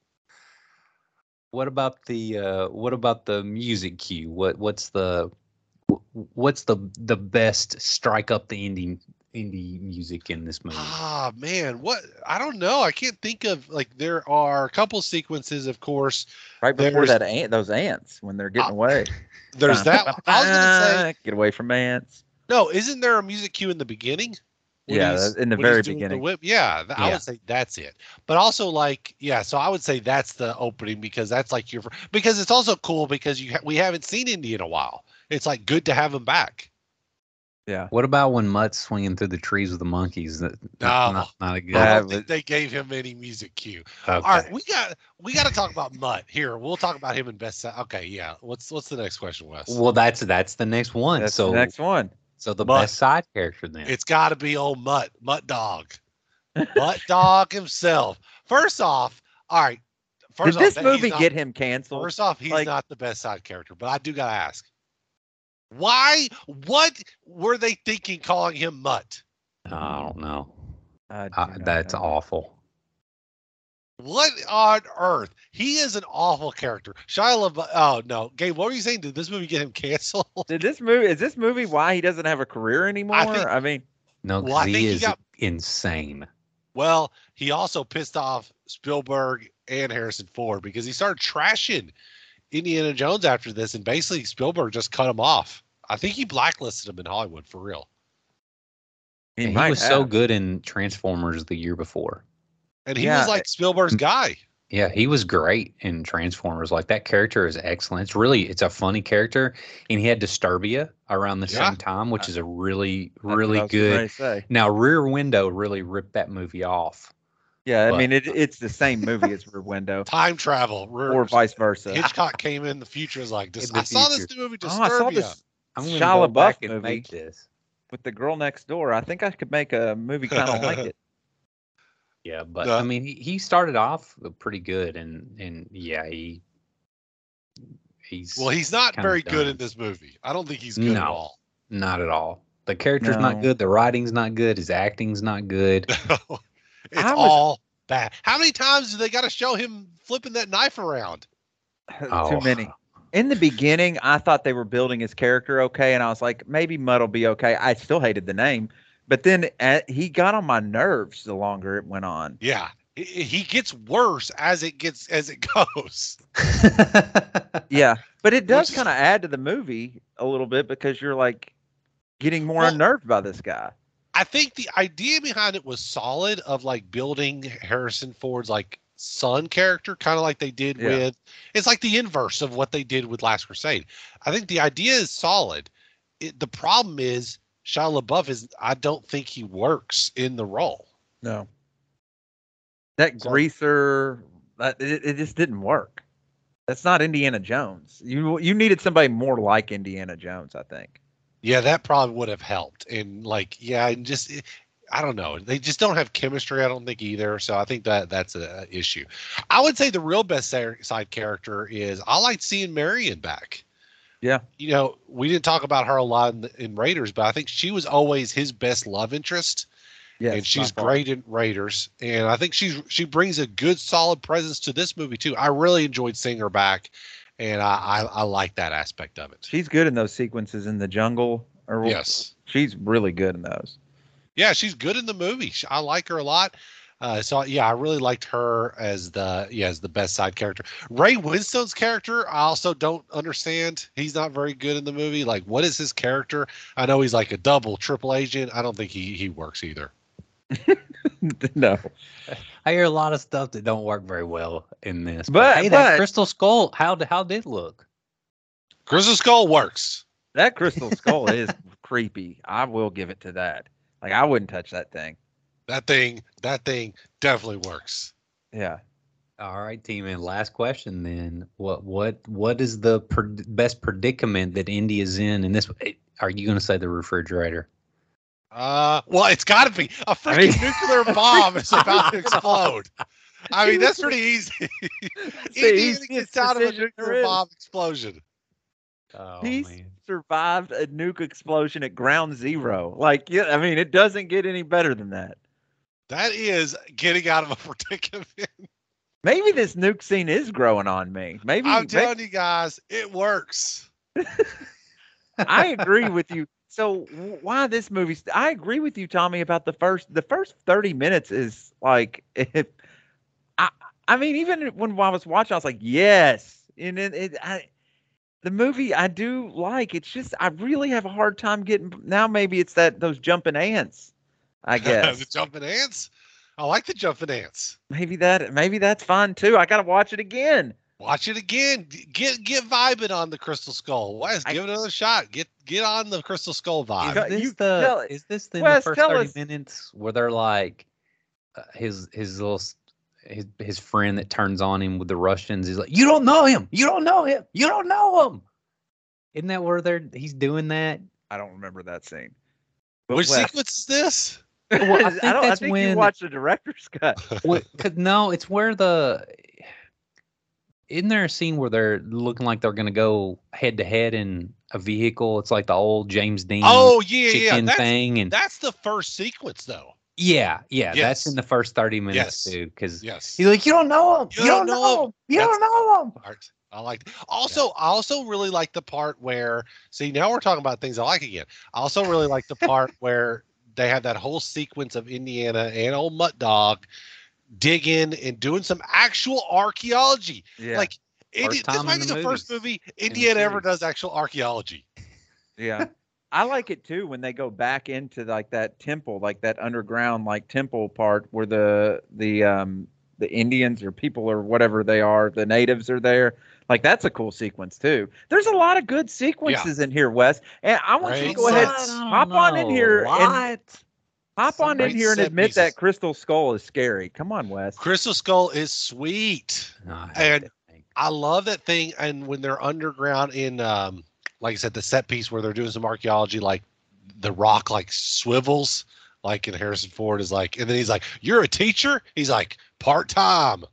What about the uh, what about the music cue? What what's the what's the the best strike up the indie indie music in this movie? Ah, man, what I don't know. I can't think of like there are a couple sequences, of course. Right before that ant, those ants when they're getting uh, away. There's that. I was gonna say, get away from ants. No, isn't there a music cue in the beginning? Yeah, in the very beginning. The whip? Yeah, th- yeah, I would say that's it. But also, like, yeah, so I would say that's the opening because that's like your because it's also cool because you ha- we haven't seen Indy in a while. It's like good to have him back. Yeah. What about when Mutt's swinging through the trees with the monkeys? That no, not, not, not a good. I don't think they gave him any music cue. Okay. All right, we got we got to talk about Mutt here. We'll talk about him in best. Okay, yeah. What's what's the next question, Wes? Well, that's that's the next one. That's so the next one. So the Mutt. best side character then. It's got to be old Mutt, Mutt Dog, Mutt Dog himself. First off, all right. First Did this off, movie not, get him canceled? First off, he's like, not the best side character, but I do gotta ask, why? What were they thinking calling him Mutt? I don't know. I do uh, that's know. awful. What on earth? He is an awful character. Shia LaBeouf. Oh no, Gabe, what were you saying? Did this movie get him canceled? Did this movie? Is this movie why he doesn't have a career anymore? I, think, I mean, no, because well, he he is got, insane. Well, he also pissed off Spielberg and Harrison Ford because he started trashing Indiana Jones after this, and basically Spielberg just cut him off. I think he blacklisted him in Hollywood for real. He, he was have. so good in Transformers the year before. And he yeah. was like Spielberg's guy. Yeah, he was great in Transformers. Like, that character is excellent. It's really, it's a funny character. And he had Disturbia around the yeah. same time, which is a really, That's really good. Now, Rear Window really ripped that movie off. Yeah, but, I mean, it, it's the same movie as Rear Window. Time travel. Rear, or vice versa. Hitchcock came in the future was like, this, I future. saw this movie, Disturbia. Oh, I saw this I'm Shia LaBeouf movie make this. With the girl next door. I think I could make a movie kind of like it. Yeah, but uh, I mean, he, he started off pretty good, and and yeah, he he's well, he's not very done. good in this movie. I don't think he's good no, at all. Not at all. The character's no. not good. The writing's not good. His acting's not good. it's was, all bad. How many times do they got to show him flipping that knife around? Oh. Too many. In the beginning, I thought they were building his character okay, and I was like, maybe Mutt will be okay. I still hated the name. But then uh, he got on my nerves the longer it went on. Yeah, he gets worse as it gets as it goes. Yeah, but it does kind of add to the movie a little bit because you're like getting more well, unnerved by this guy. I think the idea behind it was solid of like building Harrison Ford's like son character, kind of like they did yeah. with. It's like the inverse of what they did with Last Crusade. I think the idea is solid. It, the problem is. Shia LaBeouf is, I don't think he works in the role. No. That so, greaser, that, it, it just didn't work. That's not Indiana Jones. You you needed somebody more like Indiana Jones, I think. Yeah, that probably would have helped. And like, yeah, and just, I don't know. They just don't have chemistry, I don't think either. So I think that that's an issue. I would say the real best side character is, I liked seeing Marion back. Yeah. You know, we didn't talk about her a lot in, in Raiders, but I think she was always his best love interest. Yeah. And she's great in Raiders. And I think she's she brings a good, solid presence to this movie, too. I really enjoyed seeing her back. And I, I, I like that aspect of it. She's good in those sequences in the jungle. Or, yes. She's really good in those. Yeah, she's good in the movie. I like her a lot. Uh, so yeah, I really liked her as the yeah as the best side character. Ray Winstone's character, I also don't understand. He's not very good in the movie. Like, what is his character? I know he's like a double, triple agent. I don't think he he works either. No, I hear a lot of stuff that don't work very well in this. But, but hey, that but, Crystal Skull, how how did it look? Crystal Skull works. That Crystal Skull is creepy. I will give it to that. Like, I wouldn't touch that thing. That thing, that thing definitely works. Yeah. All right, team. And last question then. What what what is the per- best predicament that India's in? In this, are you going to say the refrigerator? Uh, well, it's got to be a freaking I mean, nuclear bomb is about to explode. I mean, that's pretty easy. India gets out of a nuclear bomb explosion. Oh, he man. survived a nuke explosion at ground zero. Like, yeah, I mean, it doesn't get any better than that. That is getting out of a predicament. Maybe this nuke scene is growing on me. Maybe I'm telling maybe, you guys, it works. I agree with you. So why this movie? I agree with you, Tommy, about the first. The first thirty minutes is like, if, I. I mean, even when I was watching, I was like, yes, and it. it I, the movie I do like. It's just I really have a hard time getting. Now maybe it's that those jumping ants. I guess the jumping ants. I like the jumping ants. Maybe that. Maybe that's fine too. I gotta watch it again. Watch it again. Get get vibing on the Crystal Skull. Wes, I, give it another shot. Get get on the Crystal Skull vibe. Is this the? Tell, is this the, Wes, the first thirty us. minutes where they're like uh, his his little his his friend that turns on him with the Russians? He's like, you don't know him. You don't know him. You don't know him. Isn't that where they're he's doing that? I don't remember that scene. But Which Wes, sequence is this? Well, I think, I don't, that's I think when, you watched the director's cut. Well, no, it's where the. Isn't there a scene where they're looking like they're going to go head to head in a vehicle? It's like the old James Dean oh, yeah, yeah. That's, thing. And that's the first sequence, though. Yeah, yeah, Yes. that's in the first thirty Yes. minutes too, because Yes. he's like, "You don't know him. You You, don't don't know know him." him. You That's- don't know him." Part. I like. Also, I also really like the part where. See, now we're talking about things I like again. I also really like the part where they have that whole sequence of Indiana and old Mutt Dog digging and doing some actual archaeology. Yeah. Like, it, First this time might in be the the first movies. movie Indiana ever does actual archaeology. Yeah. I like it too when they go back into like that temple, like that underground like temple part where the the um the Indians or people or whatever they are, the natives are there. Like that's a cool sequence too. There's a lot of good sequences in here, Wes. And I want you to Great go ahead, sets. hop on in here and hop on in Great here and set admit pieces. that Crystal Skull is scary. Come on, Wes. Crystal Skull is sweet. No, I hate And that thing. I love that thing. And when they're underground in, um, like I said, the set piece where they're doing some archaeology, like the rock like swivels, like in Harrison Ford is like, and then he's like, "You're a teacher?" He's like, "Part time."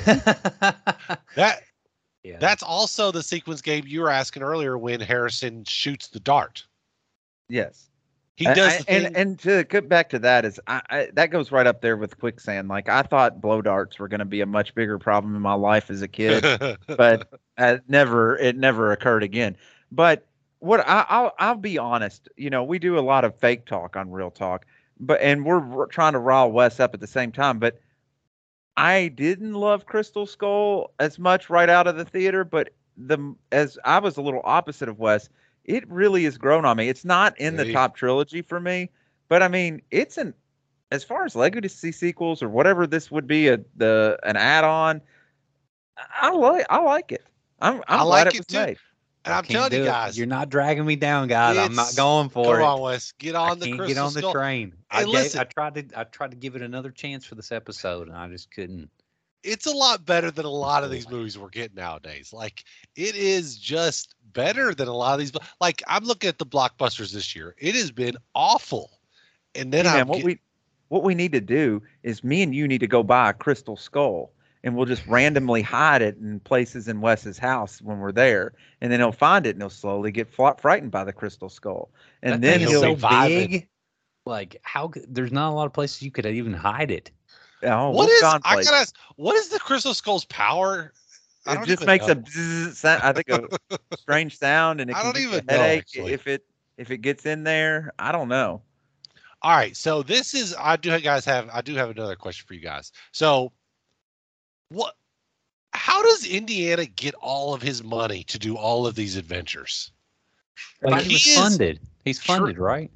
That Yeah. that's also the sequence, Gabe, you were asking earlier when Harrison shoots the dart. Yes. He I- does I- the thing. and and to get back to that is I, I that goes right up there with quicksand. Like I thought blow darts were going to be a much bigger problem in my life as a kid, but uh, never it never occurred again. But what I, I'll I'll be honest, you know, we do a lot of fake talk on Real Talk, but and we're r- trying to rile Wes up at the same time. But I didn't love Crystal Skull as much right out of the theater, but the as I was a little opposite of Wes. It really has grown on me. It's not in the Hey. top trilogy for me, but I mean, it's an as far as legacy sequels or whatever this would be a the an add-on. I like I like it. I'm I'm I glad like it it was too. made. And I'm Can't telling you do it. guys, You're not dragging me down, guys. I'm not It's- going for come it. on, Wes, get on I the can't Crystal get on the Skull. train. I, Hey, gave, listen. I tried to. I tried to give it another chance for this episode, and I just couldn't. It's a lot better than a lot of these movies we're getting nowadays. Like it is just better than a lot of these. Like I'm looking at the blockbusters this year. It has been awful. And then Hey, I man, what we what we need to do is me and you need to go buy a Crystal Skull, and we'll just randomly hide it in places in Wes's house when we're there, and then he'll find it and he'll slowly get fl- frightened by the Crystal Skull, and That then thing is he'll so vibing. big. Like how? could- There's not a lot of places you could even hide it. Oh, what we'll is John I place. gotta ask, what is the Crystal Skull's power? I It don't just even makes know. a bzzz sound, I think a strange sound, and it I can don't give you even a know, headache actually. if it if it gets in there. I don't know. All right, so this is I do guys have I do have another question for you guys. So what how does Indiana get all of his money to do all of these adventures? Like Like, he was he is funded. He's tr- funded, right?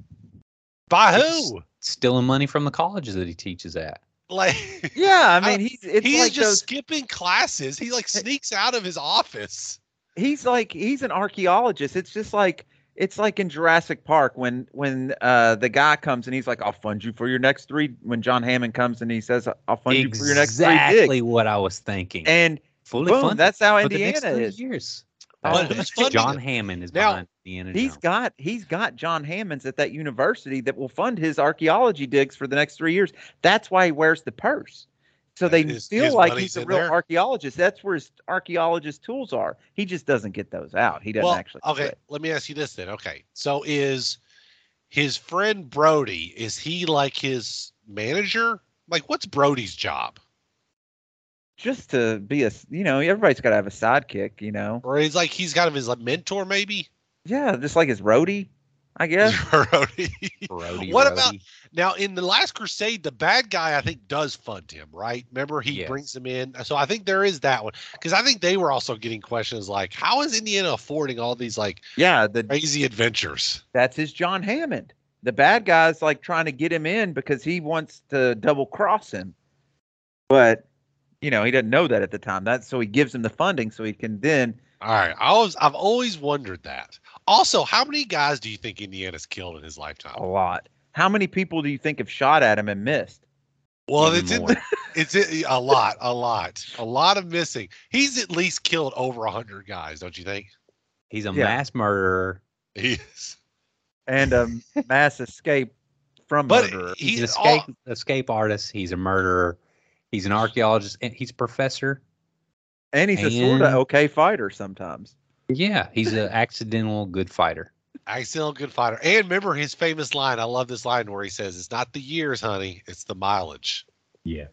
By He's who? Stealing money from the colleges that he teaches at. Like Yeah, I mean he's it's he's like just those, skipping classes. He like sneaks out of his office. he's like he's an archaeologist. It's just like it's like in Jurassic Park when when uh the guy comes and he's like, I'll fund you for your next three. When John Hammond comes and he says, I'll fund you for your next three Exactly digs. what I was thinking. And Fully boom, funded that's how for the next Indiana three is. years. But That's- who's funding John it? Hammond is Now, behind Indiana He's Jones. got he's got John Hammonds at that university that will fund his archaeology digs for the next three years. That's why he wears the purse. So they His- feel his like money's he's a in real there? archaeologist. That's where his archaeologist tools are. He just doesn't get those out. He doesn't Well, actually. okay, do it. let me ask you this then. Okay. So is his friend Brody, is he like his manager? Like what's Brody's job? Just to be a, you know, everybody's got to have a sidekick, you know. Or he's like he's kind of his like, mentor maybe? Yeah, just like his roadie, I guess. Brody. Brody, What Brody. about now in the Last Crusade? The bad guy I think does fund him, right? Remember he Yes. brings him in, so I think there is that one because I think they were also getting questions like, how is Indiana affording all these like Yeah, the crazy adventures? that's his John Hammond. The bad guy's like trying to get him in because he wants to double cross him, but you know he doesn't know that at the time. That's so he gives him the funding so he can then. All right, I was I've always wondered that. Also, how many guys do you think Indiana's killed in his lifetime? A lot. How many people do you think have shot at him and missed? Well, Even it's in more. the, it's in, a lot, a lot, a lot of missing. He's at least killed over a hundred guys, don't you think? He's a Yeah. mass murderer. He is. And a mass escape from But murderer. He's he's an escape escape artist. He's a murderer. He's an archaeologist. And he's a professor. And he's a sort of and- okay fighter sometimes. Yeah, he's an accidental good fighter. Accidental good fighter. And remember his famous line. I love this line where he says, "It's not the years, honey. It's the mileage." Yeah.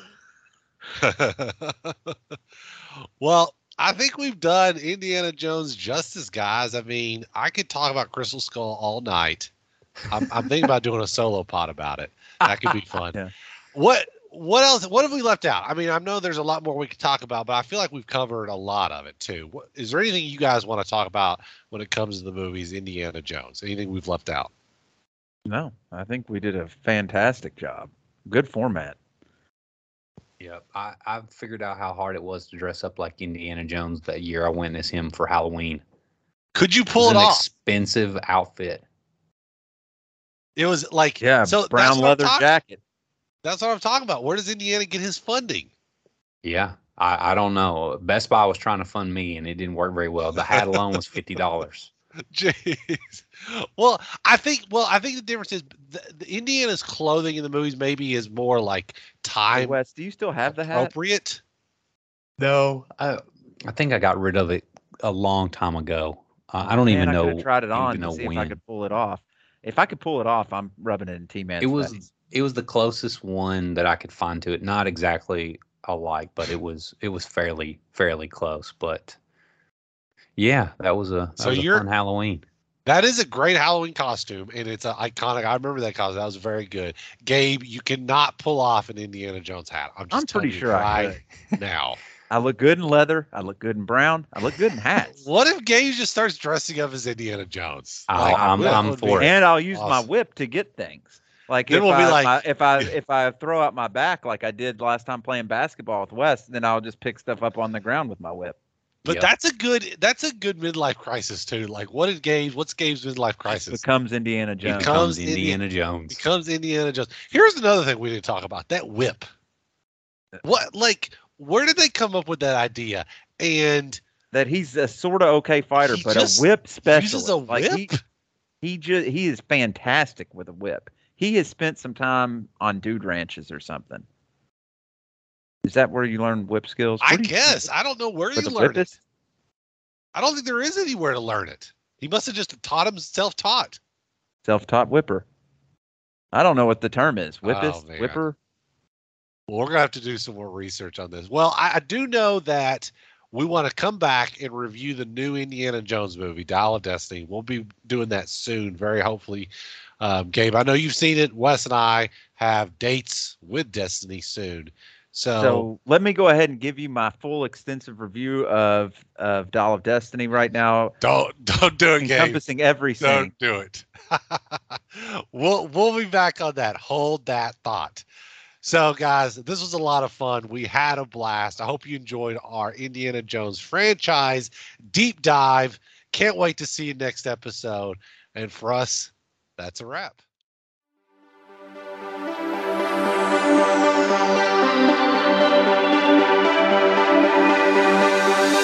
Well, I think we've done Indiana Jones justice, guys. I mean, I could talk about Crystal Skull all night. I'm, I'm thinking about doing a solo pod about it. That could be fun. Yeah. What what else? What have we left out? I mean, I know there's a lot more we could talk about, but I feel like we've covered a lot of it too. What, is there anything you guys want to talk about when it comes to the movies Indiana Jones? Anything we've left out? No, I think we did a fantastic job. Good format. Yep, I, I figured out how hard it was to dress up like Indiana Jones that year I went as him for Halloween. Could you pull it, it was an off? Expensive outfit. It was like yeah, so brown leather jacket. That's what I'm talking about. Where does Indiana get his funding? Yeah, I, I don't know. Best Buy was trying to fund me, and it didn't work very well. The hat alone was fifty dollars. Jeez. Well, I think. Well, I think the difference is the, the Indiana's clothing in the movies maybe is more like time. Hey Wes, do you still have the hat? Appropriate? No, I I think I got rid of it a long time ago. Uh, I don't Man, even I know. could have tried it on to know see when. if I could pull it off. If I could pull it off, I'm rubbing it in T-Man's It was face. it was the closest one that I could find to it. Not exactly alike, but it was it was fairly fairly close. But yeah, that was a that So was a you're- fun Halloween. That is a great Halloween costume, and it's a iconic. I remember that costume. That was very good. Gabe, you cannot pull off an Indiana Jones hat. I'm just I'm pretty telling you sure I right now. I look good in leather. I look good in brown. I look good in hats. What if Gabe just starts dressing up as Indiana Jones? Oh, Like, I'm- that I'm would for be it. And I'll use my awesome. whip to get things. Like Then if, we'll be I, like- my- if I if I throw out my back like I did last time playing basketball with Wes, then I'll just pick stuff up on the ground with my whip. But Yep. that's a good. That's a good midlife crisis too. Like, what is Gabe? What's Gabe's midlife crisis? Becomes Indiana Jones. Becomes Becomes Indiana Jones. Becomes Indiana Jones. Here's another thing we didn't talk about: that whip. What, like, where did they come up with that idea? And That he's a sort of okay fighter, He but just a whip uses specialist. a Like he, whip? he just he is fantastic with a whip. He has spent some time on dude ranches or something. Is that where you learn whip skills? I Where do you- guess I don't know where for you the learned it. whippist? I don't think there is anywhere to learn it. He must have just taught him self-taught. Self-taught whipper. I don't know what the term is. Whippist, Oh, man. whipper. Well, we're gonna have to do some more research on this. Well, I, I do know that we want to come back and review the new Indiana Jones movie, Dial of Destiny. We'll be doing that soon, very hopefully. Um, Gabe, I know you've seen it. Wes and I have dates with Destiny soon. So, So let me go ahead and give you my full extensive review of of Dial of Destiny right now, don't don't do it, Gabe. encompassing every scene. Don't do it. we'll we'll be back on that. Hold that thought. So, guys, this was a lot of fun. We had a blast. I hope you enjoyed our Indiana Jones franchise deep dive. Can't wait to see you next episode. And for us, that's a wrap. Thank you.